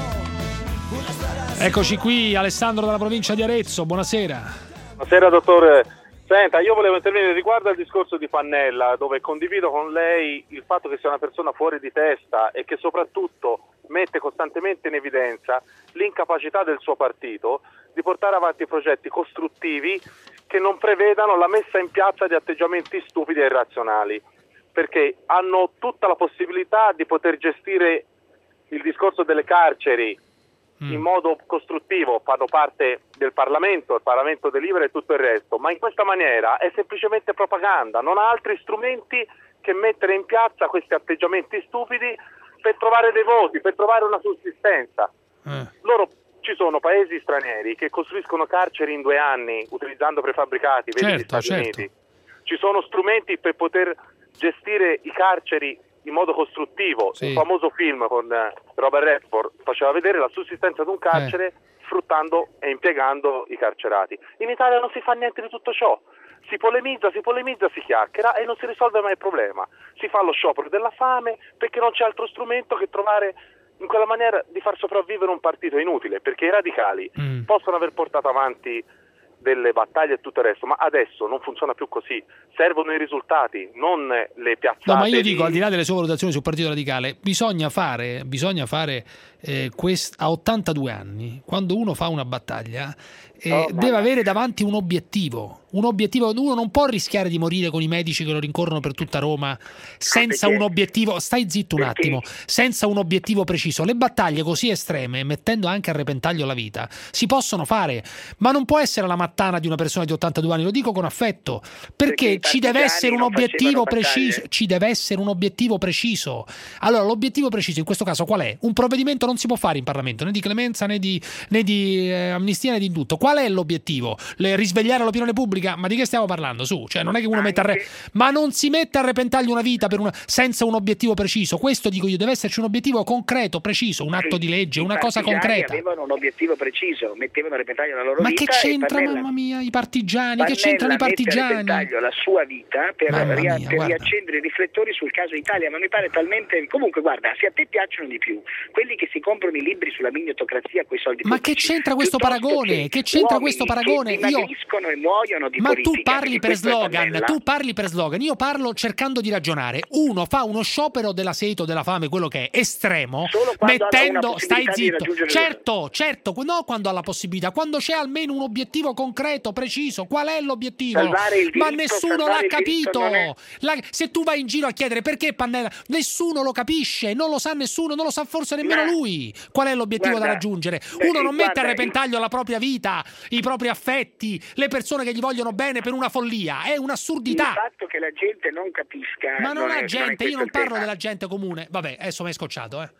Speaker 5: Eccoci qui, Alessandro dalla provincia di Arezzo, buonasera.
Speaker 6: Buonasera dottore. Senta, io volevo intervenire riguardo al discorso di Pannella, dove condivido con lei il fatto che sia una persona fuori di testa e che soprattutto mette costantemente in evidenza l'incapacità del suo partito di portare avanti progetti costruttivi che non prevedano la messa in piazza di atteggiamenti stupidi e irrazionali, perché hanno tutta la possibilità di poter gestire il discorso delle carceri in modo costruttivo, fanno parte del Parlamento, il Parlamento delibera e tutto il resto, ma in questa maniera è semplicemente propaganda, non ha altri strumenti che mettere in piazza questi atteggiamenti stupidi per trovare dei voti, per trovare una sussistenza. Loro, ci sono paesi stranieri che costruiscono carceri in due anni utilizzando prefabbricati, vedi gli
Speaker 5: Certo,
Speaker 6: Stati
Speaker 5: certo.
Speaker 6: Uniti. Ci sono strumenti per poter gestire i carceri in modo costruttivo.
Speaker 5: Sì.
Speaker 6: Un famoso film con eh, Robert Redford faceva vedere la sussistenza di un carcere sfruttando e impiegando i carcerati. In Italia non si fa niente di tutto ciò. Si polemizza, si polemizza, si chiacchiera e non si risolve mai il problema. Si fa lo sciopero della fame perché non c'è altro strumento che trovare in quella maniera di far sopravvivere un partito inutile, perché i radicali possono aver portato avanti delle battaglie e tutto il resto, ma adesso non funziona più così. Servono i risultati, non le piazzate.
Speaker 5: No, ma io
Speaker 6: di-
Speaker 5: dico, al di là delle sue valutazioni sul Partito Radicale, bisogna fare, bisogna fare eh, quest- a ottantadue anni, quando uno fa una battaglia, eh,
Speaker 6: Oh,
Speaker 5: deve
Speaker 6: ma-
Speaker 5: avere davanti un obiettivo. Un obiettivo, uno non può rischiare di morire con i medici che lo rincorrono per tutta Roma senza
Speaker 12: perché-
Speaker 5: un obiettivo. Stai zitto un
Speaker 12: perché-
Speaker 5: attimo, senza un obiettivo preciso. Le battaglie così estreme, mettendo anche a repentaglio la vita, si possono fare, ma non può essere la mattana di una persona di ottantadue anni, lo dico con affetto, perché,
Speaker 12: Perché i
Speaker 5: ci deve
Speaker 12: partigiani
Speaker 5: essere un
Speaker 12: non
Speaker 5: obiettivo
Speaker 12: facevano battaglie.
Speaker 5: preciso, ci deve essere un obiettivo preciso. Allora, l'obiettivo preciso in questo caso qual è? Un provvedimento non si può fare in Parlamento, né di clemenza né di, né di eh, amnistia né di indulto. Qual è l'obiettivo? Le, risvegliare l'opinione pubblica? Ma di che stiamo parlando? Su, cioè non è che uno mette a re... ma non si mette a repentaglio una vita per una... senza un obiettivo preciso. Questo dico io, deve esserci un obiettivo concreto, preciso, un atto di legge, una cosa concreta.
Speaker 12: Avevano un obiettivo preciso, mettevano a repentaglio la loro
Speaker 5: Ma
Speaker 12: vita.
Speaker 5: che c'entra,
Speaker 12: e Pannella-
Speaker 5: mamma mia, i partigiani?
Speaker 12: Pannella
Speaker 5: Che c'entrano i
Speaker 12: mette a
Speaker 5: partigiani?
Speaker 12: repentaglio la sua vita per,
Speaker 5: Mamma
Speaker 12: ria-
Speaker 5: mia,
Speaker 12: per
Speaker 5: guarda.
Speaker 12: riaccendere i riflettori sul caso Italia, ma mi pare talmente... Comunque guarda, se a te piacciono di più quelli che si comprano i libri sulla miniotocrazia con i soldi
Speaker 5: Ma che
Speaker 12: pubblici,
Speaker 5: c'entra questo
Speaker 12: piuttosto
Speaker 5: paragone? Che c'entra
Speaker 12: uomini
Speaker 5: questo paragone?
Speaker 12: che
Speaker 5: Io...
Speaker 12: dimagriscono e muoiono di
Speaker 5: Ma
Speaker 12: politica,
Speaker 5: tu parli
Speaker 12: perché
Speaker 5: per
Speaker 12: questo è
Speaker 5: slogan,
Speaker 12: Pannella.
Speaker 5: tu parli per slogan, io parlo cercando di ragionare. Uno fa uno sciopero della sete o della fame, quello che è estremo,
Speaker 12: Solo quando ha una
Speaker 5: mettendo, stai
Speaker 12: possibilità di
Speaker 5: zitto.
Speaker 12: raggiungere-
Speaker 5: Certo, certo, no quando ha la possibilità, quando c'è almeno un obiettivo concreto, preciso. Qual è l'obiettivo?
Speaker 12: Salvare il
Speaker 5: Ma
Speaker 12: diritto,
Speaker 5: nessuno
Speaker 12: salvare
Speaker 5: l'ha
Speaker 12: il diritto
Speaker 5: capito.
Speaker 12: non è-
Speaker 5: La- se tu vai in giro a chiedere perché Pannella, nessuno lo capisce, non lo sa nessuno, non lo sa forse nemmeno
Speaker 12: Ma-
Speaker 5: lui. Qual è l'obiettivo
Speaker 12: Guarda,
Speaker 5: da raggiungere?
Speaker 12: beh,
Speaker 5: Uno non mette a
Speaker 12: guarda,
Speaker 5: repentaglio la propria vita, i propri affetti, le persone che gli vogliono bene per una follia. È un'assurdità.
Speaker 12: Il fatto che la gente non capisca...
Speaker 5: Ma non
Speaker 12: è-
Speaker 5: ha
Speaker 12: è
Speaker 5: gente, io
Speaker 12: questo
Speaker 5: non
Speaker 12: il
Speaker 5: parlo
Speaker 12: tema.
Speaker 5: della gente comune. Vabbè, adesso mi hai scocciato, eh.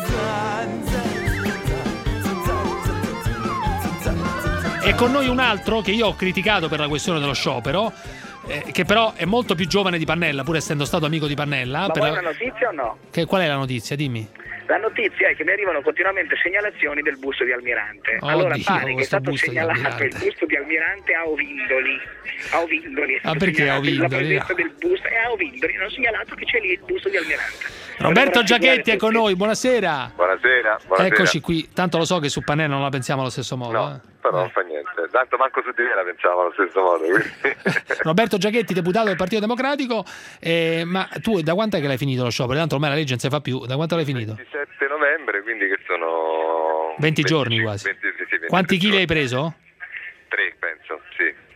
Speaker 5: E con noi un altro che io ho criticato per la questione dello sciopero, eh, che però è molto più giovane di Pannella, pur essendo stato amico di Pannella.
Speaker 12: Ma
Speaker 5: per
Speaker 12: vuoi
Speaker 5: la-
Speaker 12: una notizia o no?
Speaker 5: Che, qual è la notizia? Dimmi.
Speaker 12: La notizia è che mi arrivano continuamente segnalazioni del busto di Almirante.
Speaker 5: Oddio,
Speaker 12: allora pare che è
Speaker 5: questo
Speaker 12: stato
Speaker 5: busto di
Speaker 12: segnalato
Speaker 5: Almirante.
Speaker 12: il busto di Almirante a Ovindoli. A Ovindoli. è stato
Speaker 5: Ah, perché a
Speaker 12: segnalato
Speaker 5: Ovindoli?
Speaker 12: La presenza del busto è a Ovindoli. Hanno segnalato che c'è lì il busto di Almirante.
Speaker 5: Roberto
Speaker 12: Volevo
Speaker 5: Giachetti è
Speaker 12: rassicurare
Speaker 5: con
Speaker 12: tutti.
Speaker 5: noi, buonasera.
Speaker 24: Buonasera, buonasera.
Speaker 5: Eccoci qui, tanto lo so che su Pannella non la pensiamo allo stesso modo.
Speaker 24: No,
Speaker 5: eh.
Speaker 24: però non fa niente. Tanto manco su di me la pensavo allo stesso modo. Quindi...
Speaker 5: Roberto Giachetti, deputato del Partito Democratico, eh, ma tu da quanto è che l'hai finito lo sciopero? Tanto ormai la legge non si fa più, da quanto l'hai finito?
Speaker 24: ventisette novembre, quindi che sono...
Speaker 5: venti giorni quasi.
Speaker 24: venti, sì, sì, venti
Speaker 5: Quanti chili
Speaker 24: giorni.
Speaker 5: hai preso?
Speaker 24: tre, penso, sì.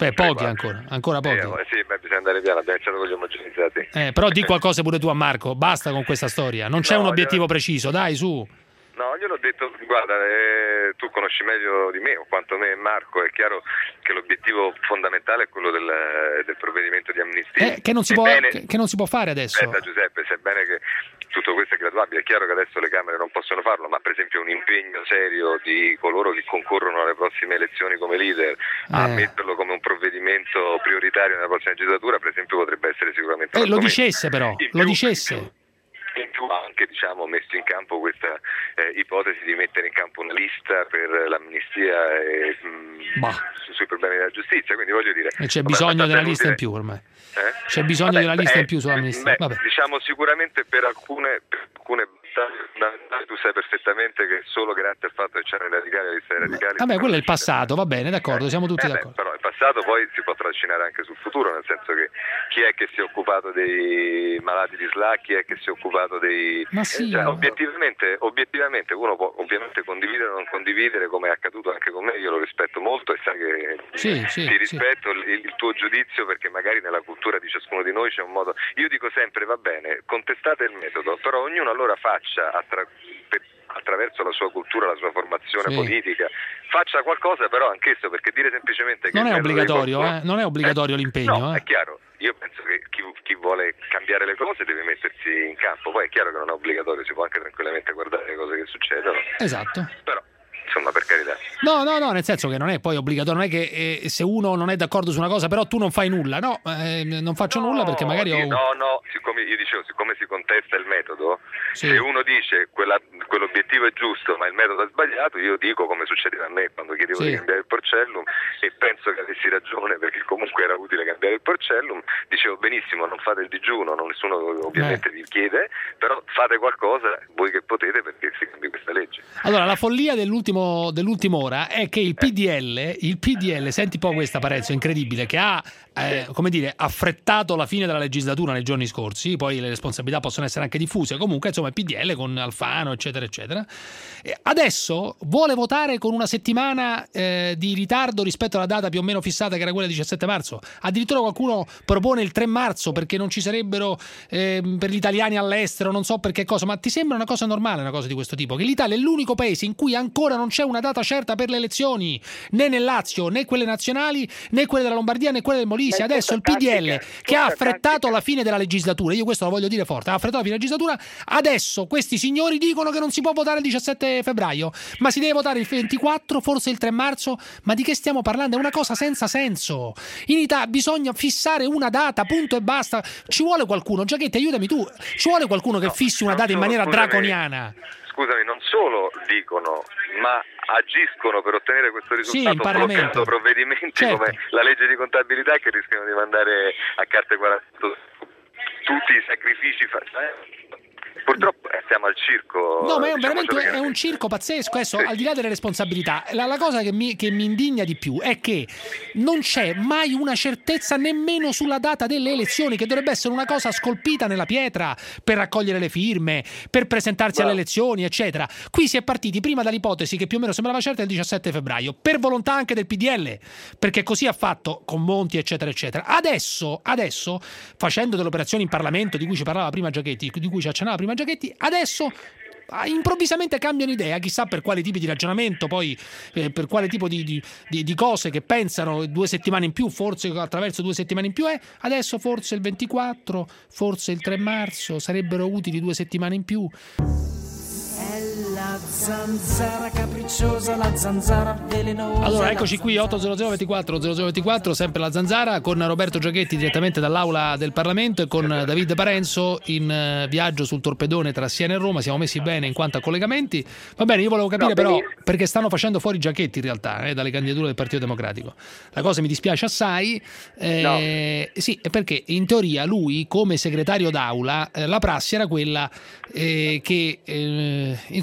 Speaker 5: Beh, pochi ancora, ancora pochi.
Speaker 24: Eh, sì, beh, bisogna andare piano, abbiamo iniziato con gli omogenizzati.
Speaker 5: Eh, però di qualcosa pure tu a Marco, basta con questa storia, non c'è
Speaker 24: No,
Speaker 5: un obiettivo
Speaker 24: io-
Speaker 5: preciso, dai, su.
Speaker 24: No, gliel'ho detto, guarda, eh, tu conosci meglio di me, o quanto me e Marco, è chiaro che l'obiettivo fondamentale è quello del, del provvedimento di amnistia.
Speaker 5: Eh, che, non si può,
Speaker 24: Sebbene-
Speaker 5: che, che non si può fare adesso.
Speaker 24: Aspetta Giuseppe, sebbene che tutto questo è graduabile, è chiaro che adesso le Camere non possono farlo, ma per esempio un impegno serio di coloro che concorrono alle prossime elezioni come leader a
Speaker 5: Eh.
Speaker 24: metterlo come un provvedimento prioritario nella prossima legislatura, per esempio potrebbe essere sicuramente
Speaker 5: Eh,
Speaker 24: un
Speaker 5: lo
Speaker 24: argomento.
Speaker 5: dicesse però,
Speaker 24: In
Speaker 5: lo
Speaker 24: più-
Speaker 5: dicesse.
Speaker 24: In più ha anche diciamo, messo in campo questa eh, ipotesi di mettere in campo una lista per l'amnistia e, mh,
Speaker 5: Bah.
Speaker 24: su- sui problemi della giustizia, quindi voglio dire...
Speaker 5: E c'è
Speaker 24: vabbè,
Speaker 5: bisogno
Speaker 24: ma
Speaker 5: della
Speaker 24: tanto è
Speaker 5: lista in
Speaker 24: inutile-
Speaker 5: più ormai.
Speaker 24: eh?
Speaker 5: C'è bisogno
Speaker 24: Vabbè,
Speaker 5: della lista
Speaker 24: eh,
Speaker 5: in più sull'amnistia.
Speaker 24: beh,
Speaker 5: Vabbè.
Speaker 24: diciamo sicuramente per alcune, per alcune battaglie fondamentali tu sai perfettamente che solo grazie al fatto che c'erano i radicali, le liste dei radicali...
Speaker 5: Vabbè, quello è il passato, va bene, d'accordo, siamo tutti
Speaker 24: Eh beh,
Speaker 5: d'accordo.
Speaker 24: però il passato poi si può trascinare anche sul futuro, nel senso che chi è che si è occupato dei malati di S L A, chi è che si è occupato dei...
Speaker 5: Ma sì,
Speaker 24: cioè,
Speaker 5: ma-
Speaker 24: obiettivamente, obiettivamente uno può ovviamente condividere o non condividere, come è accaduto anche con me, io lo rispetto molto e sai che
Speaker 5: Sì, sì,
Speaker 24: ti
Speaker 5: sì.
Speaker 24: rispetto il, il tuo giudizio perché magari nella cultura di ciascuno di noi c'è un modo... Io dico sempre, va bene, contestate il metodo, però ognuno allora faccia attra- per- attraverso la sua cultura, la sua formazione
Speaker 5: Sì.
Speaker 24: politica, faccia qualcosa però anch'esso, perché dire semplicemente che
Speaker 5: Non
Speaker 24: il
Speaker 5: è
Speaker 24: metodo di
Speaker 5: obbligatorio,
Speaker 24: qualcuno-
Speaker 5: eh? Non è obbligatorio l'impegno,
Speaker 24: No,
Speaker 5: eh?
Speaker 24: è chiaro, io penso che chi, chi vuole cambiare le cose deve mettersi in campo, poi è chiaro che non è obbligatorio, si può anche tranquillamente guardare le cose che succedono,
Speaker 5: Esatto.
Speaker 24: però insomma per carità.
Speaker 5: No, no, no, nel senso che non è poi obbligatorio, non è che eh, se uno non è d'accordo su una cosa, però tu non fai nulla, no, eh, non faccio nulla perché magari ho...
Speaker 24: Sì, no, no, siccome io dicevo, siccome si contesta il metodo,
Speaker 5: Sì.
Speaker 24: se uno dice quella, quell'obiettivo è giusto ma il metodo è sbagliato, io dico come succedeva a me quando chiedevo
Speaker 5: Sì.
Speaker 24: di cambiare il Porcellum e penso che avessi ragione perché comunque era utile cambiare il Porcellum, dicevo benissimo non fate il digiuno, non- nessuno ovviamente vi chiede, però fate qualcosa voi che potete perché si cambi questa legge.
Speaker 5: Allora, la follia dell'ultimo, dell'ultima ora è che il P D L, il P D L, senti un po' questa Parenzo, incredibile, che ha, eh, come dire, affrettato la fine della legislatura nei giorni scorsi, poi le responsabilità possono essere anche diffuse, comunque insomma il P D L con Alfano, eccetera, eccetera. E adesso vuole votare con una settimana eh, di ritardo rispetto alla data più o meno fissata che era quella del diciassette marzo. Addirittura qualcuno propone il tre marzo perché non ci sarebbero eh, per gli italiani all'estero, non so per che cosa, ma ti sembra una cosa normale una cosa di questo tipo? Che l'Italia è l'unico paese in cui ancora non c'è una data certa per le elezioni, né nel Lazio, né quelle nazionali, né quelle della Lombardia, né quelle del Molise.
Speaker 3: Ma è
Speaker 5: Adesso il
Speaker 3: tutta
Speaker 5: P D L
Speaker 3: tattica,
Speaker 5: che ha
Speaker 3: tutta
Speaker 5: affrettato la fine della legislatura, io questo lo voglio dire forte, ha affrettato la fine della legislatura, adesso questi signori dicono che non si può votare il diciassette febbraio, ma si deve votare il ventiquattro, forse il tre marzo, ma di che stiamo parlando? È una cosa senza senso. In Italia bisogna fissare una data, punto e basta. Ci vuole qualcuno, Giachetti, aiutami tu, ci vuole qualcuno che fissi una
Speaker 24: non
Speaker 5: data in
Speaker 24: solo,
Speaker 5: maniera
Speaker 24: scusami.
Speaker 5: draconiana.
Speaker 24: Scusami, non solo dicono, ma agiscono per ottenere questo
Speaker 5: Sì,
Speaker 24: risultato
Speaker 5: in Parlamento.
Speaker 24: bloccando provvedimenti
Speaker 5: Certo.
Speaker 24: come la legge di contabilità che rischiano di mandare a carte quarantotto tutti i sacrifici fa- eh? Purtroppo eh, siamo al circo.
Speaker 5: No, ma è un,
Speaker 24: diciamo,
Speaker 5: veramente
Speaker 24: cioè,
Speaker 5: è un circo pazzesco. Adesso, al di là delle responsabilità, la, la cosa che mi, che mi indigna di più è che non c'è mai una certezza nemmeno sulla data delle elezioni, che dovrebbe essere una cosa scolpita nella pietra per raccogliere le firme, per presentarsi alle elezioni, eccetera. Qui si è partiti prima dall'ipotesi che più o meno sembrava certa il diciassette febbraio, per volontà anche del P D L, perché così ha fatto con Monti, eccetera, eccetera. Adesso, adesso facendo delle operazioni in Parlamento di cui ci parlava prima Giachetti, di cui ci accennava prima Giachetti, adesso ah, improvvisamente cambiano idea, chissà per quali tipi di ragionamento, poi eh, per quale tipo di, di, di, di cose che pensano due settimane in più, forse attraverso due settimane in più, eh, adesso forse il ventiquattro, forse il tre marzo, sarebbero utili due settimane in più.
Speaker 1: È la zanzara capricciosa, la zanzara velenosa.
Speaker 5: Allora, eccoci qui, otto zero zero ventiquattro zero zero ventiquattro, sempre la Zanzara, con Roberto Giachetti direttamente dall'aula del Parlamento e con David Parenzo in eh, viaggio sul torpedone tra Siena e Roma. Siamo messi bene in quanto a collegamenti. Va bene, io volevo capire
Speaker 3: No,
Speaker 5: però
Speaker 3: benissimo.
Speaker 5: perché stanno facendo fuori Giachetti in realtà eh, dalle candidature del Partito Democratico. La cosa mi dispiace assai, eh, sì, perché in teoria lui come segretario d'aula eh, la prassi era quella eh, che eh, insomma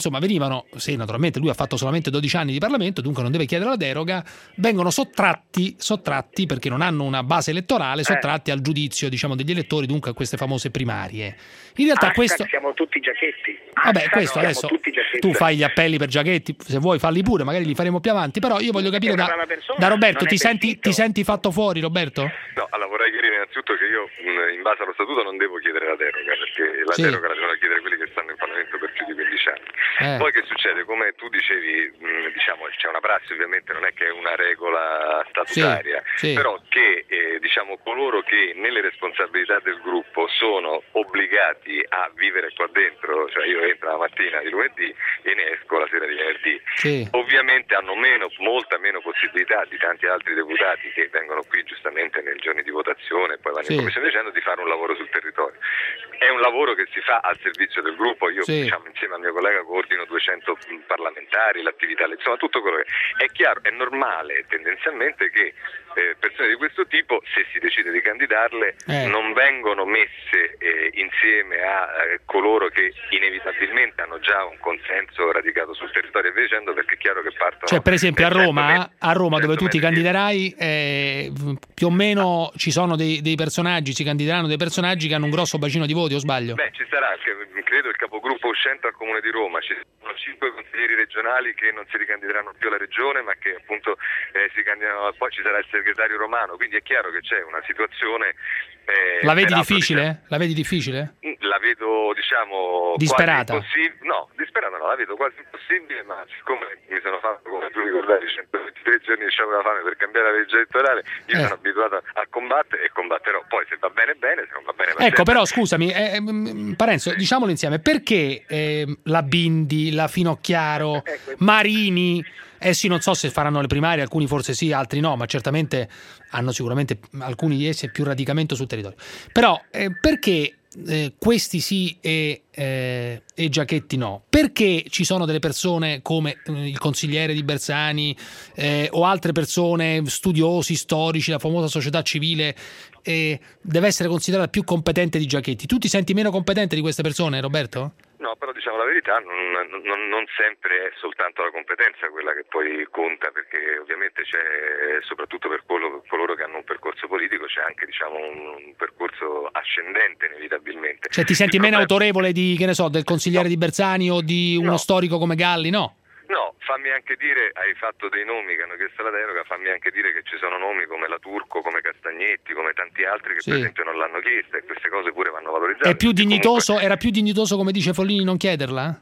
Speaker 5: insomma venivano, se naturalmente lui ha fatto solamente dodici anni di Parlamento, dunque non deve chiedere la deroga, vengono sottratti, sottratti perché non hanno una base elettorale, sottratti al giudizio, diciamo, degli elettori, dunque a queste famose primarie. In realtà
Speaker 12: Hashtag
Speaker 5: questo...
Speaker 12: siamo tutti Giachetti.
Speaker 5: Vabbè,
Speaker 12: Hashtag
Speaker 5: questo
Speaker 12: siamo
Speaker 5: adesso
Speaker 12: tutti Giachetti.
Speaker 5: tu fai gli appelli per Giachetti, se vuoi falli pure, magari li faremo più avanti, però io voglio capire da, da Roberto, ti senti, ti senti fatto fuori, Roberto?
Speaker 24: No, allora vorrei chiarire innanzitutto che io mh, in base allo statuto non devo chiedere la deroga, perché la
Speaker 5: Sì.
Speaker 24: deroga la devono chiedere quelli che stanno in Parlamento per più di quindici anni.
Speaker 5: Eh.
Speaker 24: Poi che succede? Come tu dicevi, mh, diciamo, c'è una prassi, ovviamente non è che è una regola statutaria,
Speaker 5: Sì, sì.
Speaker 24: però che eh, diciamo coloro che nelle responsabilità del gruppo sono obbligati a vivere qua dentro, cioè io entro la mattina di lunedì e ne esco la sera di venerdì,
Speaker 5: Sì.
Speaker 24: ovviamente hanno meno, molta meno possibilità di tanti altri deputati che vengono qui giustamente nei giorni di votazione e poi vanno
Speaker 5: Sì.
Speaker 24: in commissione dicendo di fare un lavoro sul territorio. È un lavoro che si fa al servizio del gruppo, io
Speaker 5: Sì.
Speaker 24: diciamo, insieme al mio collega coordino duecento parlamentari, l'attività, insomma tutto quello che è chiaro, è normale tendenzialmente che eh, persone di questo tipo, se si decide di candidarle,
Speaker 5: Eh.
Speaker 24: non vengono messe eh, insieme a eh, coloro che inevitabilmente hanno già un consenso radicato sul territorio e via dicendo, perché è chiaro che partono.
Speaker 5: Cioè, per esempio, a
Speaker 24: per cento
Speaker 5: Roma,
Speaker 24: metri-
Speaker 5: a Roma dove tu ti
Speaker 24: cento metri.
Speaker 5: candiderai, eh, più o meno ci sono dei, dei personaggi, si candideranno dei personaggi che hanno un grosso bacino di voti, o sbaglio?
Speaker 24: Beh, ci sarà, che- credo, il capogruppo uscente al Comune di Roma, ci sono cinque consiglieri regionali che non si ricandideranno più alla regione, ma che appunto eh, si candidano, poi ci sarà il segretario romano, quindi è chiaro che c'è una situazione... eh,
Speaker 5: La vedi
Speaker 24: peraltro,
Speaker 5: difficile? La vedi difficile?
Speaker 24: diciamo, la vedo, diciamo...
Speaker 5: Disperata?
Speaker 24: quasi impossib- no, disperata no, la vedo quasi impossibile, ma siccome mi sono fatto, come tu ricordavi, centoventitré giorni di sciopero della fame per cambiare la legge elettorale, io
Speaker 5: Eh.
Speaker 24: sono abituato a combattere e combatterò, poi se va bene bene, se non va bene va
Speaker 5: Ecco,
Speaker 24: bene.
Speaker 5: però scusami, eh, mm, Parenzo, diciamolo insieme, perché eh, la Bindi, la Finocchiaro, Marini, essi non so se faranno le primarie, alcuni forse sì, altri no, ma certamente hanno sicuramente alcuni di essi più radicamento sul territorio. Però eh, perché eh, questi sì e, eh, e Giachetti no? Perché ci sono delle persone come eh, il consigliere di Bersani eh, o altre persone, studiosi, storici, la famosa società civile, eh, deve essere considerata più competente di Giachetti? Tu ti senti meno competente di queste persone, Roberto?
Speaker 24: No, però diciamo la verità, non, non, non sempre è soltanto la competenza quella che poi conta, perché ovviamente c'è, soprattutto per quello, coloro che hanno un percorso politico, c'è anche diciamo un, un percorso ascendente inevitabilmente.
Speaker 5: Cioè ti senti
Speaker 24: Il
Speaker 5: meno
Speaker 24: problema-
Speaker 5: autorevole di, che ne so, del consigliere di Bersani o di uno
Speaker 24: No.
Speaker 5: storico come Galli, no?
Speaker 24: No, fammi anche dire, hai fatto dei nomi che hanno chiesto la deroga, fammi anche dire che ci sono nomi come la Turco, come Castagnetti, come tanti altri che
Speaker 5: Sì.
Speaker 24: per esempio non l'hanno chiesta, e queste cose pure vanno valorizzate.
Speaker 5: È più
Speaker 24: perché
Speaker 5: dignitoso, era più dignitoso, come dice Follini, non chiederla?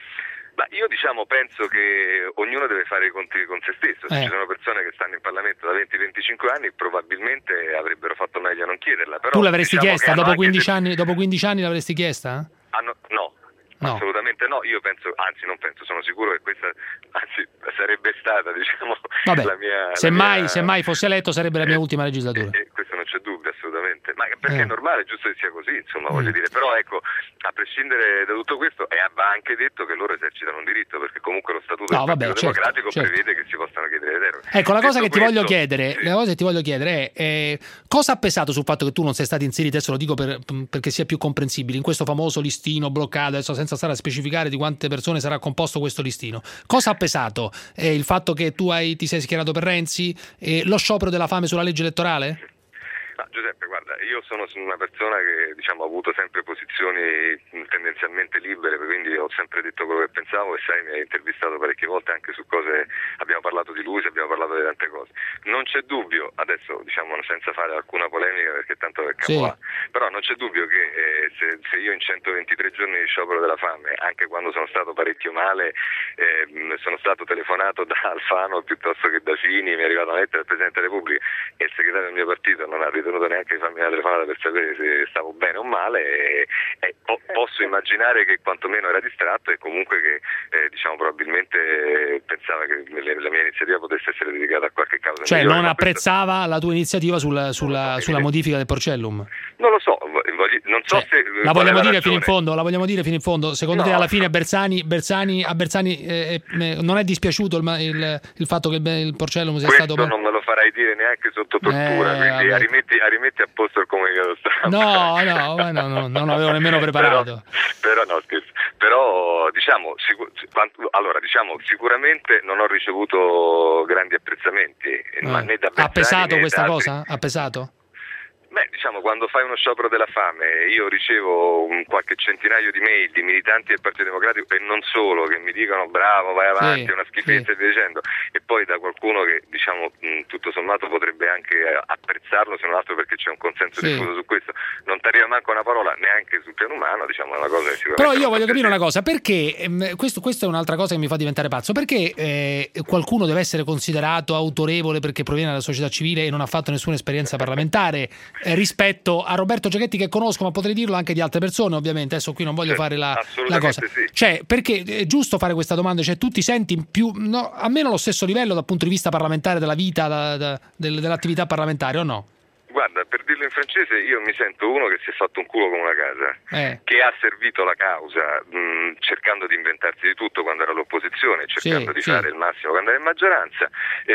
Speaker 24: Ma io diciamo penso che ognuno deve fare i conti con se stesso, se
Speaker 5: Eh.
Speaker 24: ci sono persone che stanno in Parlamento da venti venticinque anni probabilmente avrebbero fatto meglio a non chiederla. Però,
Speaker 5: Tu l'avresti
Speaker 24: diciamo
Speaker 5: chiesta?
Speaker 24: che hanno
Speaker 5: Dopo
Speaker 24: anche
Speaker 5: quindici,
Speaker 24: de-
Speaker 5: anni, dopo quindici anni l'avresti chiesta?
Speaker 24: hanno- no,
Speaker 5: No.
Speaker 24: assolutamente no, io penso, anzi non penso, sono sicuro che questa anzi sarebbe stata diciamo
Speaker 5: Vabbè,
Speaker 24: la mia... la
Speaker 5: semmai,
Speaker 24: mia-
Speaker 5: semmai fosse eletto sarebbe la mia ultima legislatura.
Speaker 24: E questo non c'è dubbio, assolutamente, ma perché
Speaker 5: Eh.
Speaker 24: è normale, è giusto che sia così, insomma, voglio
Speaker 5: Mm.
Speaker 24: dire, però ecco, a prescindere da tutto questo, e va anche detto che loro esercitano un diritto, perché comunque lo Statuto
Speaker 5: No,
Speaker 24: del
Speaker 5: vabbè,
Speaker 24: Partito
Speaker 5: certo,
Speaker 24: Democratico
Speaker 5: certo.
Speaker 24: prevede che si possano chiedere le deroghe.
Speaker 5: Ecco, la cosa
Speaker 24: Detto
Speaker 5: che ti voglio
Speaker 24: questo-
Speaker 5: chiedere,
Speaker 24: sì.
Speaker 5: la cosa che ti voglio chiedere è eh, cosa ha pesato sul fatto che tu non sei stato inserito, adesso lo dico per, perché sia più comprensibile, in questo famoso listino bloccato, adesso senza stare a specificare di quante persone sarà composto questo listino. Cosa ha pesato? Eh, il fatto che tu hai, ti sei schierato per Renzi, eh, lo sciopero della fame sulla legge elettorale?
Speaker 24: Ma Giuseppe, guarda, io sono una persona che diciamo ha avuto sempre posizioni tendenzialmente libere, quindi ho sempre detto quello che pensavo, e sai, mi hai intervistato parecchie volte anche su cose, abbiamo parlato di lui, abbiamo parlato di tante cose. Non c'è dubbio, adesso diciamo senza fare alcuna polemica perché tanto per capo
Speaker 5: Sì.
Speaker 24: va, però non c'è dubbio che eh, se, se io in centoventitré giorni di sciopero della fame, anche quando sono stato parecchio male, eh, sono stato telefonato da Alfano piuttosto che da Fini, mi è arrivata una lettera del Presidente della Repubblica e il segretario del mio partito non ha ritenuto neanche di farmi una telefonata per sapere se stavo bene o male, e, e po- posso immaginare che quantomeno era distratto e comunque che eh, diciamo probabilmente pensava che le- la mia iniziativa potesse essere dedicata a qualche causa
Speaker 5: Cioè
Speaker 24: migliore,
Speaker 5: non
Speaker 24: ma questo-
Speaker 5: apprezzava la tua iniziativa sulla, sulla, sulla modifica del Porcellum?
Speaker 24: non lo so, voglio- non so
Speaker 5: Cioè,
Speaker 24: se
Speaker 5: La
Speaker 24: qual è
Speaker 5: vogliamo dire
Speaker 24: ragione.
Speaker 5: fino in fondo? La vogliamo dire fino in fondo? Secondo
Speaker 24: No.
Speaker 5: te alla fine Bersani, Bersani, a Bersani eh, eh, non è dispiaciuto il, ma- il, il fatto che il, il Porcellum sia
Speaker 24: Questo
Speaker 5: stato...
Speaker 24: non me lo fa farai dire neanche sotto tortura,
Speaker 5: Eh,
Speaker 24: quindi
Speaker 5: vabbè.
Speaker 24: rimetti, rimetti a posto il comunicato stampa.
Speaker 5: No, no, ma no, no, non l'avevo nemmeno preparato.
Speaker 24: Però, però no, scherzo. Però diciamo, sicu- quanto- allora, diciamo, sicuramente non ho ricevuto grandi apprezzamenti, ma né da
Speaker 5: Ha
Speaker 24: Bersani,
Speaker 5: pesato
Speaker 24: né
Speaker 5: questa
Speaker 24: da altri.
Speaker 5: cosa? Ha pesato?
Speaker 24: Beh, diciamo, quando fai uno sciopero della fame, io ricevo un qualche centinaio di mail di militanti del Partito Democratico e non solo, che mi dicono bravo, vai avanti,
Speaker 5: Sì,
Speaker 24: è una schifezza e via dicendo, e poi da qualcuno che, diciamo, mh, tutto sommato potrebbe anche eh, apprezzarlo, se non altro perché c'è un consenso
Speaker 5: Sì.
Speaker 24: diffuso su questo, non ti arriva manco una parola neanche sul piano umano, diciamo, è una cosa che sicuramente...
Speaker 5: Però io
Speaker 24: non
Speaker 5: voglio
Speaker 24: fa
Speaker 5: capire
Speaker 24: piacere.
Speaker 5: una cosa, perché ehm, questo, questo è un'altra cosa che mi fa diventare pazzo, perché eh, qualcuno deve essere considerato autorevole perché proviene dalla società civile e non ha fatto nessuna esperienza parlamentare eh, rispetto a Roberto Giachetti, che conosco, ma potrei dirlo anche di altre persone, ovviamente. Adesso qui non voglio
Speaker 24: Certo,
Speaker 5: fare la, la
Speaker 24: assolutamente
Speaker 5: cosa.
Speaker 24: sì.
Speaker 5: Cioè, perché è giusto fare questa domanda? Cioè, tu ti senti più, no, almeno allo stesso livello dal punto di vista parlamentare, della vita, da, da, del- dell'attività parlamentare, o no?
Speaker 24: Guarda, per dirlo in francese, io mi sento uno che si è fatto un culo come una casa,
Speaker 5: Eh.
Speaker 24: che ha servito la causa mh, cercando di inventarsi di tutto quando era all'opposizione, cercando
Speaker 5: Sì,
Speaker 24: di
Speaker 5: sì.
Speaker 24: fare il massimo quando era in maggioranza.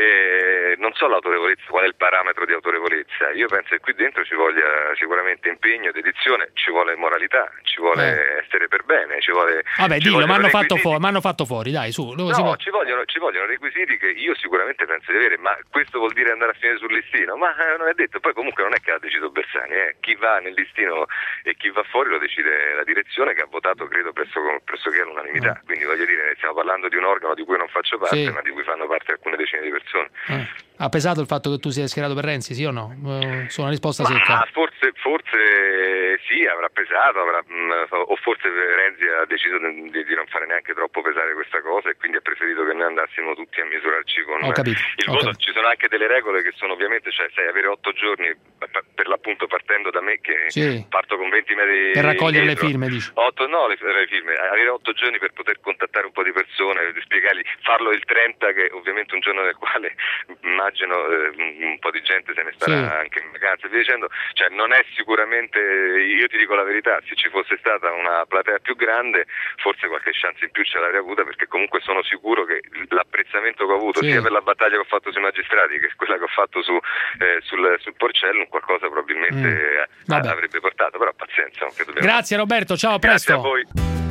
Speaker 24: E non so l'autorevolezza, qual è il parametro di autorevolezza. Io penso che qui dentro ci voglia sicuramente impegno, dedizione, ci vuole moralità, ci vuole essere per bene, ci vuole...
Speaker 5: Vabbè,
Speaker 24: ci
Speaker 5: dillo,
Speaker 24: vogliono
Speaker 5: mi hanno fatto,
Speaker 24: requisiti.
Speaker 5: fuori, m'hanno fatto fuori, dai, su. Lo- si
Speaker 24: No,
Speaker 5: può-
Speaker 24: ci vogliono, ci vogliono requisiti che io sicuramente penso di avere, ma questo vuol dire andare a finire sul listino? Ma eh, non è detto, poi comunque non è che ha deciso Bersani, eh. Chi va nel listino e chi va fuori lo decide la direzione, che ha votato credo presso, pressoché all'unanimità, quindi voglio dire, stiamo parlando di un organo di cui non faccio parte,
Speaker 5: Sì.
Speaker 24: ma di cui fanno parte alcune decine di persone.
Speaker 5: eh. Ha pesato il fatto che tu sia schierato per Renzi, sì o no? Eh, Su una risposta
Speaker 24: Ma
Speaker 5: secca.
Speaker 24: forse, forse sì, avrà pesato, avrà, mh, o forse Renzi ha deciso di, di non fare neanche troppo pesare questa cosa e quindi ha preferito che noi andassimo tutti a misurarci con
Speaker 5: Ho capito,
Speaker 24: il
Speaker 5: ho
Speaker 24: voto.
Speaker 5: capito.
Speaker 24: Ci sono anche delle regole che sono ovviamente, cioè sai, avere otto giorni, per per l'appunto partendo da me che
Speaker 5: Sì.
Speaker 24: parto con venti metri
Speaker 5: Per raccogliere le
Speaker 24: indietro.
Speaker 5: firme, dici.
Speaker 24: Otto, no, le, le firme, avere otto giorni per poter contattare un po' di persone, spiegargli, farlo il trenta, che ovviamente un giorno nel quale immagino eh, un po' di gente se ne starà
Speaker 5: Sì.
Speaker 24: anche in vacanza e via dicendo, cioè non è sicuramente, io ti dico la verità, se ci fosse stata una platea più grande forse qualche chance in più ce l'avrei avuta, perché comunque sono sicuro che l'apprezzamento che ho avuto
Speaker 5: Sì.
Speaker 24: sia per la battaglia che ho fatto sui magistrati che quella che ho fatto su, eh, sul, sul Porcellum, qualcosa probabilmente
Speaker 5: Mm.
Speaker 24: eh,
Speaker 5: Vabbè.
Speaker 24: avrebbe portato, però pazienza, non che dobbiamo...
Speaker 5: Grazie Roberto, ciao, a
Speaker 24: Grazie
Speaker 5: presto.
Speaker 24: a voi.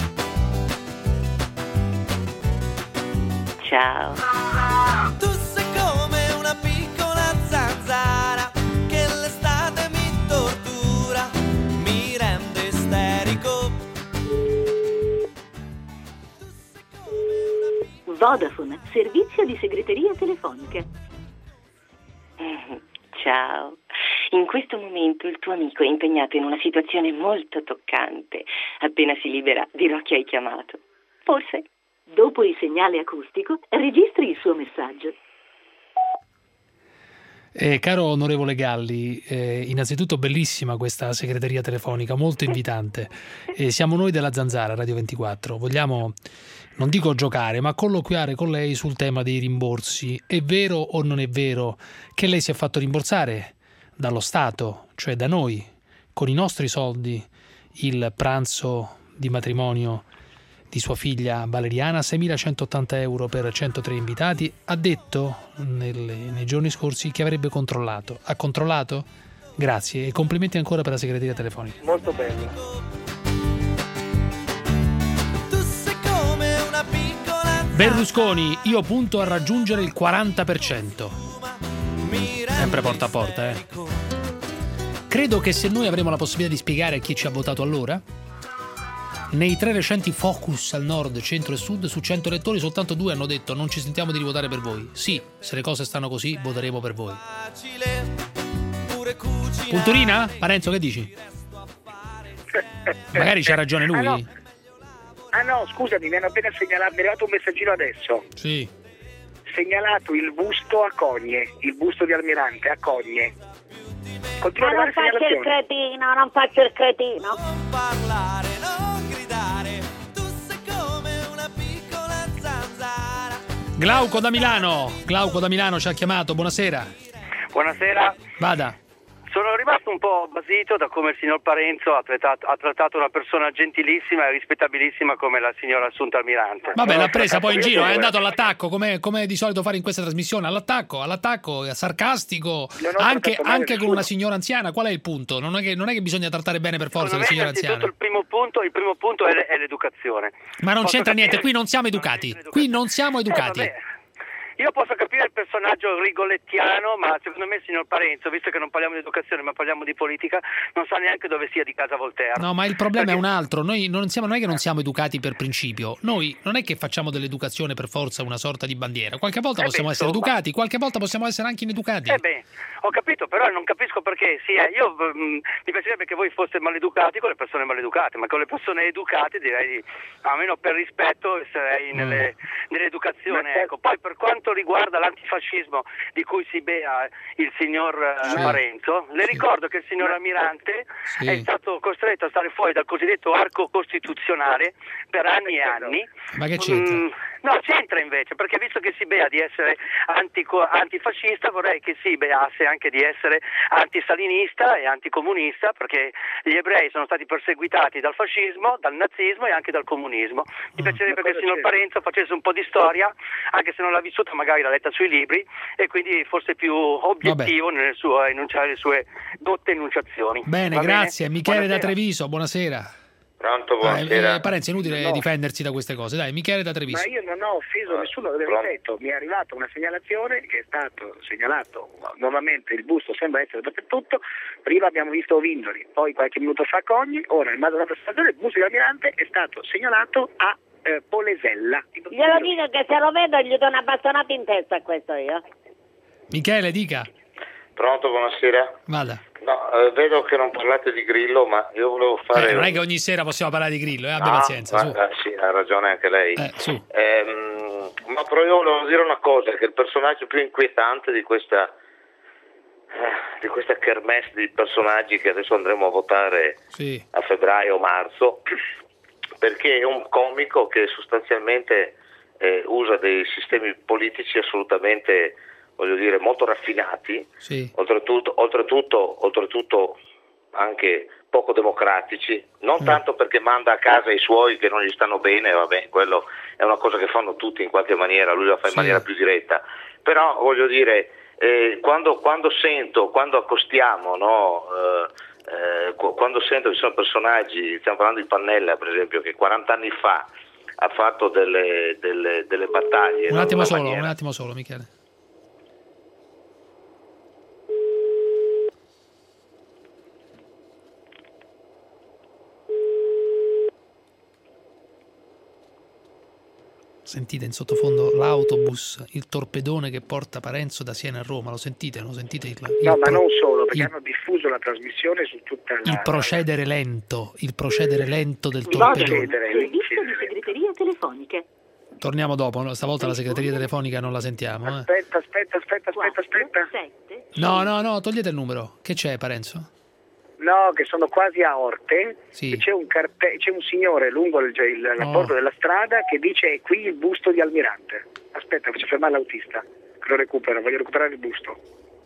Speaker 13: Ciao.
Speaker 2: Tu sei come una piccola zanzara che l'estate mi tortura, mi rende isterico.
Speaker 13: Vodafone, servizio di segreteria telefonica. Ciao. In questo momento il tuo amico è impegnato in una situazione molto toccante. Appena si libera dirò che hai chiamato. Forse, dopo il segnale acustico, registri il suo messaggio.
Speaker 5: Eh, caro onorevole Galli, eh, innanzitutto bellissima questa segreteria telefonica, molto invitante. Eh, siamo noi della Zanzara, Radio ventiquattro. Vogliamo, non dico giocare, ma colloquiare con lei sul tema dei rimborsi. È vero o non è vero che lei si è fatto rimborsare dallo Stato, cioè da noi, con i nostri soldi, il pranzo di matrimonio di sua figlia Valeriana, seimilacentoottanta euro per centotré invitati? Ha detto nelle, nei giorni scorsi che avrebbe controllato. Ha controllato? Grazie e complimenti ancora per la segreteria telefonica.
Speaker 19: Molto bello.
Speaker 2: Tu sei come una piccola
Speaker 5: Berlusconi, io punto a raggiungere il quaranta per cento. Sempre porta a porta, eh. Credo che se noi avremo la possibilità di spiegare a chi ci ha votato allora, nei tre recenti focus al nord, centro e sud, su cento elettori soltanto due hanno detto non ci sentiamo di rivotare per voi. Sì, se le cose stanno così, voteremo per voi. Punturina? Parenzo, che dici? Magari c'ha ragione lui.
Speaker 12: Ah no, ah, no scusami, mi hanno appena segnalato, mi è arrivato un messaggino adesso.
Speaker 5: Sì.
Speaker 12: Segnalato il busto a Cogne, il busto di Almirante a Cogne. Continua
Speaker 11: Ma
Speaker 12: a
Speaker 11: non
Speaker 12: arrivare
Speaker 11: faccio il
Speaker 12: segnalazioni.
Speaker 11: cretino, non faccio il cretino.
Speaker 2: parlare, non gridare. Tu sei come una piccola zanzara.
Speaker 5: Glauco da Milano. Glauco da Milano ci ha chiamato, buonasera.
Speaker 12: Buonasera.
Speaker 5: Vada.
Speaker 7: Sono rimasto un po' basito da come il signor Parenzo ha trattato, ha trattato una persona gentilissima e rispettabilissima come la signora Assunta Almirante.
Speaker 5: Vabbè, l'ha presa poi in giro, è andato all'attacco, come, come di solito fare in questa trasmissione, all'attacco, all'attacco, sarcastico, anche, anche con una signora anziana. Qual è il punto? Non è che, non è che bisogna trattare bene per forza le signore anziane.
Speaker 7: Il primo punto, il primo punto è, è l'educazione.
Speaker 5: Ma non
Speaker 7: Posso
Speaker 5: c'entra
Speaker 7: capire...
Speaker 5: niente, qui non siamo educati, qui non siamo educati.
Speaker 7: Eh, Io posso capire il personaggio rigolettiano, ma secondo me il signor Parenzo, visto che non parliamo di educazione ma parliamo di politica, non sa neanche dove sia di casa Voltaire.
Speaker 5: No, ma il problema
Speaker 7: Perché...
Speaker 5: è un altro. Noi non, siamo, non è che non siamo educati per principio. Noi non è che facciamo dell'educazione per forza una sorta di bandiera. Qualche volta
Speaker 7: eh
Speaker 5: possiamo
Speaker 7: beh,
Speaker 5: essere
Speaker 7: insomma.
Speaker 5: educati, qualche volta possiamo essere anche ineducati.
Speaker 7: Eh beh, ho capito, però non capisco perché. Sì, eh, io mh, mi piacerebbe che voi foste maleducati con le persone maleducate, ma con le persone educate direi, di, almeno per rispetto, sarei nelle, nell'educazione. Ecco. Poi per quanto riguarda l'antifascismo di cui si bea il signor
Speaker 5: Sì.
Speaker 7: Parenzo, le ricordo che il signor Almirante
Speaker 5: Sì.
Speaker 7: è stato costretto a stare fuori dal cosiddetto arco costituzionale per anni e anni.
Speaker 5: Ma che c'entra?
Speaker 7: Mm, no, c'entra invece, perché visto che si bea di essere antico- antifascista, vorrei che si beasse anche di essere antistalinista e anticomunista, perché gli ebrei sono stati perseguitati dal fascismo, dal nazismo e anche dal comunismo. Mi piacerebbe che il signor Parenzo facesse un po' di storia, anche se non l'ha vissuta, magari l'ha letta sui libri, e quindi fosse più obiettivo nel suo enunciare le sue dotte enunciazioni.
Speaker 5: Bene,
Speaker 7: Va
Speaker 5: grazie.
Speaker 7: bene?
Speaker 5: Michele da
Speaker 7: Buonasera.
Speaker 5: Treviso, buonasera.
Speaker 24: Pronto,
Speaker 5: Eh,
Speaker 24: buonasera.
Speaker 5: eh, Parenzo, è inutile
Speaker 12: No.
Speaker 5: difendersi da queste cose. Dai, Michele da Treviso.
Speaker 12: Ma io non ho offeso nessuno, ve l'ho detto, mi è arrivata una segnalazione che è stato segnalato, normalmente il busto sembra essere dappertutto, prima abbiamo visto Ovindoli, poi qualche minuto fa Cogni, ora in base alla stazione il busto di Almirante è stato segnalato a eh, Polesella.
Speaker 11: Glielo dico che se lo vedo gli do una bastonata in testa a questo io.
Speaker 5: Michele, dica.
Speaker 24: Pronto, buonasera.
Speaker 5: Vada.
Speaker 24: No, eh, vedo che non parlate di Grillo, ma io volevo fare...
Speaker 5: Eh, non è
Speaker 24: un-
Speaker 5: che ogni sera possiamo parlare di Grillo, eh? abbia
Speaker 24: No,
Speaker 5: pazienza. Su.
Speaker 24: ma- eh, sì, ha ragione anche lei.
Speaker 5: Eh, su.
Speaker 24: Ehm, ma però io volevo dire una cosa, che il personaggio più inquietante di questa eh, di questa kermesse di personaggi che adesso andremo a votare
Speaker 5: Sì.
Speaker 24: a febbraio o marzo, perché è un comico che sostanzialmente eh, usa dei sistemi politici assolutamente, voglio dire, molto raffinati,
Speaker 5: Sì.
Speaker 24: oltretutto, oltretutto, oltretutto anche poco democratici, non tanto perché manda a casa i suoi che non gli stanno bene, vabbè, quello è una cosa che fanno tutti in qualche maniera, lui la fa in
Speaker 5: Sì.
Speaker 24: maniera più diretta, però voglio dire, eh, quando, quando sento, quando accostiamo, no, eh, eh, qu- quando sento che ci sono personaggi, stiamo parlando di Pannella per esempio, che quaranta anni fa ha fatto delle, delle, delle battaglie.
Speaker 5: Un
Speaker 24: no,
Speaker 5: attimo
Speaker 24: in una
Speaker 5: solo,
Speaker 24: maniera-
Speaker 5: un attimo solo, Michele. Sentite in sottofondo l'autobus, il torpedone che porta Parenzo da Siena a Roma, lo sentite? Lo sentite? Il, il
Speaker 12: No, ma
Speaker 5: pro-
Speaker 12: non solo, perché
Speaker 5: il-
Speaker 12: hanno diffuso la trasmissione su tutta la...
Speaker 5: il procedere lento, il procedere lento del
Speaker 12: No,
Speaker 5: torpedone.
Speaker 12: cedere,
Speaker 13: Servizio di segreteria telefonica.
Speaker 5: Torniamo dopo, no? Stavolta la segreteria telefonica non la sentiamo. Eh.
Speaker 12: Aspetta, aspetta, aspetta, aspetta, aspetta.
Speaker 5: No, no, no, togliete il numero. Che c'è, Parenzo?
Speaker 12: No, che sono quasi a Orte,
Speaker 5: Sì.
Speaker 12: e c'è un, carte- c'è un signore lungo il, il, la
Speaker 5: Oh.
Speaker 12: bordo della strada che dice è qui il busto di Almirante. Aspetta, faccio fermare l'autista, che lo recupera, voglio recuperare il busto.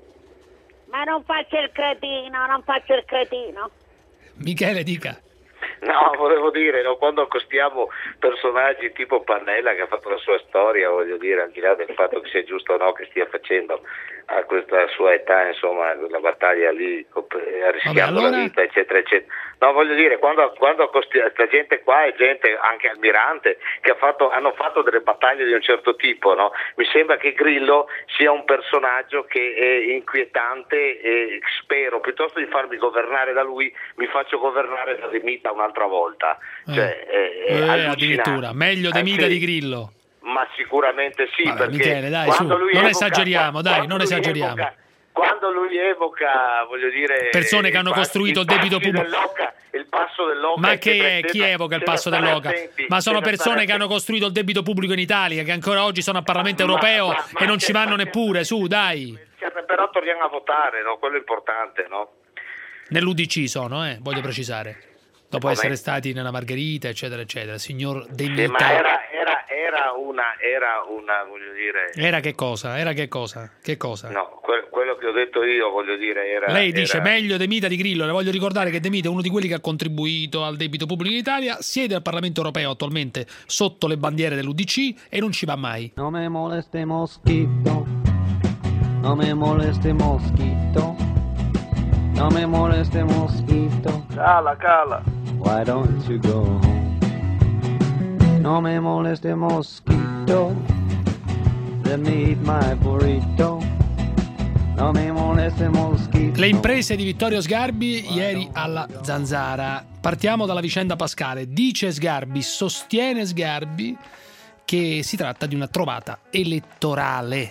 Speaker 11: Ma non faccio il cretino, non faccio il cretino.
Speaker 5: Michele, dica.
Speaker 24: No, volevo dire, no, quando accostiamo personaggi tipo Pannella che ha fatto la sua storia, voglio dire, al di là del fatto che sia giusto o no che stia facendo a questa sua età, insomma, la battaglia lì, eh, rischiando
Speaker 5: allora-
Speaker 24: la vita, eccetera, eccetera. No, voglio dire, quando, quando accostiamo, questa gente qua è gente, anche Almirante, che ha fatto, hanno fatto delle battaglie di un certo tipo, no? Mi sembra che Grillo sia un personaggio che è inquietante e spero, piuttosto di farmi governare da lui, mi faccio governare da De Mita un'altra volta. Cioè, è, è
Speaker 5: Eh,
Speaker 24: allucinante.
Speaker 5: addirittura, meglio De
Speaker 24: Eh,
Speaker 5: Mita
Speaker 24: sì.
Speaker 5: di Grillo.
Speaker 24: Ma sicuramente sì,
Speaker 5: Vabbè,
Speaker 24: perché
Speaker 5: Michele, dai,
Speaker 24: quando
Speaker 5: su,
Speaker 24: lui
Speaker 5: non
Speaker 24: evoca-
Speaker 5: esageriamo, dai,
Speaker 24: quando
Speaker 5: non
Speaker 24: lui
Speaker 5: esageriamo.
Speaker 24: evoca- quando lui evoca, voglio dire,
Speaker 5: Persone che
Speaker 24: i
Speaker 5: hanno
Speaker 24: passi-
Speaker 5: costruito il
Speaker 24: i
Speaker 5: debito
Speaker 24: passi
Speaker 5: pubblico.
Speaker 24: dell'Oca, il passo dell'Oca,
Speaker 5: Ma
Speaker 24: eccetera,
Speaker 5: che è? Chi
Speaker 24: eccetera,
Speaker 5: evoca il
Speaker 24: bisogna
Speaker 5: passo
Speaker 24: stare
Speaker 5: dell'Oca?
Speaker 24: attenti,
Speaker 5: Ma sono
Speaker 24: bisogna
Speaker 5: persone
Speaker 24: stare
Speaker 5: che hanno costruito il debito pubblico in Italia, che ancora oggi sono al Parlamento
Speaker 24: Ma-
Speaker 5: europeo
Speaker 24: ma- ma
Speaker 5: e non
Speaker 24: che-
Speaker 5: ci vanno
Speaker 24: ma che-
Speaker 5: neppure, su, dai.
Speaker 24: attenti. Però torniamo a votare, no? Quello è importante, no?
Speaker 5: Nell'U D C sono, eh, voglio precisare. Dopo
Speaker 24: Come?
Speaker 5: essere stati nella Margherita, eccetera, eccetera. Signor De
Speaker 24: Sì,
Speaker 5: Mita.
Speaker 24: ma era, era, era una, era una, voglio dire...
Speaker 5: Era che cosa? Era che cosa? Che cosa?
Speaker 24: No, que- quello che ho
Speaker 18: detto io, voglio dire, era...
Speaker 5: Lei dice
Speaker 18: era...
Speaker 5: meglio De Mita di Grillo. Le voglio ricordare che De Mita è uno di quelli che ha contribuito al debito pubblico in Italia, siede al Parlamento europeo attualmente sotto le bandiere dell'U D C e non ci va mai.
Speaker 8: No me moleste mosquito, no me moleste mosquito, no me moleste mosquito.
Speaker 18: Cala, cala.
Speaker 8: Why don't you go home? No me moleste mosquito, let me eat my burrito. No me moleste mosquito.
Speaker 5: Le imprese di Vittorio Sgarbi ieri alla Zanzara. Partiamo dalla vicenda Pascale. Dice Sgarbi, sostiene Sgarbi che si tratta di una trovata elettorale.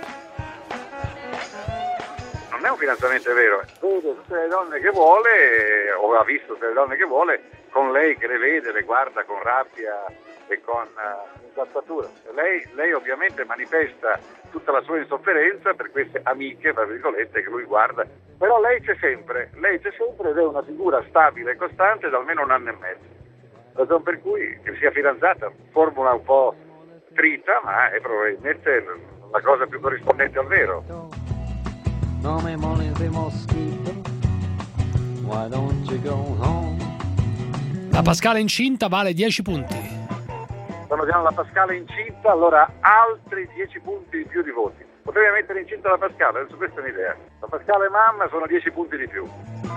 Speaker 9: Non è un finanziamento vero, vede tutte le donne che vuole, o ha visto tutte le donne che vuole, con lei che le vede, le guarda con rabbia e con uh, incazzatura. Lei, lei ovviamente manifesta tutta la sua insofferenza per queste amiche, tra virgolette, che lui guarda, però lei c'è sempre, lei c'è sempre ed è una figura stabile e costante da almeno un anno e mezzo. Ragione per cui che sia fidanzata, formula un po' trita, ma è probabilmente la cosa più corrispondente al vero.
Speaker 8: No me moleste mosquito, why don't you go home?
Speaker 5: La Pascale incinta vale dieci punti.
Speaker 9: Quando diamo la Pascale incinta, allora altri dieci punti di più di voti. Potrei mettere incinta la Pascale, adesso questa è un'idea. La Pascale mamma sono dieci punti di più.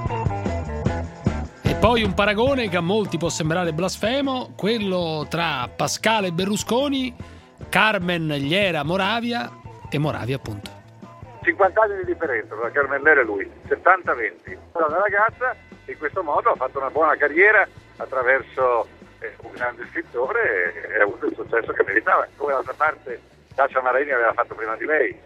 Speaker 5: E poi un paragone che a molti può sembrare blasfemo, quello tra Pascale Berlusconi, Carmen Llera Moravia e Moravia appunto.
Speaker 9: cinquanta anni di differenza tra Carmen Llera e lui, settanta venti. Però una ragazza in questo modo ha fatto una buona carriera attraverso un grande scrittore e ha avuto il successo che meritava, come d'altra parte Dacia Maraini aveva fatto prima di lei.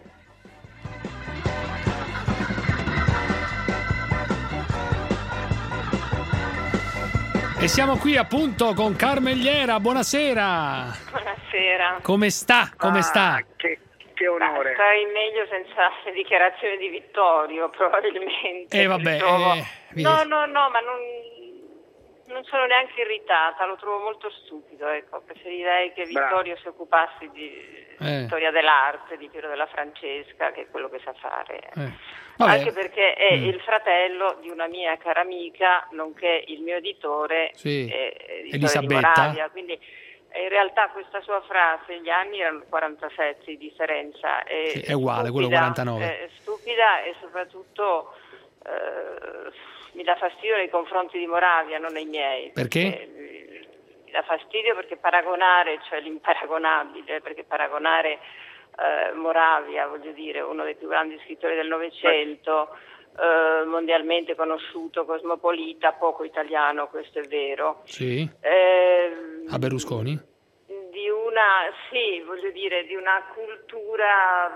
Speaker 5: E siamo qui appunto con Carmen Llera, buonasera.
Speaker 10: Buonasera.
Speaker 5: Come sta? Come
Speaker 10: Ah,
Speaker 5: sta?
Speaker 10: Che, che onore. Starei meglio senza le dichiarazioni di Vittorio, probabilmente.
Speaker 5: Eh vabbè,
Speaker 10: Trovo-
Speaker 5: eh,
Speaker 10: No, no, no, ma non, non sono neanche irritata, lo trovo molto stupido, ecco. Preferirei che Vittorio si occupasse di
Speaker 5: Eh.
Speaker 10: storia dell'arte, di Piero della Francesca, che è quello che sa fare.
Speaker 5: Eh. Vabbè.
Speaker 10: Anche perché è
Speaker 5: Mm.
Speaker 10: il fratello di una mia cara amica, nonché il mio editore,
Speaker 5: Sì.
Speaker 10: eh, editore di
Speaker 5: Elisabetta.
Speaker 10: Moravia, quindi eh, in realtà questa sua frase, gli anni erano quarantasette di differenza, è,
Speaker 5: Sì, è uguale, quello
Speaker 10: stupida,
Speaker 5: quarantanove.
Speaker 10: È stupida e soprattutto eh, mi dà fastidio nei confronti di Moravia, non nei miei.
Speaker 5: Perché?
Speaker 10: Eh, mi dà fastidio perché paragonare, cioè l'imparagonabile, perché paragonare eh, Moravia, voglio dire, uno dei più grandi scrittori del Novecento, eh, mondialmente conosciuto, cosmopolita, poco italiano, questo è vero.
Speaker 5: Sì.
Speaker 10: Eh,
Speaker 5: A Berlusconi?
Speaker 10: di una, sì, voglio dire, di una cultura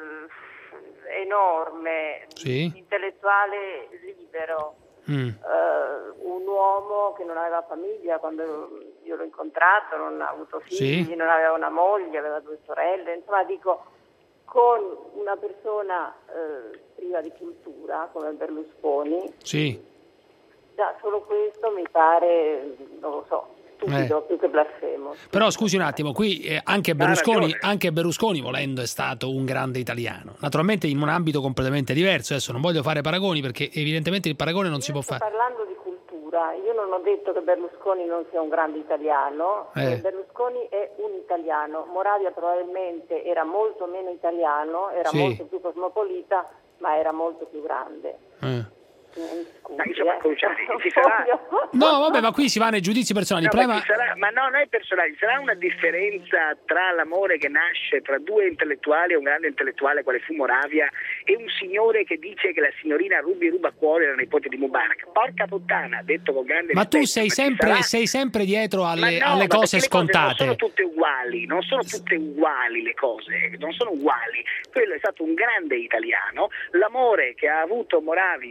Speaker 10: eh, enorme,
Speaker 5: Sì.
Speaker 10: intellettuale libero.
Speaker 5: Mm.
Speaker 10: Eh, un uomo che non aveva famiglia quando io l'ho incontrato, non ha avuto figli,
Speaker 5: Sì.
Speaker 10: non aveva una moglie, aveva due sorelle, insomma dico, con una persona eh, priva di cultura come Berlusconi,
Speaker 5: Sì.
Speaker 10: già solo questo mi pare, non lo so, stupido,
Speaker 5: Eh.
Speaker 10: più che blasfemo.
Speaker 5: Però scusi un attimo, qui eh, anche Berlusconi, anche Berlusconi volendo è stato un grande italiano, naturalmente in un ambito completamente diverso. Adesso non voglio fare paragoni perché evidentemente il paragone non si può
Speaker 10: Sto
Speaker 5: fare.
Speaker 10: parlando di cultura, io non ho detto che Berlusconi non sia un grande italiano,
Speaker 5: Eh.
Speaker 10: eh, Berlusconi è un italiano, Moravia probabilmente era molto meno italiano, era
Speaker 5: Sì.
Speaker 10: molto più cosmopolita, ma era molto più grande.
Speaker 5: Eh.
Speaker 10: Ma
Speaker 12: insomma, Cruciani, ci sarà...
Speaker 5: No, vabbè, ma qui si va nei giudizi personali. Il
Speaker 12: No, ma,
Speaker 5: problema...
Speaker 12: ci sarà, ma no, non è personale, ci sarà una differenza tra l'amore che nasce tra due intellettuali, un grande intellettuale quale fu Moravia, e un signore che dice che la signorina Rubi ruba cuore era nipote di Mubarak. Porca puttana, detto con grande
Speaker 5: Ma
Speaker 12: rispetto.
Speaker 5: tu sei
Speaker 12: ma ci
Speaker 5: sempre,
Speaker 12: sarà-
Speaker 5: sei sempre dietro alle,
Speaker 12: Ma no,
Speaker 5: alle
Speaker 12: ma
Speaker 5: cose
Speaker 12: perché le
Speaker 5: scontate.
Speaker 12: non sono tutte uguali, non sono tutte uguali le cose, non sono uguali. Quello è stato un grande italiano, l'amore che ha avuto Moravia,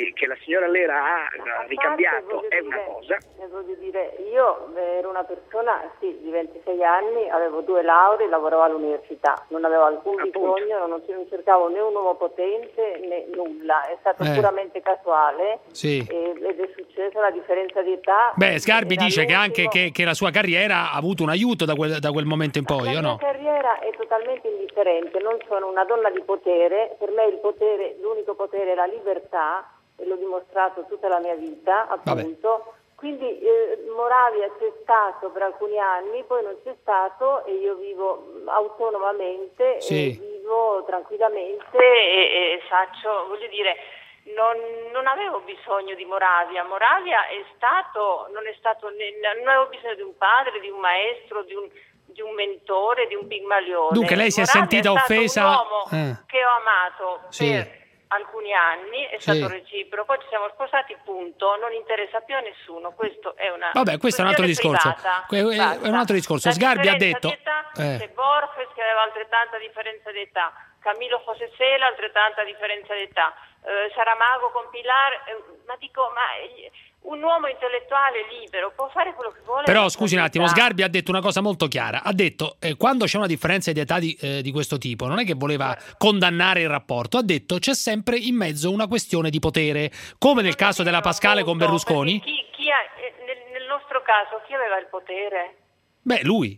Speaker 12: oggi che la signora Lera ha eh, ricambiato è una cosa.
Speaker 14: Eh, voglio dire, io ero una persona, sì, di ventisei anni, avevo due lauree, lavoravo all'università, non avevo alcun bisogno, non, non cercavo né un uomo potente né nulla, è stato
Speaker 5: Eh.
Speaker 14: puramente casuale
Speaker 5: Sì.
Speaker 14: e- ed è successa la differenza di età.
Speaker 5: Beh, Sgarbi
Speaker 14: Era
Speaker 5: dice che anche
Speaker 14: l'ultimo-
Speaker 5: che, che la sua carriera ha avuto un aiuto da quel, da quel momento in poi,
Speaker 14: La
Speaker 5: o
Speaker 14: mia
Speaker 5: no?
Speaker 14: carriera è totalmente indifferente, non sono una donna di potere, per me il potere, l'unico potere è la libertà e l'ho dimostrato tutta la mia vita, appunto. Quindi eh, Moravia c'è stato per alcuni anni, poi non c'è stato e io vivo autonomamente,
Speaker 5: Sì.
Speaker 14: e vivo tranquillamente e, e faccio, voglio dire, non, non avevo bisogno di Moravia. Moravia è stato, non è stato, ne- non avevo bisogno di un padre, di un maestro, di un, di un mentore, di un pigmalione.
Speaker 5: Dunque lei si è
Speaker 14: Moravia
Speaker 5: sentita
Speaker 14: è stato
Speaker 5: offesa?
Speaker 14: un uomo
Speaker 5: Eh.
Speaker 14: che ho amato
Speaker 5: Sì.
Speaker 14: per alcuni anni, è
Speaker 5: Sì.
Speaker 14: stato reciproco, ci siamo sposati, punto, non interessa più a nessuno, questo è una
Speaker 5: Vabbè, questo è un altro
Speaker 14: questione
Speaker 5: discorso.
Speaker 14: privata.
Speaker 5: Que- è
Speaker 14: Basta.
Speaker 5: un altro discorso.
Speaker 14: La
Speaker 5: Sgarbi ha
Speaker 14: differenza
Speaker 5: detto
Speaker 14: di età,
Speaker 5: eh.
Speaker 14: c'è Borges che aveva altrettanta differenza di età, Camilo José Cela altrettanta differenza di età, eh, Saramago con Pilar, eh, ma dico, ma eh, un uomo intellettuale libero può fare quello che vuole.
Speaker 5: Però
Speaker 14: nella
Speaker 5: scusi
Speaker 14: sua
Speaker 5: un attimo,
Speaker 14: vita.
Speaker 5: Sgarbi ha detto una cosa molto chiara. Ha detto eh, quando c'è una differenza di età di, eh, di questo tipo, non è che voleva condannare il rapporto, ha detto c'è sempre in mezzo una questione di potere, come nel caso della Pascale con Berlusconi.
Speaker 14: Chi, chi ha, eh, nel, nel nostro caso chi aveva il potere?
Speaker 5: Beh, lui,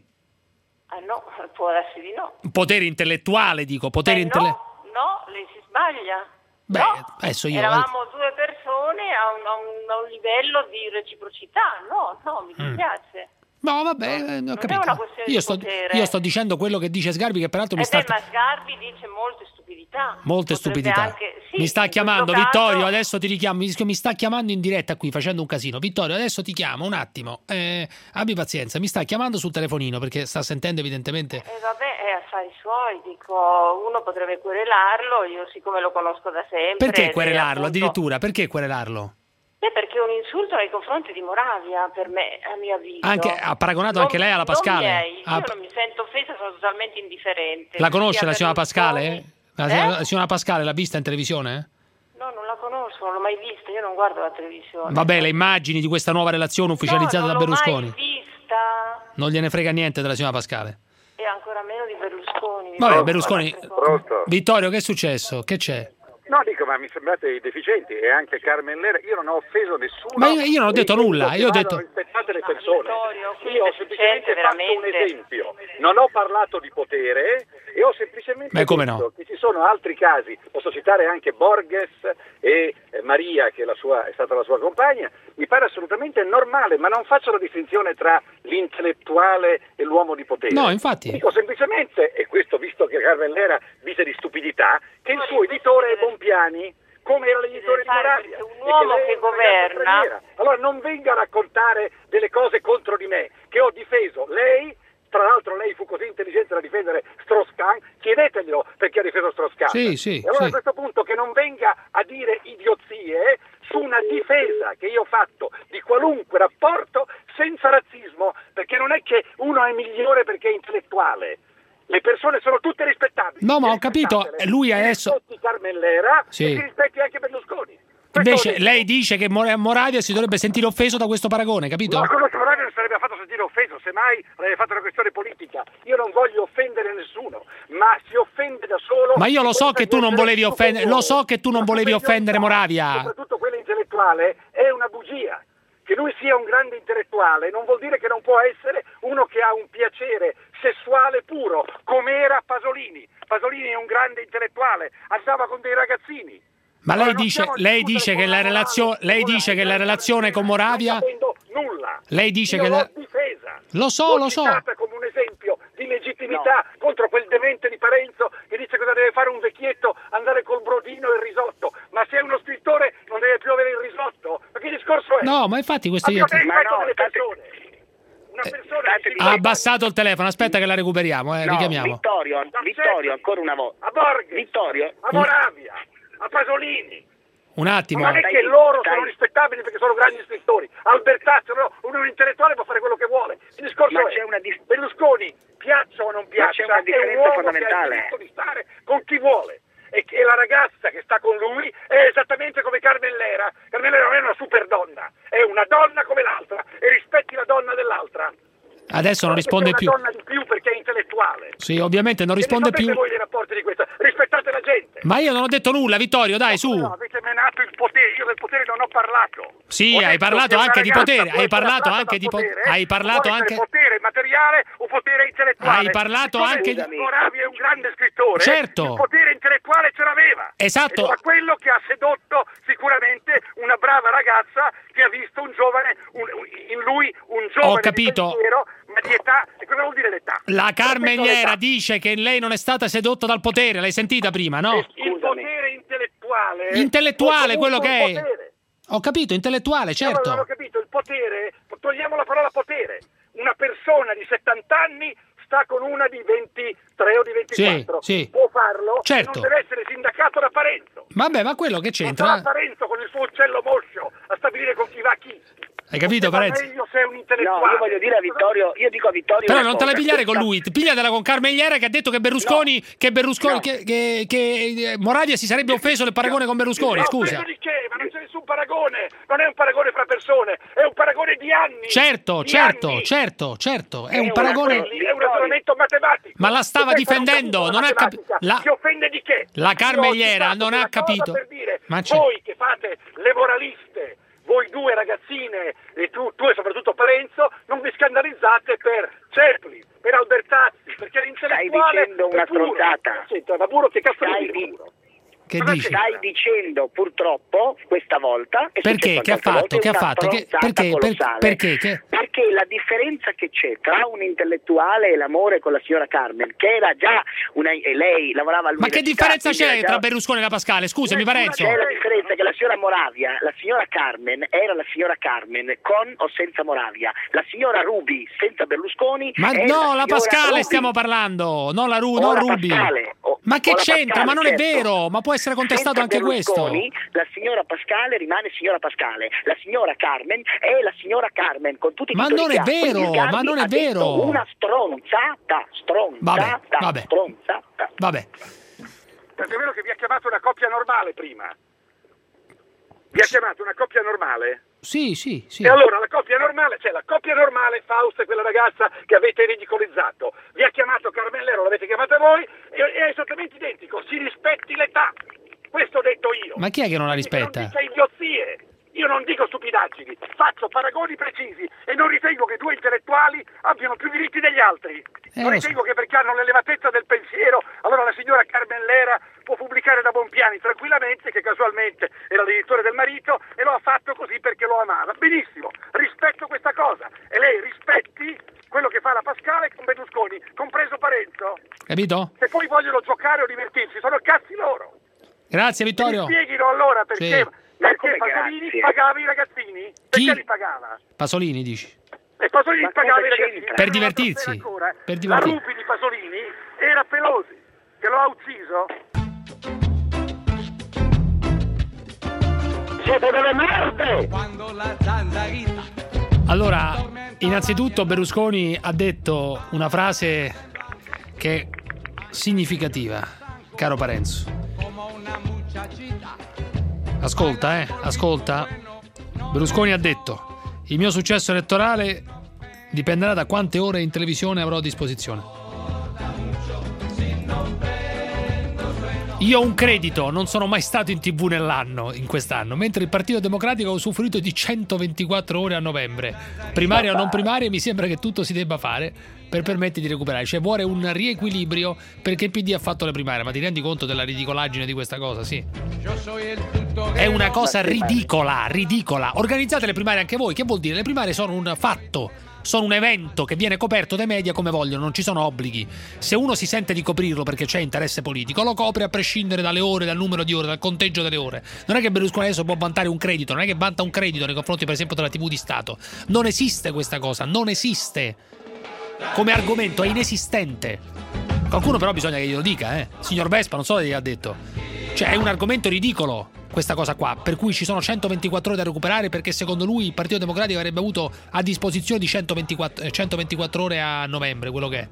Speaker 14: Ah no, può darsi di no.
Speaker 5: potere intellettuale, dico, potere
Speaker 14: Eh,
Speaker 5: intellettuale.
Speaker 14: no, no, lei si sbaglia.
Speaker 5: Beh,
Speaker 14: no,
Speaker 5: adesso io
Speaker 14: eravamo due persone a un, a un- a un livello di reciprocità. No, no, mi
Speaker 5: Mm.
Speaker 14: dispiace.
Speaker 5: No, vabbè, eh, ho
Speaker 14: Non è
Speaker 5: capito.
Speaker 14: una questione
Speaker 5: Io
Speaker 14: di
Speaker 5: sto,
Speaker 14: potere.
Speaker 5: io sto dicendo quello che dice Sgarbi, che peraltro mi
Speaker 14: Eh
Speaker 5: sta
Speaker 14: beh, ma Sgarbi dice molte stupidità.
Speaker 5: molte
Speaker 14: Potrebbe
Speaker 5: stupidità.
Speaker 14: anche- sì,
Speaker 5: mi sta
Speaker 14: in questo
Speaker 5: chiamando
Speaker 14: caso-
Speaker 5: Vittorio, adesso ti richiamo, mi, mi sta chiamando in diretta qui facendo un casino. Vittorio, adesso ti chiamo un attimo. Eh, abbi pazienza, mi sta chiamando sul telefonino perché sta sentendo evidentemente.
Speaker 14: Eh, vabbè, è affari suoi, dico, uno potrebbe querelarlo, io siccome lo conosco da sempre.
Speaker 5: Perché
Speaker 14: ed è
Speaker 5: querelarlo?
Speaker 14: appunto-
Speaker 5: Addirittura, perché querelarlo?
Speaker 14: Beh, perché è un insulto nei confronti di Moravia, per me, a mio avviso.
Speaker 5: Anche, ha paragonato
Speaker 14: Non-
Speaker 5: anche lei alla Pascale?
Speaker 14: Non miei.
Speaker 5: Ah,
Speaker 14: Io non mi sento offesa, sono totalmente indifferente.
Speaker 5: la conosce
Speaker 14: Sia
Speaker 5: la signora
Speaker 14: Berlusconi-
Speaker 5: Pascale? La,
Speaker 14: Eh?
Speaker 5: la signora Pascale l'ha vista in televisione?
Speaker 14: No, non la conosco, non l'ho mai vista, io non guardo la televisione.
Speaker 5: Vabbè, le immagini di questa nuova relazione ufficializzata
Speaker 14: no,
Speaker 5: da
Speaker 14: non l'ho
Speaker 5: Berlusconi.
Speaker 14: mai vista
Speaker 5: Non gliene frega niente della signora Pascale.
Speaker 14: e ancora meno di Berlusconi.
Speaker 5: Vabbè,
Speaker 14: No,
Speaker 5: Berlusconi.
Speaker 9: Pronto?
Speaker 5: Vittorio, che è successo? Che c'è?
Speaker 9: No, dico, ma mi sembrate deficienti e anche Carmen Lera, io non ho offeso nessuno.
Speaker 5: Ma io- io non ho detto
Speaker 9: E
Speaker 5: nulla,
Speaker 9: che
Speaker 5: io ho
Speaker 9: vanno
Speaker 5: detto-
Speaker 9: rispettate le persone.
Speaker 14: qui
Speaker 9: Io ho
Speaker 14: è
Speaker 9: semplicemente
Speaker 14: deficiente,
Speaker 9: fatto un
Speaker 14: veramente.
Speaker 9: esempio, non ho parlato di potere e ho semplicemente
Speaker 5: Beh, come
Speaker 9: detto
Speaker 5: no?
Speaker 9: che ci sono altri casi, posso citare anche Borges e eh, Maria, che è, la sua, è stata la sua compagna, mi pare assolutamente normale, ma non faccio la distinzione tra l'intellettuale e l'uomo di potere.
Speaker 5: No, infatti.
Speaker 9: Dico semplicemente, e questo visto che Carmen Lera dice di stupidità, che il suo editore è Bompiani, come era l'editore di Moravia.
Speaker 14: un uomo
Speaker 9: e lei
Speaker 14: che
Speaker 9: è una ragazza
Speaker 14: governa-
Speaker 9: straniera. Allora non venga a raccontare delle cose contro di me, che ho difeso lei. Tra l'altro lei fu così intelligente da difendere Strauss-Kahn, chiedeteglielo perché ha difeso Strauss-Kahn.
Speaker 5: Sì, sì,
Speaker 9: e allora
Speaker 5: sì.
Speaker 9: a questo punto che non venga a dire idiozie su una difesa che io ho fatto di qualunque rapporto senza razzismo, perché non è che uno è migliore perché è intellettuale. Le persone sono tutte rispettabili.
Speaker 5: No, ma ho capito,
Speaker 9: Rispettatele.
Speaker 5: lui adesso...
Speaker 9: Rispetti Carmen Lera
Speaker 5: Sì.
Speaker 9: e si rispetti anche Berlusconi.
Speaker 5: Invece lei dice che Mor- Moravia si dovrebbe sentire offeso da questo paragone, capito?
Speaker 9: Ma quello che Moravia non sarebbe affatto sentire offeso, semmai avrebbe fatto una questione politica. Io non voglio offendere nessuno, ma si offende da solo.
Speaker 5: Ma io lo so che tu non volevi offendere, lo so che tu non
Speaker 9: La
Speaker 5: volevi
Speaker 9: superiorità,
Speaker 5: offendere Moravia.
Speaker 9: Soprattutto quella intellettuale è una bugia. Che lui sia un grande intellettuale non vuol dire che non può essere uno che ha un piacere sessuale puro, come era Pasolini. Pasolini è un grande intellettuale, andava con dei ragazzini.
Speaker 5: Ma lei
Speaker 9: Allora, non
Speaker 5: dice,
Speaker 9: stiamo a
Speaker 5: lei
Speaker 9: discutere
Speaker 5: dice
Speaker 9: con
Speaker 5: che la relazione, lei dice che la relazione con Moravia,
Speaker 9: Non sapendo nulla.
Speaker 5: lei dice
Speaker 9: Io
Speaker 5: che
Speaker 9: l'ho
Speaker 5: la...
Speaker 9: difesa.
Speaker 5: Lo so,
Speaker 9: L'ho
Speaker 5: lo so.
Speaker 9: citata come un esempio di legittimità contro quel demente di Parenzo che dice cosa deve fare un vecchietto, andare col brodino e il risotto. Ma se è uno scrittore non deve più avere il risotto. Ma che discorso è?
Speaker 5: No, ma infatti questo io...
Speaker 9: Abbiate rispetto
Speaker 12: Ma no,
Speaker 9: delle
Speaker 12: state-
Speaker 9: persone. Una persona che si
Speaker 5: Ha abbassato il telefono, aspetta che la recuperiamo, eh,
Speaker 12: No,
Speaker 5: richiamiamo.
Speaker 12: Vittorio, Vittorio, ancora una volta.
Speaker 9: a Borges,
Speaker 12: Vittorio,
Speaker 9: a Moravia, a Pasolini.
Speaker 5: Un attimo.
Speaker 9: Ma non è
Speaker 12: Dai,
Speaker 9: che loro
Speaker 12: dai.
Speaker 9: sono rispettabili perché sono grandi scrittori. Albertazzo, no, uno intellettuale può fare quello che vuole. Il discorso
Speaker 12: Ma
Speaker 9: è
Speaker 12: c'è una dis-
Speaker 9: Berlusconi, piaccia o non piaccia,
Speaker 12: c'è una
Speaker 9: è un
Speaker 12: differenza
Speaker 9: uomo
Speaker 12: fondamentale.
Speaker 9: che ha il diritto di stare con chi vuole. E che la ragazza che sta con lui è esattamente come Carmen Lera.
Speaker 4: Carmellera, Carmellera non è una super donna, è una donna come l'altra e rispetti la donna dell'altra.
Speaker 5: Adesso non risponde più.
Speaker 4: È una donna di più perché è intellettuale.
Speaker 5: Sì, ovviamente non risponde
Speaker 4: e ne
Speaker 5: più.
Speaker 4: voi dei rapporti di questa, rispettate la gente.
Speaker 5: Ma io non ho detto nulla, Vittorio, dai, su.
Speaker 4: No, avete menato il potere, io del potere non ho parlato.
Speaker 5: Sì,
Speaker 4: ho
Speaker 5: hai parlato anche di potere, hai parlato anche di
Speaker 4: potere,
Speaker 5: potere, hai parlato anche
Speaker 4: potere materiale o potere intellettuale.
Speaker 5: Hai parlato
Speaker 4: Siccome
Speaker 5: anche di
Speaker 4: Moravi è un grande scrittore.
Speaker 5: Certo.
Speaker 4: Il potere intellettuale ce l'aveva.
Speaker 5: Esatto.
Speaker 4: Ed era quello che ha sedotto sicuramente una brava ragazza che ha visto un giovane un, in lui un giovane
Speaker 5: Ho capito.
Speaker 4: di pensiero, ma di età. E cosa vuol dire l'età?
Speaker 5: La Carmeliera dice che lei non è stata sedotta dal potere, l'hai sentita prima, no?
Speaker 4: Il potere intellettuale.
Speaker 5: Intellettuale, quello che è.
Speaker 4: Potere.
Speaker 5: Ho capito, intellettuale, certo.
Speaker 4: Non ho capito, il potere, togliamo la parola potere. Una persona di settanta anni sta con una di ventitré o di ventiquattro.
Speaker 5: Sì, sì.
Speaker 4: Può farlo,
Speaker 5: Certo.
Speaker 4: non deve essere sindacato da Parenzo.
Speaker 5: Vabbè, ma quello che
Speaker 4: Non
Speaker 5: c'entra?
Speaker 4: sarà Parenzo con il suo uccello moscio a stabilire con chi va chi.
Speaker 5: Hai capito,
Speaker 4: Ma
Speaker 5: Parenzo?
Speaker 4: meglio se è un intellettuale.
Speaker 12: No, io voglio dire a Vittorio, io dico a Vittorio
Speaker 5: Però
Speaker 12: una
Speaker 5: non te la
Speaker 12: cosa,
Speaker 5: pigliare con
Speaker 12: questa-
Speaker 5: lui, pigliatela con Carmeliera che ha detto che Berlusconi, che Berlusconi,
Speaker 12: No.
Speaker 5: che, che, che eh, Moravia si sarebbe offeso del paragone con Berlusconi,
Speaker 4: No,
Speaker 5: scusa.
Speaker 4: offeso di che? Ma non c'è nessun paragone. Non è un paragone fra persone, è un paragone di anni.
Speaker 5: Certo,
Speaker 4: di
Speaker 5: certo,
Speaker 4: anni.
Speaker 5: certo, certo, è
Speaker 4: È
Speaker 5: un paragone.
Speaker 4: È un ragionamento matematico.
Speaker 5: Ma la stava
Speaker 4: Perché non
Speaker 5: difendendo,
Speaker 4: capisco
Speaker 5: non
Speaker 4: la
Speaker 5: ha capito.
Speaker 4: matematica.
Speaker 5: La,
Speaker 4: Si offende di che?
Speaker 5: la
Speaker 4: Io ho
Speaker 5: Carmeliera
Speaker 4: citato
Speaker 5: non ha
Speaker 4: quella cosa
Speaker 5: capito.
Speaker 4: Per dire,
Speaker 5: Ma c'è-
Speaker 4: voi che fate le moraliste, voi due ragazzine e tu, tu e soprattutto Parenzo, non vi scandalizzate per Cepli, per Albertazzi, perché l'intellettuale
Speaker 12: Stai dicendo una
Speaker 4: è puro.
Speaker 12: stronzata.
Speaker 4: Senta, ma puro che cazzo
Speaker 12: Stai
Speaker 4: di
Speaker 12: di-
Speaker 4: puro?
Speaker 5: Che
Speaker 12: Cosa
Speaker 5: dici?
Speaker 12: stai dicendo purtroppo questa volta? è
Speaker 5: Perché?
Speaker 12: successo
Speaker 5: Che ha
Speaker 12: altre volte,
Speaker 5: fatto? Che ha
Speaker 12: una
Speaker 5: fatto? Che-
Speaker 12: stronzata
Speaker 5: perché? Per-
Speaker 12: colossale.
Speaker 5: perché? Che-
Speaker 12: Perché la differenza che c'è tra un intellettuale e l'amore con la signora Carmen, che era già una, e lei lavorava
Speaker 5: Ma che
Speaker 12: all'università,
Speaker 5: differenza
Speaker 12: quindi
Speaker 5: c'è
Speaker 12: era già-
Speaker 5: tra Berlusconi e la Pascale? Scusami, Parenzo.
Speaker 12: C'è la differenza che la signora Moravia, la signora Carmen era la signora Carmen con o senza Moravia, la signora Rubi senza Berlusconi.
Speaker 5: Ma
Speaker 12: è
Speaker 5: no, la
Speaker 12: signora
Speaker 5: Pascale
Speaker 12: Rubi.
Speaker 5: stiamo parlando, non la Ru,
Speaker 12: O
Speaker 5: non
Speaker 12: la
Speaker 5: Rubi.
Speaker 12: Pascale, o-
Speaker 5: Ma che
Speaker 12: o la
Speaker 5: c'entra?
Speaker 12: Pascale,
Speaker 5: Ma non è
Speaker 12: certo.
Speaker 5: vero, ma può essere contestato
Speaker 12: Senza
Speaker 5: anche questo.
Speaker 12: Berlusconi, la signora Pascale rimane signora Pascale, la signora Carmen è la signora Carmen con tutti i
Speaker 5: Ma
Speaker 12: titoli
Speaker 5: non
Speaker 12: che
Speaker 5: è
Speaker 12: ha. Quindi
Speaker 5: vero,
Speaker 12: Sgarbi
Speaker 5: ma non è
Speaker 12: ha detto
Speaker 5: vero.
Speaker 12: Una stronzata, stronzata,
Speaker 5: Vabbè, vabbè.
Speaker 12: stronzata.
Speaker 5: Vabbè.
Speaker 4: Perché è vero che vi ha chiamato una coppia normale prima. Vi ha chiamato una coppia normale?
Speaker 5: Sì, sì, sì.
Speaker 4: E allora la coppia normale, cioè la coppia normale, Fausto e quella ragazza che avete ridicolizzato, vi ha chiamato Carmellero, l'avete chiamata voi, e è esattamente identico, si rispetti l'età. Questo ho detto io.
Speaker 5: Ma chi è che non la rispetta?
Speaker 4: Non dica idiozie. Io non dico stupidaggini, faccio paragoni precisi e non ritengo che due intellettuali abbiano più diritti degli altri.
Speaker 5: Eh,
Speaker 4: non
Speaker 5: lo so.
Speaker 4: ritengo che perché hanno l'elevatezza del pensiero, allora la signora Carmellera può pubblicare da Bonpiani tranquillamente, che casualmente era l'editore del marito, e lo ha fatto così perché lo amava. Benissimo, rispetto questa cosa. E lei rispetti quello che fa la Pascale con Berlusconi, compreso Parenzo.
Speaker 5: Capito?
Speaker 4: Se poi vogliono giocare o divertirsi, sono cazzi loro.
Speaker 5: Grazie,
Speaker 4: Mi
Speaker 5: Vittorio.
Speaker 4: spieghino allora perché,
Speaker 5: Sì.
Speaker 4: perché
Speaker 12: Ma come
Speaker 4: Pasolini
Speaker 12: grazie?
Speaker 4: pagava i ragazzini? Perché
Speaker 5: Chi?
Speaker 4: li pagava?
Speaker 5: Pasolini, dici?
Speaker 4: E Pasolini
Speaker 12: Ma
Speaker 4: pagava
Speaker 12: cosa
Speaker 4: i ragazzini.
Speaker 12: c'entra?
Speaker 5: Per
Speaker 4: E un'altra
Speaker 5: divertirsi.
Speaker 4: sera ancora,
Speaker 5: Per
Speaker 4: la
Speaker 5: divertirsi.
Speaker 4: Rupi di Pasolini era Pelosi, che lo ha ucciso. Siete delle merde!
Speaker 2: Quando la zanzarita
Speaker 5: Allora, innanzitutto Berlusconi ha detto una frase che è significativa, caro Parenzo. Ascolta, eh, ascolta. Berlusconi ha detto: il mio successo elettorale dipenderà da quante ore in televisione avrò a disposizione. Io ho un credito, non sono mai stato in tivù nell'anno, in quest'anno, mentre il Partito Democratico ha usufruito di centoventiquattro ore a novembre. Primaria o non primaria, mi sembra che tutto si debba fare per permettere di recuperare. Cioè vuole un riequilibrio perché il P D ha fatto le primarie. Ma ti rendi conto della ridicolaggine di questa cosa? Sì. È una cosa ridicola, ridicola. Organizzate le primarie anche voi. Che vuol dire? Le primarie sono un fatto. Sono un evento che viene coperto dai media come vogliono, non ci sono obblighi. Se uno si sente di coprirlo perché c'è interesse politico, lo copre a prescindere dalle ore, dal numero di ore, dal conteggio delle ore. Non è che Berlusconi adesso può vantare un credito, non è che vanta un credito nei confronti per esempio della tivù di Stato. Non esiste questa cosa, non esiste. Come argomento è inesistente. Qualcuno però bisogna che glielo dica, eh. Signor Vespa, non so che gli ha detto. Cioè è un argomento ridicolo questa cosa qua, per cui ci sono centoventiquattro ore da recuperare, perché secondo lui il Partito Democratico avrebbe avuto a disposizione di centoventiquattro, centoventiquattro ore a novembre, quello che è.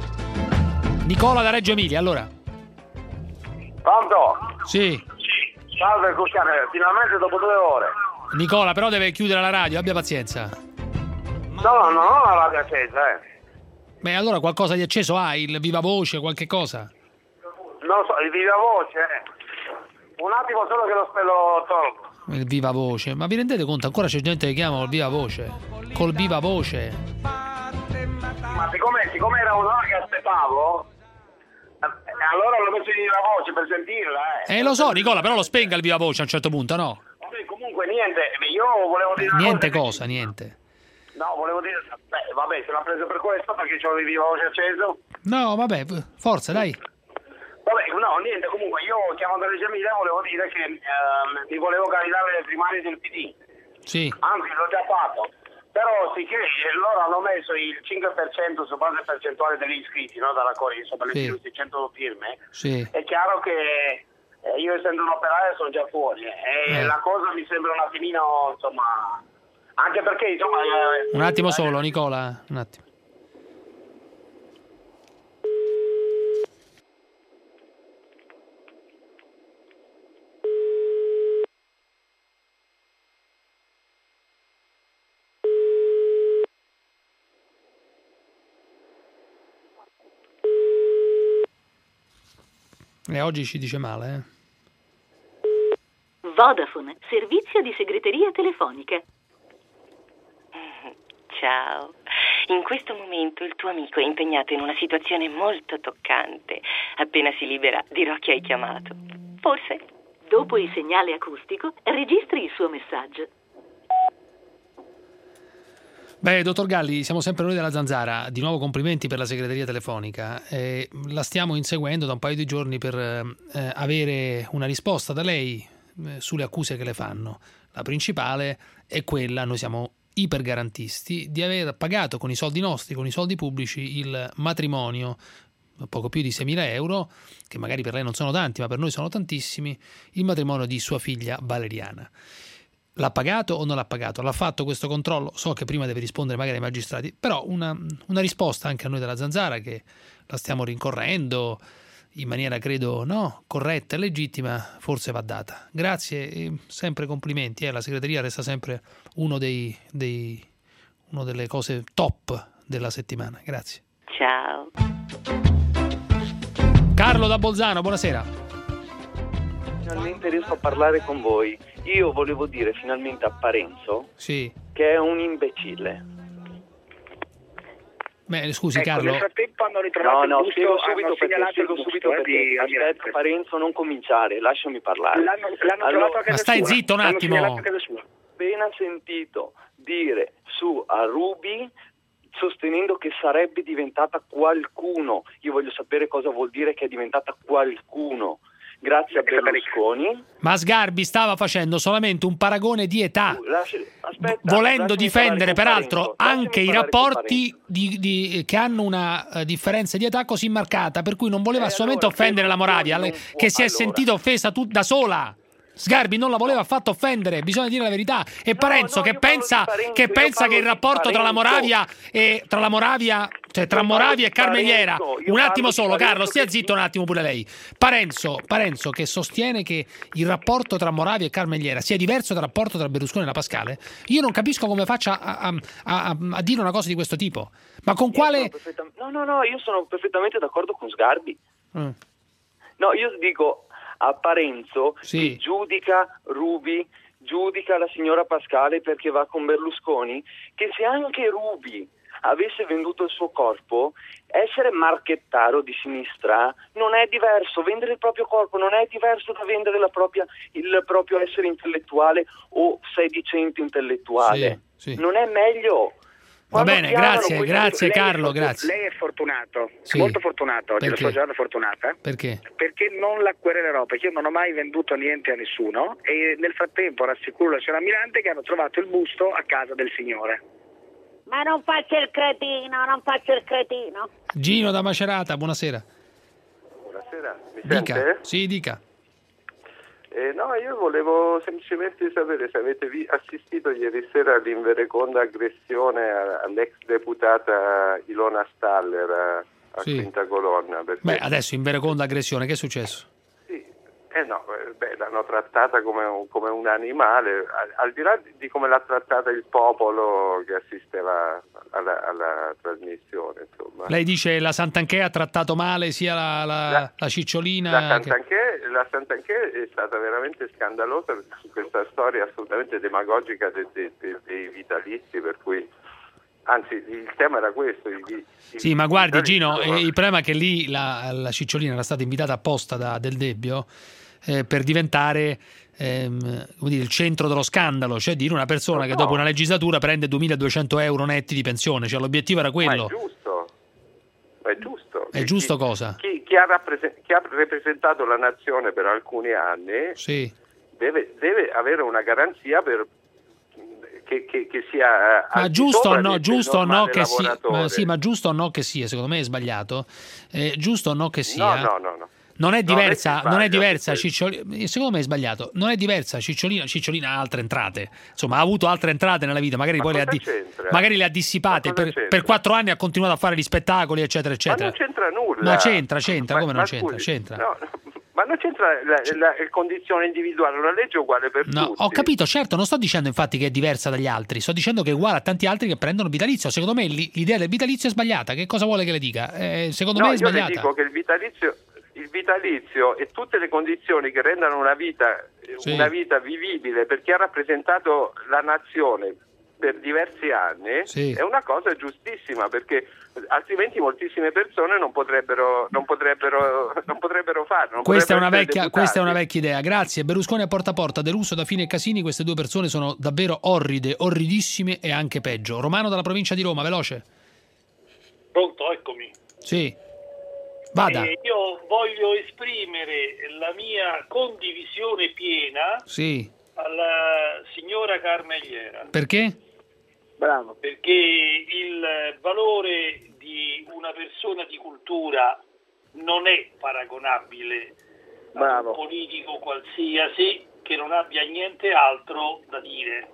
Speaker 5: Nicola da Reggio Emilia, allora.
Speaker 9: Pronto?
Speaker 5: Sì.
Speaker 18: Salve Cucciane, finalmente dopo due ore.
Speaker 5: Nicola, però deve chiudere la radio, abbia pazienza.
Speaker 18: No, non ho la radio accesa, eh.
Speaker 5: Beh, allora qualcosa di acceso ha, il viva voce, qualche cosa?
Speaker 18: Non so, il viva voce, eh. Un attimo solo che lo spello tolgo.
Speaker 5: Il viva voce, ma vi rendete conto? Ancora c'è gente che chiama col viva voce. Col viva voce.
Speaker 18: Ma siccome, siccome era un'ora che aspettavo, eh, allora l'ho messo in viva voce per sentirla, eh.
Speaker 5: Eh, lo so, Nicola, però lo spenga il viva voce a un certo punto, no?
Speaker 18: Vabbè, comunque niente, io volevo dire una
Speaker 5: Niente
Speaker 18: cosa.
Speaker 5: cosa, niente.
Speaker 18: No, volevo dire, beh, vabbè, se l'ha preso per questo perché c'ho il viva voce acceso.
Speaker 5: No, vabbè, forza, dai.
Speaker 18: Vabbè, no, niente, comunque io chiamando Reggio Emilia volevo dire che ehm, mi volevo candidare le primarie del P D.
Speaker 5: Sì.
Speaker 18: Anzi, l'ho già fatto. Però sicché loro hanno messo il cinque per cento su base percentuale degli iscritti, no? Dalla Corso, per le
Speaker 5: Sì.
Speaker 18: più di cento firme.
Speaker 5: Sì.
Speaker 18: È chiaro che eh, io essendo un operaio sono già fuori eh, e
Speaker 5: Eh.
Speaker 18: la cosa mi sembra un attimino, insomma, anche perché insomma... eh,
Speaker 5: Un attimo solo, Nicola, un attimo. E oggi ci dice male, eh?
Speaker 13: Vodafone, servizio di segreteria telefonica. Ciao. In questo momento il tuo amico è impegnato in una situazione molto toccante. Appena si libera dirò che hai chiamato. Forse, dopo il segnale acustico, registri il suo messaggio.
Speaker 5: Beh, dottor Galli, siamo sempre noi della Zanzara. Di nuovo complimenti per la segreteria telefonica. Eh, la stiamo inseguendo da un paio di giorni per eh, avere una risposta da lei eh, sulle accuse che le fanno. La principale è quella, noi siamo ipergarantisti, di aver pagato con i soldi nostri, con i soldi pubblici, il matrimonio, poco più di seimila euro, che magari per lei non sono tanti, ma per noi sono tantissimi, il matrimonio di sua figlia Valeriana. L'ha pagato o non l'ha pagato? L'ha fatto questo controllo? So che prima deve rispondere magari ai magistrati, però una, una risposta anche a noi della Zanzara, che la stiamo rincorrendo in maniera credo no, corretta e legittima, forse va data. Grazie e sempre complimenti, eh? La segreteria resta sempre uno dei, dei uno delle cose top della settimana. Grazie.
Speaker 13: Ciao.
Speaker 5: Carlo da Bolzano, buonasera.
Speaker 15: Finalmente riesco a parlare con voi. Io volevo dire finalmente a Parenzo
Speaker 5: Sì.
Speaker 15: che è un imbecille.
Speaker 5: Beh, scusi
Speaker 15: Ecco,
Speaker 5: Carlo.
Speaker 15: nel
Speaker 12: frattempo hanno ritrovato
Speaker 15: No,
Speaker 12: il
Speaker 15: no,
Speaker 12: busto,
Speaker 15: spiego
Speaker 12: hanno
Speaker 15: subito perché,
Speaker 12: segnalato
Speaker 15: spiego
Speaker 12: il busto,
Speaker 15: subito
Speaker 12: eh,
Speaker 15: perché.
Speaker 12: di
Speaker 15: Aspetta,
Speaker 12: Almirante.
Speaker 15: Parenzo, non cominciare, lasciami parlare.
Speaker 12: L'hanno, l'hanno
Speaker 15: Allora,
Speaker 12: trovato a casa
Speaker 5: Ma stai
Speaker 12: sua.
Speaker 5: zitto un
Speaker 12: L'hanno
Speaker 5: attimo.
Speaker 12: segnalato a casa sua.
Speaker 15: Appena sentito dire su a Ruby sostenendo che sarebbe diventata qualcuno. Io voglio sapere cosa vuol dire che è diventata qualcuno. Grazie a Berlusconi.
Speaker 5: Ma Sgarbi stava facendo solamente un paragone di età,
Speaker 15: Lasci- aspetta,
Speaker 5: volendo
Speaker 15: lasciami
Speaker 5: difendere
Speaker 15: parlare con
Speaker 5: peraltro
Speaker 15: Parenzo.
Speaker 5: anche
Speaker 15: Lasciami
Speaker 5: i
Speaker 15: parlare con
Speaker 5: rapporti di, di- che hanno una eh, differenza di età così marcata, per cui non voleva
Speaker 15: Eh,
Speaker 5: assolutamente
Speaker 15: allora,
Speaker 5: offendere la
Speaker 15: Berlusconi
Speaker 5: Moravia,
Speaker 15: non
Speaker 5: le-
Speaker 15: può-
Speaker 5: che si è
Speaker 15: allora.
Speaker 5: sentita offesa tut- da sola. Sgarbi non la voleva affatto offendere, bisogna dire la verità. E Parenzo
Speaker 15: no,
Speaker 5: che
Speaker 15: io parlo
Speaker 5: pensa,
Speaker 15: di Parenzo,
Speaker 5: che,
Speaker 15: io
Speaker 5: pensa
Speaker 15: parlo
Speaker 5: che il
Speaker 15: di
Speaker 5: rapporto tra la
Speaker 15: Parenzo.
Speaker 5: Moravia e tra la Moravia, cioè tra
Speaker 15: Io parlo
Speaker 5: Moravia e
Speaker 15: di
Speaker 5: Carmeliera,
Speaker 15: Parenzo, io
Speaker 5: un
Speaker 15: parlo
Speaker 5: attimo
Speaker 15: di
Speaker 5: solo,
Speaker 15: Parenzo
Speaker 5: Carlo, stia
Speaker 15: che-
Speaker 5: zitto un attimo pure lei. Parenzo, Parenzo che sostiene che il rapporto tra Moravia e Carmeliera sia diverso dal rapporto tra Berlusconi e la Pascale, io non capisco come faccia a, a- a- a dire una cosa di questo tipo. Ma con
Speaker 15: Io
Speaker 5: quale...
Speaker 15: sono perfettam- No, no, no, io sono perfettamente d'accordo con Sgarbi.
Speaker 5: Mm.
Speaker 15: No, io dico a Parenzo
Speaker 5: Sì.
Speaker 15: che giudica Ruby, giudica la signora Pascale perché va con Berlusconi, che se anche Ruby avesse venduto il suo corpo, essere marchettaro di sinistra non è diverso, vendere il proprio corpo non è diverso da vendere la propria, il proprio essere intellettuale o sedicente intellettuale.
Speaker 5: Sì, sì.
Speaker 15: Non è meglio.
Speaker 5: Va
Speaker 15: Quando
Speaker 5: bene,
Speaker 15: chiamano
Speaker 5: grazie,
Speaker 15: questi-
Speaker 5: grazie
Speaker 12: Lei è
Speaker 5: Carlo,
Speaker 12: fortu-
Speaker 5: grazie.
Speaker 12: Lei è fortunato,
Speaker 5: Sì.
Speaker 12: molto fortunato oggi, la
Speaker 5: Perché?
Speaker 12: sua giornata fortunata.
Speaker 5: Perché?
Speaker 12: Perché non la querelerò, perché io non ho mai venduto niente a nessuno e nel frattempo rassicuro la signora Mirante che hanno trovato il busto a casa del signore.
Speaker 11: Ma non faccia il cretino, non faccia il cretino.
Speaker 5: Gino da Macerata, buonasera.
Speaker 16: Buonasera, mi
Speaker 5: Dica.
Speaker 16: sente?
Speaker 5: Sì, dica.
Speaker 16: Eh, no, io volevo semplicemente sapere se avete vi- assistito ieri sera all'invereconda aggressione a- all'ex deputata Ilona Staller a, a
Speaker 5: Sì.
Speaker 16: Quinta Colonna. Perché,
Speaker 5: Beh, adesso in vereconda aggressione, che è successo?
Speaker 16: eh no, beh, l'hanno trattata come un, come un animale, al, al di là di, di come l'ha trattata il popolo che assisteva alla, alla trasmissione. Insomma.
Speaker 5: Lei dice la Santanchè ha trattato male sia la, la, la, la Cicciolina...
Speaker 16: La Santanchè, che... la Santanchè è stata veramente scandalosa su questa storia assolutamente demagogica dei, dei, dei, dei vitalizi, per cui... Anzi, il tema era questo. Il, il,
Speaker 5: sì, ma guardi Gino, eh, il problema è che lì la, la Cicciolina era stata invitata apposta da Del Debbio eh, per diventare ehm, come dire, il centro dello scandalo, cioè dire una persona no, che dopo una legislatura prende duemiladuecento euro netti di pensione, cioè l'obiettivo era quello.
Speaker 16: Ma è giusto, è giusto.
Speaker 5: È giusto chi, cosa?
Speaker 16: Chi, chi, ha rappresen- chi ha rappresentato la nazione per alcuni anni
Speaker 5: sì.
Speaker 16: deve, deve avere una garanzia per... Che, che, che sia
Speaker 5: ma giusto o no, giusto o no che sia, ma sì, ma giusto o no che sia, secondo me è sbagliato. Eh, giusto o no che sia.
Speaker 16: No, no, no, no.
Speaker 5: Non è diversa,
Speaker 16: no, non è,
Speaker 5: non è diversa Cicciolina, secondo me è sbagliato. Non è diversa Cicciolina, Cicciolina ha altre entrate. Insomma, ha avuto altre entrate nella vita, magari
Speaker 16: ma
Speaker 5: poi le ha, di, magari le ha dissipate per, per quattro anni ha continuato a fare gli spettacoli, eccetera, eccetera.
Speaker 16: Ma non c'entra nulla.
Speaker 5: Ma c'entra, c'entra,
Speaker 16: ma,
Speaker 5: come
Speaker 16: ma
Speaker 5: non
Speaker 16: scusi,
Speaker 5: c'entra? C'entra.
Speaker 16: No, ma non c'entra la, la, la condizione individuale, una legge è uguale per
Speaker 5: no,
Speaker 16: tutti.
Speaker 5: Ho capito, certo, non sto dicendo infatti che è diversa dagli altri, sto dicendo che è uguale a tanti altri che prendono il vitalizio. Secondo me l'idea del vitalizio è sbagliata. Che cosa vuole che le dica? Eh, secondo
Speaker 16: no,
Speaker 5: me è sbagliata.
Speaker 16: Io le dico che il vitalizio, il vitalizio e tutte le condizioni che rendano una vita,
Speaker 5: sì.
Speaker 16: una vita vivibile per chi ha rappresentato la nazione per diversi anni
Speaker 5: sì.
Speaker 16: è una cosa giustissima, perché altrimenti moltissime persone non potrebbero non potrebbero non potrebbero farlo. Non
Speaker 5: questa, è una
Speaker 16: potrebbero
Speaker 5: vecchia, questa è una vecchia idea. Grazie. Berlusconi a porta a porta, deluso da Fini e Casini. Queste due persone sono davvero orride, orridissime e anche peggio. Romano dalla provincia di Roma, veloce.
Speaker 17: Pronto, eccomi.
Speaker 5: Sì. Vada.
Speaker 17: Eh, io voglio esprimere la mia condivisione piena
Speaker 5: sì.
Speaker 17: alla signora Carmegliera.
Speaker 5: Perché?
Speaker 17: Bravo. Perché il valore di una persona di cultura non è paragonabile
Speaker 12: Bravo.
Speaker 17: a un politico qualsiasi che non abbia niente altro da dire.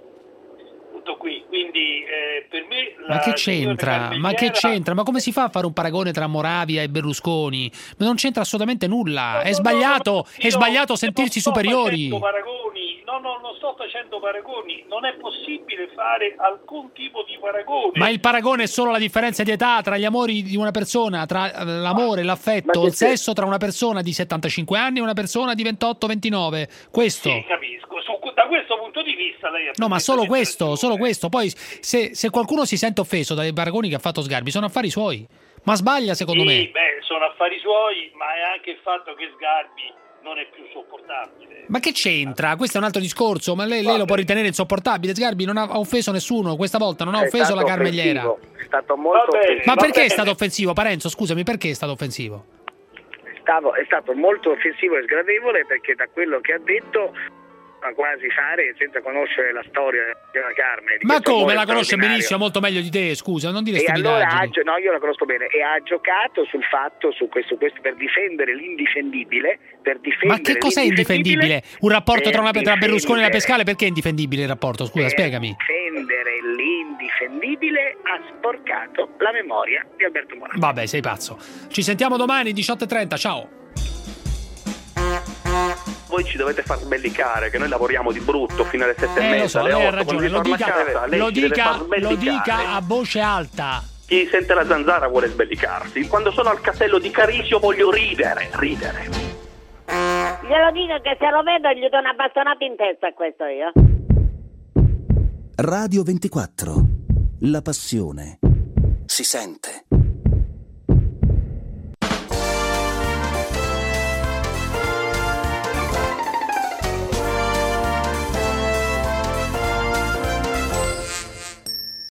Speaker 17: Tutto qui, quindi eh, per me la
Speaker 5: ma che c'entra? Ma che c'entra? Ma come si fa a fare un paragone tra Moravia e Berlusconi? Ma non c'entra assolutamente nulla.
Speaker 17: No,
Speaker 5: è
Speaker 17: no,
Speaker 5: sbagliato,
Speaker 17: no, no,
Speaker 5: è sbagliato sentirsi superiori.
Speaker 17: Paragoni. No, no, non sto facendo paragoni. Non è possibile fare alcun tipo di paragone.
Speaker 5: Ma il paragone è solo la differenza di età tra gli amori di una persona, tra l'amore, l'affetto, il sesso tra una persona di settantacinque anni e una persona di ventotto ventinove. Questo.
Speaker 17: Sì, capisco. Su, da questo punto di vista lei ha
Speaker 5: no, ma solo questo, solo questo. Poi se, se qualcuno si sente offeso dai paragoni che ha fatto Sgarbi, sono affari suoi. Ma sbaglia secondo
Speaker 17: sì,
Speaker 5: me.
Speaker 17: Beh, sono affari suoi, ma è anche il fatto che Sgarbi non è più sopportabile.
Speaker 5: Ma che c'entra? Questo è un altro discorso. Ma lei, lei lo può ritenere insopportabile. Sgarbi non ha offeso nessuno. Questa volta non ha
Speaker 12: è
Speaker 5: offeso la Carmegliera.
Speaker 12: Offensivo. È stato molto
Speaker 17: bene,
Speaker 12: offensivo.
Speaker 5: Ma perché
Speaker 17: bene.
Speaker 5: è stato offensivo? Parenzo, scusami, perché è stato offensivo?
Speaker 12: Stavo, è stato molto offensivo e sgradevole, perché da quello che ha detto a quasi fare senza conoscere la storia della Carmen.
Speaker 5: Ma come la conosce benissimo, molto meglio di te, scusa, non dire
Speaker 12: e
Speaker 5: stupidaggini.
Speaker 12: Allora ha, no, io la conosco bene, e ha giocato sul fatto, su questo, questo per difendere l'indifendibile, per difendere
Speaker 5: Ma che cos'è indifendibile? Un rapporto tra, una, tra Berlusconi e la Pescale, perché è indifendibile il rapporto? Scusa, spiegami.
Speaker 12: Difendere l'indifendibile ha sporcato la memoria di Alberto Moravia.
Speaker 5: Vabbè, sei pazzo. Ci sentiamo domani diciotto e trenta, ciao.
Speaker 20: Voi ci dovete far sbellicare, che noi lavoriamo di brutto fino alle sette
Speaker 5: eh,
Speaker 20: e mezza,
Speaker 5: lo so,
Speaker 20: alle
Speaker 5: lei ha
Speaker 20: otto,
Speaker 5: ragione, lo dica,
Speaker 20: casa, lei
Speaker 5: lo,
Speaker 20: ci deve
Speaker 5: dica,
Speaker 20: far
Speaker 5: lo
Speaker 20: sbellicare.
Speaker 5: dica a voce alta.
Speaker 20: Chi sente la zanzara vuole sbellicarsi. Quando sono al castello di Carisio voglio ridere, ridere.
Speaker 11: Glielo dico che se lo vedo gli do una bastonata in testa a questo io.
Speaker 22: Radio ventiquattro. La passione si sente.